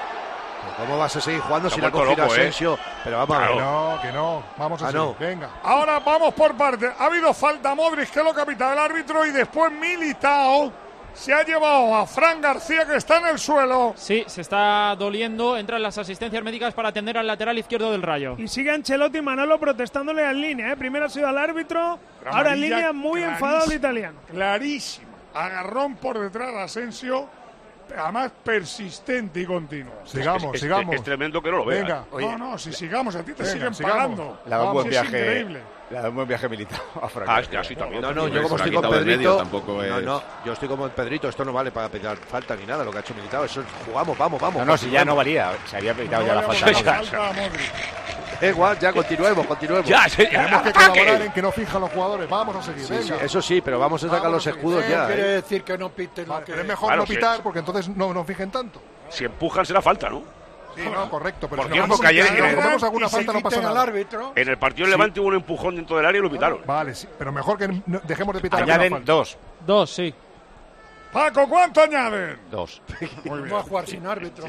Speaker 13: ¿Cómo vas a seguir jugando
Speaker 11: Se ha
Speaker 13: si la ha
Speaker 11: vuelto
Speaker 13: cogido
Speaker 11: loco, ¿eh?
Speaker 13: Asensio? Pero vamos a ver.
Speaker 17: Que no, que no. Vamos a
Speaker 13: Ah,
Speaker 17: seguir.
Speaker 13: no.
Speaker 17: Venga.
Speaker 14: Ahora vamos por partes. Ha habido falta Modric, que lo capita el árbitro, y después Militao se ha llevado a Fran García, que está en el suelo.
Speaker 15: Sí, se está doliendo. Entran las asistencias médicas para atender al lateral izquierdo del Rayo.
Speaker 16: Y sigue Ancelotti y Manolo protestándole en línea. ¿eh? Primero ha sido al árbitro,
Speaker 14: Pero
Speaker 16: ahora en
Speaker 14: amarilla
Speaker 16: línea muy
Speaker 14: clarísima,
Speaker 16: enfadado el italiano.
Speaker 14: Clarísima. Agarrón por detrás de Asensio, además persistente y continuo.
Speaker 17: Sigamos,
Speaker 11: Es- es-
Speaker 17: sigamos.
Speaker 11: Es tremendo que no lo vea.
Speaker 17: Venga.
Speaker 14: No, no, si sigamos, a ti te
Speaker 17: Venga,
Speaker 14: siguen
Speaker 17: sigamos.
Speaker 14: pagando.
Speaker 4: Le ha dado un buen
Speaker 14: Sí,
Speaker 4: viaje.
Speaker 14: es increíble.
Speaker 4: Le ha dado un buen viaje militar a Frank.
Speaker 11: Ah, este así también.
Speaker 13: No, no, yo
Speaker 18: Se
Speaker 13: como
Speaker 18: lo ha
Speaker 13: estoy con
Speaker 18: quitado del medio,
Speaker 13: Pedrito.
Speaker 18: tampoco
Speaker 13: No,
Speaker 18: es-
Speaker 13: no, yo estoy como Pedrito. Esto no vale para pedir falta ni nada. Lo que ha hecho Militao. Eso es- jugamos, vamos, vamos.
Speaker 4: No, no, si ya no
Speaker 13: continuemos.
Speaker 4: valía. Se había pitado
Speaker 14: No
Speaker 4: ya la
Speaker 14: vayamos
Speaker 4: falta.
Speaker 14: a falta a Modric.
Speaker 13: Da igual, ya continuemos, continuemos.
Speaker 11: Ya, se-
Speaker 17: Tenemos que
Speaker 11: ataque.
Speaker 17: colaborar en que no fijan los jugadores. Vamos a seguir.
Speaker 13: Sí,
Speaker 17: venga.
Speaker 13: sí, eso sí, pero vamos a sacar
Speaker 17: Vamos
Speaker 13: los
Speaker 17: a seguir.
Speaker 13: escudos
Speaker 6: Eh,
Speaker 13: ya.
Speaker 6: quiere
Speaker 13: ¿eh?
Speaker 6: decir que no piten lo
Speaker 17: Vale,
Speaker 6: que...
Speaker 17: pero es mejor
Speaker 11: Claro,
Speaker 17: no
Speaker 11: sí.
Speaker 17: pitar porque entonces no nos fijen tanto.
Speaker 11: Si empujan será falta, ¿no?
Speaker 17: Sí, no, correcto. Pero
Speaker 11: Por
Speaker 17: si
Speaker 11: cierto,
Speaker 17: nos
Speaker 11: que ayer-
Speaker 17: si nos
Speaker 11: que-
Speaker 17: comemos alguna
Speaker 6: y se
Speaker 17: falta no pasa
Speaker 6: quiten al
Speaker 17: nada.
Speaker 6: árbitro.
Speaker 11: En el partido del Levante hubo un empujón dentro del área y lo pitaron.
Speaker 17: Vale, sí, pero mejor que no- dejemos de pitar alguna
Speaker 4: Añaden
Speaker 17: falta.
Speaker 4: dos.
Speaker 15: Dos, sí.
Speaker 14: Paco, ¿cuánto añaden?
Speaker 4: Dos.
Speaker 14: Muy bien.
Speaker 6: Va a jugar sin árbitro.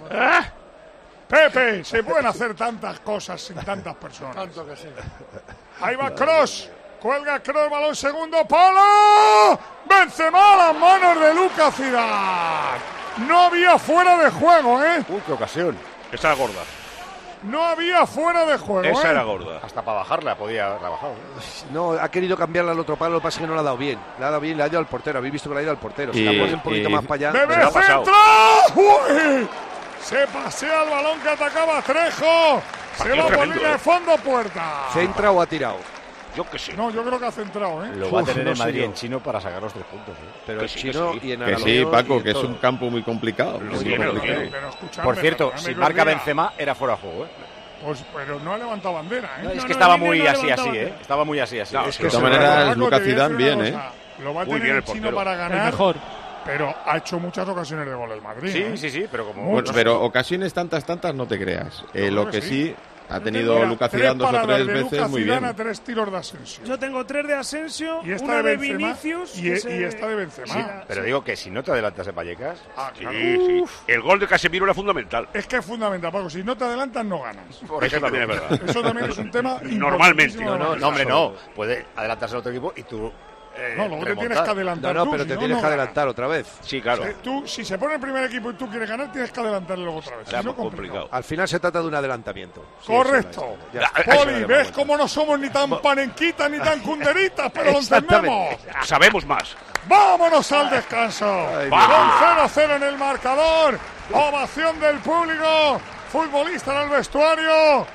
Speaker 14: Pepe, se pueden hacer tantas cosas sin tantas personas.
Speaker 6: Tanto que sí.
Speaker 14: Ahí va Kroos. Cuelga Kroos, balón segundo. ¡Palo! Benzema a las manos de Lucas Zidane. No había fuera de juego, ¿eh?
Speaker 4: Uy, qué ocasión.
Speaker 11: Esa era gorda.
Speaker 14: No había fuera de juego,
Speaker 11: Esa
Speaker 14: ¿eh?
Speaker 11: era gorda.
Speaker 4: Hasta para bajarla podía haberla bajado.
Speaker 13: No, ha querido cambiarla al otro palo, lo que pasa es que no la ha dado bien. La ha dado bien, le ha ido al portero. Habéis visto que le ha ido al portero. Si
Speaker 18: Y-
Speaker 13: la pone un poquito
Speaker 18: y-
Speaker 13: más para allá.
Speaker 14: ¡Bebé
Speaker 11: Se la ha pasado.
Speaker 14: centra! ¡Uy! Se pasea el balón que atacaba Trejo. Se
Speaker 11: Partido
Speaker 14: va por
Speaker 11: tremendo,
Speaker 14: línea
Speaker 11: ¿eh?
Speaker 14: de fondo, puerta.
Speaker 13: ¿Centra o ha tirado?
Speaker 11: Yo qué sé.
Speaker 14: No, yo creo que ha centrado, ¿eh?
Speaker 4: Lo va a
Speaker 13: Uf,
Speaker 4: tener
Speaker 13: no
Speaker 4: en
Speaker 13: sé
Speaker 4: Madrid
Speaker 13: yo.
Speaker 4: en chino para sacar los tres puntos. ¿eh?
Speaker 13: Pero
Speaker 11: Que
Speaker 13: el
Speaker 11: sí, que
Speaker 13: chino
Speaker 11: sí.
Speaker 13: y en
Speaker 18: Que sí,
Speaker 13: Aragón
Speaker 18: Paco,
Speaker 13: y en
Speaker 18: que es
Speaker 13: todo.
Speaker 18: un campo muy complicado.
Speaker 11: Lo
Speaker 18: muy
Speaker 11: tiene, lo
Speaker 18: complicado.
Speaker 11: tiene.
Speaker 14: Pero escuchadme,
Speaker 4: Por cierto,
Speaker 14: perdonadme
Speaker 4: si
Speaker 14: que
Speaker 4: marca
Speaker 14: os diga.
Speaker 4: Benzema, era fuera de juego. ¿eh?
Speaker 14: Pues, pero no ha levantado bandera, ¿eh?
Speaker 4: No, es
Speaker 16: No,
Speaker 4: que
Speaker 16: no,
Speaker 4: estaba
Speaker 16: línea
Speaker 4: muy
Speaker 16: no
Speaker 4: así,
Speaker 16: levantaba
Speaker 4: así, ¿eh?
Speaker 16: bandera.
Speaker 4: Estaba muy así, así.
Speaker 11: No,
Speaker 4: Es
Speaker 11: es
Speaker 4: que
Speaker 18: De
Speaker 11: que
Speaker 18: todas
Speaker 11: se-
Speaker 18: maneras,
Speaker 14: Paco,
Speaker 18: Lucas
Speaker 14: te voy a
Speaker 18: Zidane
Speaker 14: decir
Speaker 18: bien,
Speaker 14: una
Speaker 18: ¿eh?
Speaker 14: cosa. Lo va a
Speaker 11: Muy
Speaker 14: tener
Speaker 11: bien
Speaker 14: el
Speaker 11: el
Speaker 14: chino
Speaker 11: portero.
Speaker 14: para
Speaker 15: El
Speaker 14: ganar,
Speaker 15: mejor.
Speaker 14: pero ha hecho muchas ocasiones de gol el Madrid.
Speaker 4: Sí,
Speaker 14: ¿eh?
Speaker 4: sí, sí, pero como...
Speaker 18: Bueno, pero ocasiones tantas, tantas no te creas. Eh,
Speaker 14: creo
Speaker 18: lo
Speaker 14: que
Speaker 18: que
Speaker 14: sí.
Speaker 18: sí ha tenido
Speaker 14: Mira,
Speaker 18: Lucas
Speaker 14: tres
Speaker 18: Zidane dos o
Speaker 14: paradas
Speaker 18: tres
Speaker 14: de
Speaker 18: veces
Speaker 14: Lucas
Speaker 18: muy
Speaker 14: Zidane
Speaker 18: bien.
Speaker 14: a tres tiros de Asensio.
Speaker 16: Yo tengo tres de Asensio,
Speaker 14: Y esta
Speaker 16: una
Speaker 14: de
Speaker 16: de
Speaker 14: Benzema
Speaker 16: Vinicius
Speaker 14: y-
Speaker 16: que
Speaker 14: y
Speaker 16: se-
Speaker 14: esta de Benzema.
Speaker 16: Sí,
Speaker 4: Pero digo que si no te adelantas en Vallecas...
Speaker 14: Ah,
Speaker 11: Sí,
Speaker 14: claro.
Speaker 11: sí. El gol de Casemiro era fundamental.
Speaker 14: Es que es fundamental, Paco. Si no te adelantas, no ganas.
Speaker 4: Por
Speaker 11: Eso también es verdad.
Speaker 14: Eso también es un tema
Speaker 11: Normalmente.
Speaker 14: importantísimo de
Speaker 4: No, no,
Speaker 14: la
Speaker 4: no, hombre,
Speaker 14: mesa.
Speaker 4: no. Puede adelantarse al otro equipo y tú... Eh,
Speaker 14: No, luego te
Speaker 4: remontar.
Speaker 14: tienes que adelantar
Speaker 13: No, no,
Speaker 14: tú,
Speaker 13: pero
Speaker 14: si
Speaker 13: te
Speaker 14: no,
Speaker 13: tienes
Speaker 14: no
Speaker 13: que
Speaker 14: ganas.
Speaker 13: adelantar otra vez.
Speaker 11: Sí, claro.
Speaker 14: Eh, tú, si se pone el primer equipo y tú quieres ganar, tienes que adelantarle luego otra vez.
Speaker 11: Era
Speaker 14: Si no,
Speaker 11: muy complicado.
Speaker 13: Al final se trata de un adelantamiento. Sí,
Speaker 14: Correcto.
Speaker 13: eso es. Ya está.
Speaker 11: Ah, eso
Speaker 14: Poli,
Speaker 11: le
Speaker 14: ¿ves
Speaker 11: damos
Speaker 14: cómo no somos ni tan panenquitas ni tan cunderitas? Pero lo
Speaker 13: Exactamente.
Speaker 14: entendemos.
Speaker 11: Sabemos más.
Speaker 14: ¡Vámonos al descanso!
Speaker 13: Ay,
Speaker 14: Con
Speaker 11: Dios.
Speaker 14: cero cero en el marcador. Ovación del público. Futbolista en el vestuario.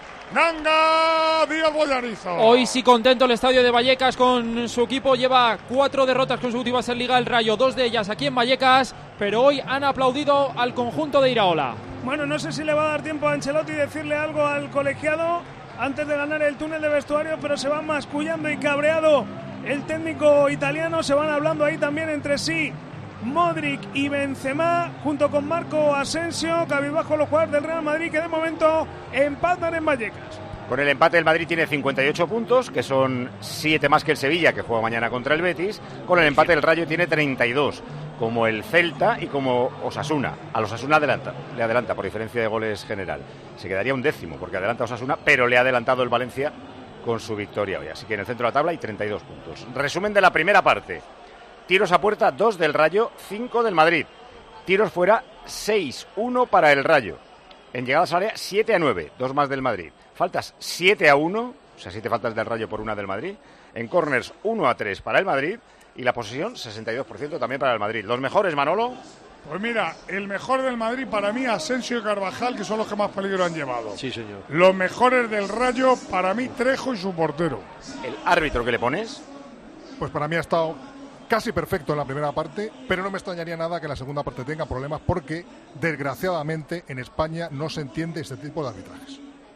Speaker 14: Nanga Díaz Boyarizo.
Speaker 15: Hoy sí contento el estadio de Vallecas con su equipo. Lleva cuatro derrotas consecutivas en Liga el Rayo, dos de ellas aquí en Vallecas, pero hoy han aplaudido al conjunto de Iraola.
Speaker 16: Bueno, no sé si le va a dar tiempo a Ancelotti decirle algo al colegiado antes de ganar el túnel de vestuario, pero se va mascullando y cabreado el técnico italiano. Se van hablando ahí también entre sí Modric y Benzema, junto con Marco Asensio, cabizbajo los jugadores del Real Madrid, que de momento empatan en Vallecas.
Speaker 4: Con el empate el Madrid tiene cincuenta y ocho puntos, que son siete más que el Sevilla, que juega mañana contra el Betis. Con el empate el Rayo tiene treinta y dos, como el Celta y como Osasuna. A Osasuna adelanta, le adelanta por diferencia de goles general. Se quedaría un décimo, porque adelanta Osasuna, pero le ha adelantado el Valencia con su victoria hoy. Así que en el centro de la tabla hay treinta y dos puntos. Resumen de la primera parte. Tiros a puerta, dos del Rayo, cinco del Madrid. Tiros fuera, seis uno para el Rayo. En llegadas al área, siete a nueve, dos más del Madrid. Faltas siete a uno, o sea, siete faltas del Rayo por una del Madrid. En córners, uno a tres para el Madrid. Y la posesión, sesenta y dos por ciento también para el Madrid. ¿Los mejores, Manolo?
Speaker 14: Pues mira, el mejor del Madrid para mí, Asensio y Carvajal, que son los que más peligro han llevado.
Speaker 13: Sí, señor.
Speaker 14: Los mejores del Rayo, para mí, Trejo y su portero.
Speaker 4: ¿El árbitro que le pones?
Speaker 17: Pues para mí ha estado casi perfecto en la primera parte, pero no me extrañaría nada que en la segunda parte tenga problemas porque, desgraciadamente, en España no se entiende este tipo de arbitrajes.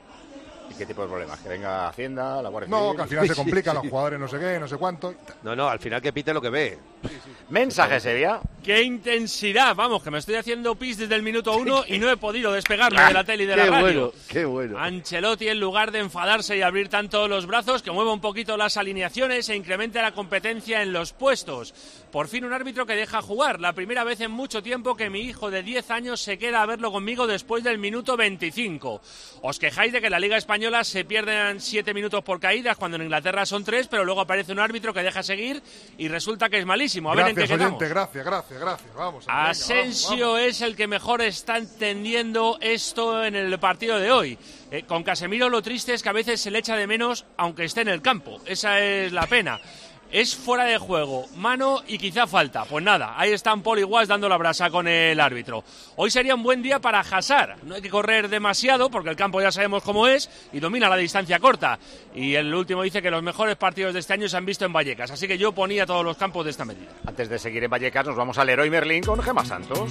Speaker 4: ¿Y qué tipo de problemas? ¿Que venga Hacienda, la Guardia
Speaker 17: No,
Speaker 4: Civil?
Speaker 17: que al final se
Speaker 13: Sí,
Speaker 17: complican
Speaker 13: sí.
Speaker 17: los jugadores no sé qué, no sé cuánto.
Speaker 13: No, no, al final que pite lo que ve.
Speaker 4: Mensaje, Sevilla.
Speaker 3: ¡Qué intensidad! Vamos, que me estoy haciendo pis desde el minuto uno y no he podido despegarme de la tele y de
Speaker 13: Qué
Speaker 3: la radio.
Speaker 13: bueno, qué bueno.
Speaker 3: Ancelotti, en lugar de enfadarse y abrir tanto los brazos, que mueva un poquito las alineaciones e incremente la competencia en los puestos. Por fin un árbitro que deja jugar. La primera vez en mucho tiempo que mi hijo de diez años se queda a verlo conmigo después del minuto veinticinco. Os quejáis de que en la Liga Española se pierden siete minutos por caídas, cuando en Inglaterra son tres, pero luego aparece un árbitro que deja seguir y resulta que es malísimo. A
Speaker 17: Gracias,
Speaker 3: ver en qué quedamos.
Speaker 17: oyente, gracias, gracias, gracias. Vamos. venga,
Speaker 3: Asensio
Speaker 17: vamos, vamos.
Speaker 3: es el que mejor está entendiendo esto en el partido de hoy. Eh, con Casemiro lo triste es que a veces se le echa de menos aunque esté en el campo. Esa es la pena. Es fuera de juego, mano y quizá falta. Pues nada, ahí están Paul y Guas dando la brasa con el árbitro. Hoy sería un buen día para Hazard. No hay que correr demasiado porque el campo ya sabemos cómo es y domina la distancia corta. Y el último dice que los mejores partidos de este año se han visto en Vallecas. Así que yo ponía todos los campos de esta medida.
Speaker 4: Antes de seguir en Vallecas, nos vamos al Leroy Merlin con Gemma Santos.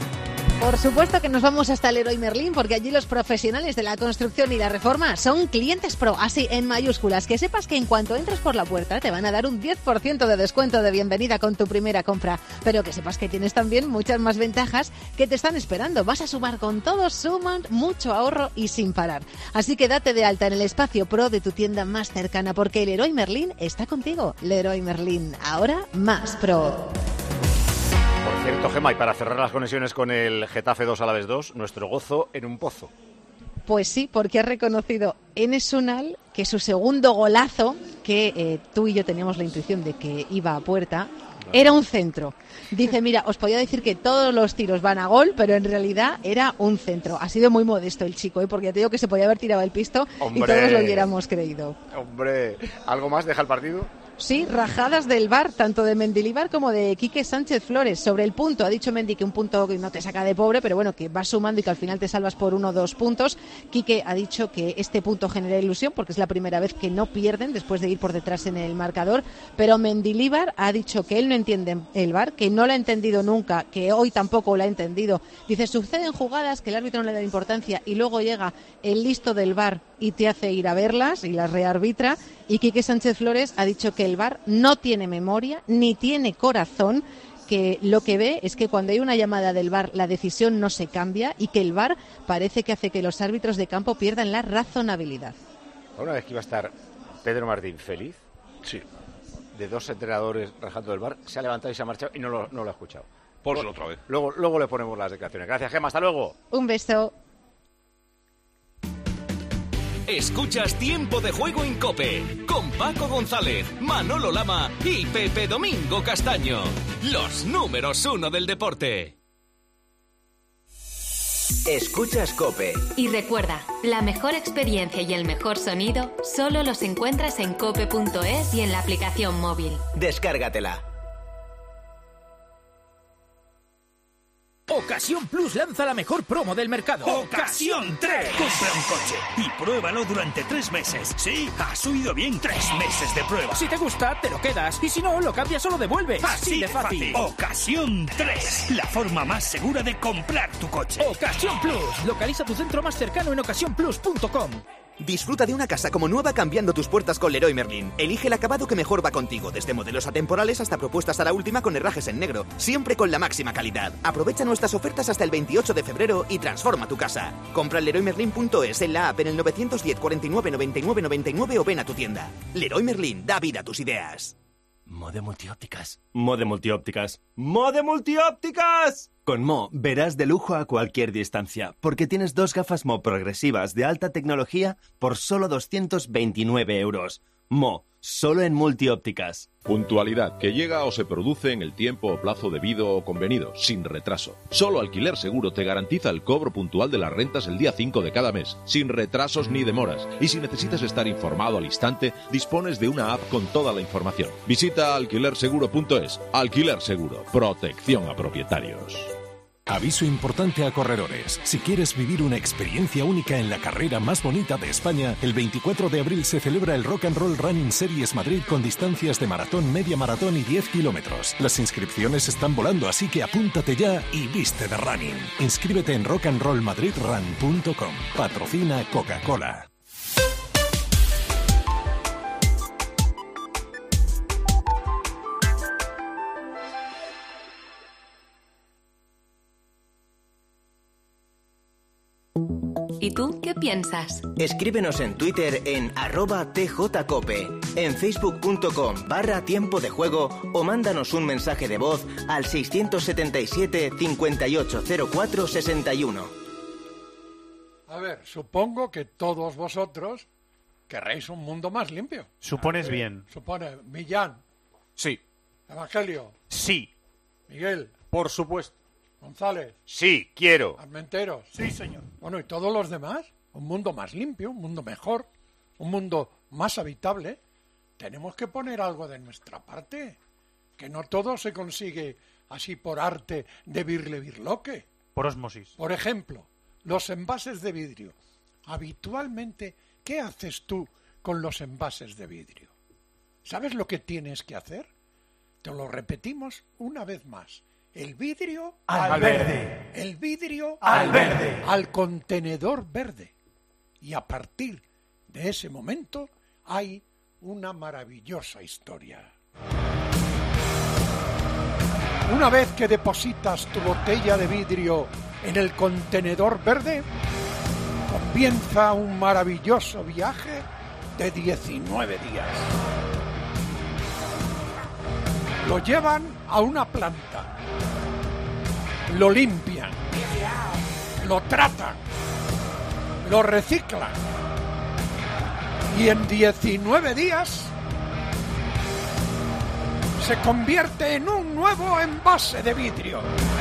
Speaker 8: Por supuesto que nos vamos hasta Leroy Merlin, porque allí los profesionales de la construcción y la reforma son clientes pro, así en mayúsculas. Que sepas que en cuanto entres por la puerta te van a dar un diez por ciento de descuento de bienvenida con tu primera compra. Pero que sepas que tienes también muchas más ventajas que te están esperando. Vas a sumar con todos, suman mucho ahorro y sin parar. Así que date de alta en el espacio pro de tu tienda más cercana, porque el Leroy Merlin está contigo. Leroy Merlin, ahora más pro.
Speaker 4: Por cierto, Gemma, y para cerrar las conexiones con el Getafe dos Alavés dos, nuestro gozo en un pozo.
Speaker 8: Pues sí, porque ha reconocido Enes Unal que su segundo golazo, que eh, tú y yo teníamos la intuición de que iba a puerta, era un centro. Dice, mira, os podía decir que todos los tiros van a gol, pero en realidad era un centro. Ha sido muy modesto el chico, ¿eh? Porque ya te digo que se podía haber tirado el pisto. ¡Hombre! Y todos lo hubiéramos creído.
Speaker 4: Hombre, ¿algo más deja el partido?
Speaker 8: Sí, rajadas del V A R, tanto de Mendilibar como de Quique Sánchez Flores. Sobre el punto, ha dicho Mendy que un punto que no te saca de pobre, pero bueno, que vas sumando y que al final te salvas por uno o dos puntos. Quique ha dicho que este punto genera ilusión porque es la primera vez que no pierden después de ir por detrás en el marcador. Pero Mendilibar ha dicho que él no entiende el V A R, que no lo ha entendido nunca, que hoy tampoco lo ha entendido. Dice, suceden jugadas que el árbitro no le da importancia y luego llega el listo del V A R y te hace ir a verlas y las rearbitra. Y Quique Sánchez Flores ha dicho que el V A R no tiene memoria ni tiene corazón, que lo que ve es que cuando hay una llamada del V A R la decisión no se cambia y que el V A R parece que hace que los árbitros de campo pierdan la razonabilidad.
Speaker 4: Una vez que iba a estar Pedro Martín feliz,
Speaker 13: sí,
Speaker 4: de dos entrenadores rajando del V A R, se ha levantado y se ha marchado y no lo, no lo ha escuchado.
Speaker 11: Pónselo otra vez.
Speaker 4: Luego, luego le ponemos las declaraciones. Gracias, Gemma. Hasta luego.
Speaker 8: Un beso.
Speaker 23: Escuchas Tiempo de Juego en COPE con Paco González, Manolo Lama y Pepe Domingo Castaño. Los números uno del deporte.
Speaker 24: Escuchas COPE.
Speaker 25: Y recuerda, la mejor experiencia y el mejor sonido solo los encuentras en cope punto es y en la aplicación móvil.
Speaker 24: Descárgatela.
Speaker 26: Ocasión Plus lanza la mejor promo del mercado.
Speaker 27: ¡Ocasión tres! Compra un coche y pruébalo durante tres meses. Sí, has oído bien, tres meses de prueba.
Speaker 26: Si te gusta, te lo quedas. Y si no, lo cambias o lo devuelves.
Speaker 27: Así de fácil. Ocasión tres. La forma más segura de comprar tu coche.
Speaker 26: Ocasión Plus. Localiza tu centro más cercano en ocasión plus punto com.
Speaker 1: Disfruta de una casa como nueva cambiando tus puertas con Leroy Merlin. Elige el acabado que mejor va contigo, desde modelos atemporales hasta propuestas a la última con herrajes en negro, siempre con la máxima calidad. Aprovecha nuestras ofertas hasta el veintiocho de febrero y transforma tu casa. Compra en leroy merlin punto es, en la app, en el nueve uno cero, cuarenta y nueve, noventa y nueve, noventa y nueve o ven a tu tienda. Leroy Merlin, da vida a tus ideas.
Speaker 9: Mode Multiópticas. Mode Multiópticas. ¡Mode Multiópticas! Con Mo verás de lujo a cualquier distancia, porque tienes dos gafas Mo progresivas de alta tecnología por solo doscientos veintinueve euros. Mo, solo en Multiópticas.
Speaker 10: Puntualidad que llega o se produce en el tiempo o plazo debido o convenido, sin retraso. Solo Alquiler Seguro te garantiza el cobro puntual de las rentas el día cinco de cada mes, sin retrasos ni demoras. Y si necesitas estar informado al instante, dispones de una app con toda la información. Visita alquiler seguro punto es. Alquiler Seguro, protección a propietarios.
Speaker 12: Aviso importante a corredores. Si quieres vivir una experiencia única en la carrera más bonita de España, el veinticuatro de abril se celebra el Rock and Roll Running Series Madrid con distancias de maratón, media maratón y diez kilómetros. Las inscripciones están volando, así que apúntate ya y viste de running. Inscríbete en rock and roll madrid run punto com. Patrocina Coca-Cola.
Speaker 25: ¿Y tú qué piensas?
Speaker 24: Escríbenos en Twitter en arroba tjcope, en facebook punto com barra tiempo de juego o mándanos un mensaje de voz al seiscientos setenta y siete, cincuenta y ocho cero cuatro, sesenta y uno.
Speaker 6: A ver, supongo que todos vosotros querréis un mundo más limpio.
Speaker 7: Supones bien.
Speaker 6: Supone Millán.
Speaker 2: Sí.
Speaker 6: Evangelio.
Speaker 7: Sí.
Speaker 6: Miguel.
Speaker 2: Por supuesto.
Speaker 6: González.
Speaker 4: Sí, quiero.
Speaker 6: Armenteros. Sí, señor. Bueno, ¿y todos los demás? Un mundo más limpio, un mundo mejor, un mundo más habitable. Tenemos que poner algo de nuestra parte. Que no todo se consigue así por arte de birle birloque.
Speaker 7: Por ósmosis.
Speaker 6: Por ejemplo, los envases de vidrio. Habitualmente, ¿qué haces tú con los envases de vidrio? ¿Sabes lo que tienes que hacer? Te lo repetimos una vez más. El vidrio
Speaker 9: al verde.
Speaker 6: El vidrio
Speaker 9: al verde.
Speaker 6: Al contenedor verde. Y a partir de ese momento hay una maravillosa historia. Una vez que depositas tu botella de vidrio en el contenedor verde, comienza un maravilloso viaje de diecinueve días. Lo llevan a una planta. Lo limpian, lo tratan, lo reciclan y en diecinueve días se convierte en un nuevo envase de vidrio.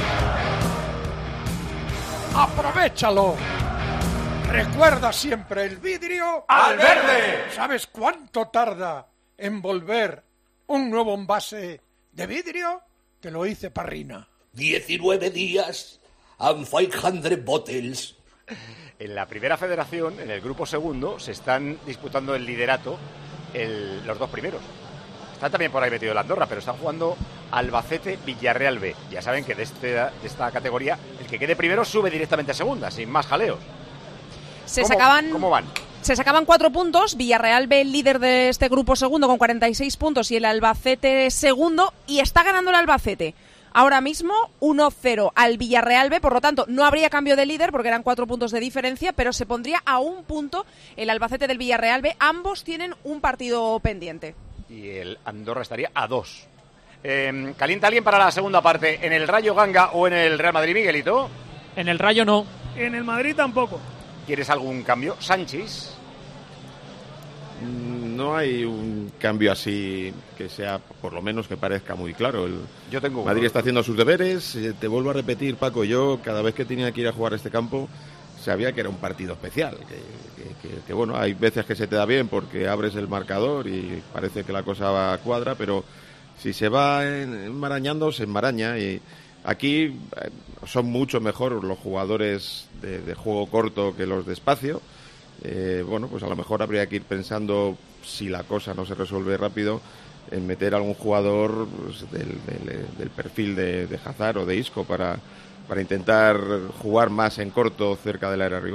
Speaker 6: ¡Aprovéchalo! Recuerda siempre el vidrio
Speaker 9: al verde.
Speaker 6: ¿Sabes cuánto tarda en volver un nuevo envase de vidrio? Te lo hice Parrina.
Speaker 27: diecinueve días and quinientas bottles.
Speaker 4: En la primera federación, en el grupo segundo, se están disputando el liderato el, los dos primeros. Está también por ahí metido el Andorra, pero están jugando Albacete-Villarreal B. Ya saben que de, este, de esta categoría, el que quede primero sube directamente a segunda, sin más jaleos.
Speaker 19: Se
Speaker 4: ¿Cómo,
Speaker 19: sacaban...
Speaker 4: ¿Cómo van?
Speaker 19: Se sacaban cuatro puntos, Villarreal B, el líder de este grupo segundo, con cuarenta y seis puntos, y el Albacete segundo, y está ganando el Albacete. Ahora mismo uno cero al Villarreal B, por lo tanto no habría cambio de líder porque eran cuatro puntos de diferencia, pero se pondría a un punto el Albacete del Villarreal B. Ambos tienen un partido pendiente.
Speaker 4: Y el Andorra estaría a dos. Eh, ¿Calienta alguien para la segunda parte en el Rayo Ganga o en el Real Madrid, Miguelito?
Speaker 15: En el Rayo no.
Speaker 16: En el Madrid tampoco.
Speaker 4: ¿Quieres algún cambio? Sánchez.
Speaker 18: No hay un cambio así que sea, por lo menos que parezca muy claro. El
Speaker 4: yo tengo
Speaker 18: Madrid está haciendo sus deberes. Te vuelvo a repetir, Paco, yo cada vez que tenía que ir a jugar a este campo sabía que era un partido especial. Que, que, que, que bueno, hay veces que se te da bien porque abres el marcador y parece que la cosa va cuadra, pero si se va enmarañando, se enmaraña. Y aquí son mucho mejor los jugadores de, de juego corto que los de espacio. Eh, bueno, pues a lo mejor habría que ir pensando, si la cosa no se resuelve rápido, en meter a algún jugador pues, del, del, del perfil de, de Hazard o de Isco para, para intentar jugar más en corto cerca del área rival.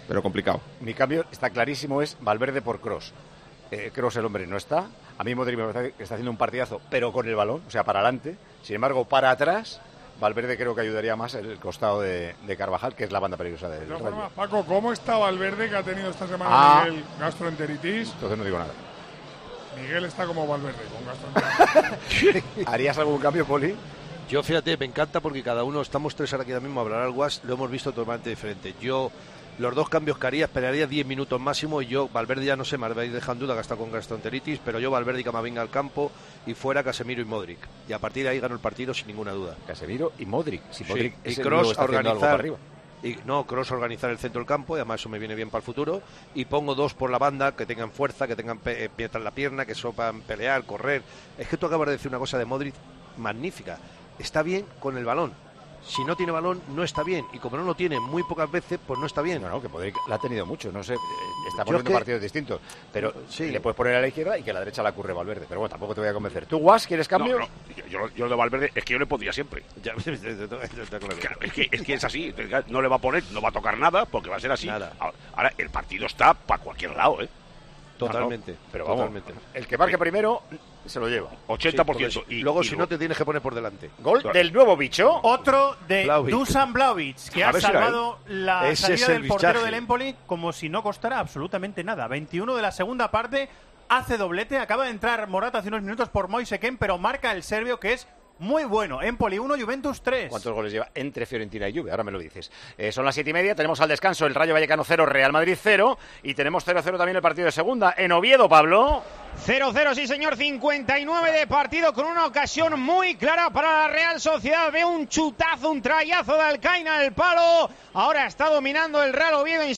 Speaker 18: pero complicado.
Speaker 4: Mi cambio está clarísimo, es Valverde por Kroos. Eh, Kroos, el hombre, no está. A mí Modric me parece que está haciendo un partidazo, pero con el balón, o sea, para adelante. Sin embargo, para atrás, Valverde creo que ayudaría más el costado de, de Carvajal, que es la banda peligrosa del
Speaker 3: De todas
Speaker 4: Rayo.
Speaker 3: formas, Paco, ¿cómo está Valverde, que ha tenido esta semana
Speaker 4: Ah.
Speaker 3: Miguel gastroenteritis?
Speaker 4: Entonces no digo nada.
Speaker 3: Miguel está como Valverde, con gastroenteritis.
Speaker 4: ¿Harías algún cambio, Poli?
Speaker 13: Yo, fíjate, me encanta porque cada uno, estamos tres ahora aquí ahora mismo a hablar al guas, lo hemos visto totalmente diferente. Yo, los dos cambios que haría, esperaría diez minutos máximo y yo, Valverde ya no sé, me habéis dejado en duda que está con gastroenteritis, pero yo, Valverde y Camavinga al campo y fuera Casemiro y Modric. Y a partir de ahí gano el partido sin ninguna duda.
Speaker 4: Casemiro y Modric. Si
Speaker 13: Sí,
Speaker 4: Modric
Speaker 13: y
Speaker 4: es el
Speaker 13: Kroos
Speaker 4: único que está
Speaker 13: a
Speaker 4: haciendo algo para
Speaker 13: organizar.
Speaker 4: arriba.
Speaker 13: Y, no, Kroos a organizar el centro del campo, y además eso me viene bien para el futuro. Y pongo dos por la banda, que tengan fuerza, que tengan pe- pie tras la pierna, que sepan pelear, correr. Es que tú acabas de decir una cosa de Modric magnífica. Está bien con el balón. Si no tiene balón, no está bien. Y como no lo tiene muy pocas veces, pues no está bien.
Speaker 4: No, no, que Modric la ha tenido mucho. No sé, eh, está
Speaker 13: Yo
Speaker 4: poniendo
Speaker 13: es que-
Speaker 4: partidos distintos. Pero
Speaker 13: Sí.
Speaker 4: le puedes poner a la izquierda y que a la derecha la curre Valverde. Pero bueno, tampoco te voy a convencer. ¿Tú, Guas, quieres cambio?
Speaker 11: No, no, yo, yo, yo lo de Valverde es que yo le pondría siempre.
Speaker 13: Ya, está claro.
Speaker 11: Claro, es, que, es que es así, no le va a poner, no va a tocar nada, porque va a ser así. Ahora, ahora, el partido está para cualquier lado, ¿eh?
Speaker 13: Totalmente,
Speaker 4: No, no, pero vamos,
Speaker 13: totalmente.
Speaker 4: el que marque primero se lo lleva.
Speaker 11: ochenta por
Speaker 13: Sí,
Speaker 11: ciento.
Speaker 13: porque
Speaker 11: y
Speaker 13: luego,
Speaker 11: y
Speaker 13: si no, te tienes que poner por delante.
Speaker 4: Gol del nuevo bicho.
Speaker 7: Otro de
Speaker 13: Vlahovic.
Speaker 7: Dusan Vlahovic, que
Speaker 13: A
Speaker 7: ha
Speaker 13: ver si era
Speaker 7: salvado la
Speaker 13: Ese
Speaker 7: salida
Speaker 13: es el
Speaker 7: del portero
Speaker 13: bichaje.
Speaker 7: del Empoli como si no costara absolutamente nada. veintiuno de la segunda parte, hace doblete, acaba de entrar Morata hace unos minutos por Moise Kean, pero marca el serbio, que es muy bueno. Empoli uno, Juventus tres.
Speaker 4: ¿Cuántos goles lleva entre Fiorentina y Juve? Ahora me lo dices. Eh, son las siete y media, tenemos al descanso el Rayo Vallecano cero, Real Madrid cero, y tenemos cero cero también el partido de segunda. En Oviedo, Pablo.
Speaker 5: cero cero, sí señor, cincuenta y nueve de partido con una ocasión muy clara para la Real Sociedad. Ve un chutazo, un trayazo de Alcaina al palo. Ahora está dominando el Real Oviedo.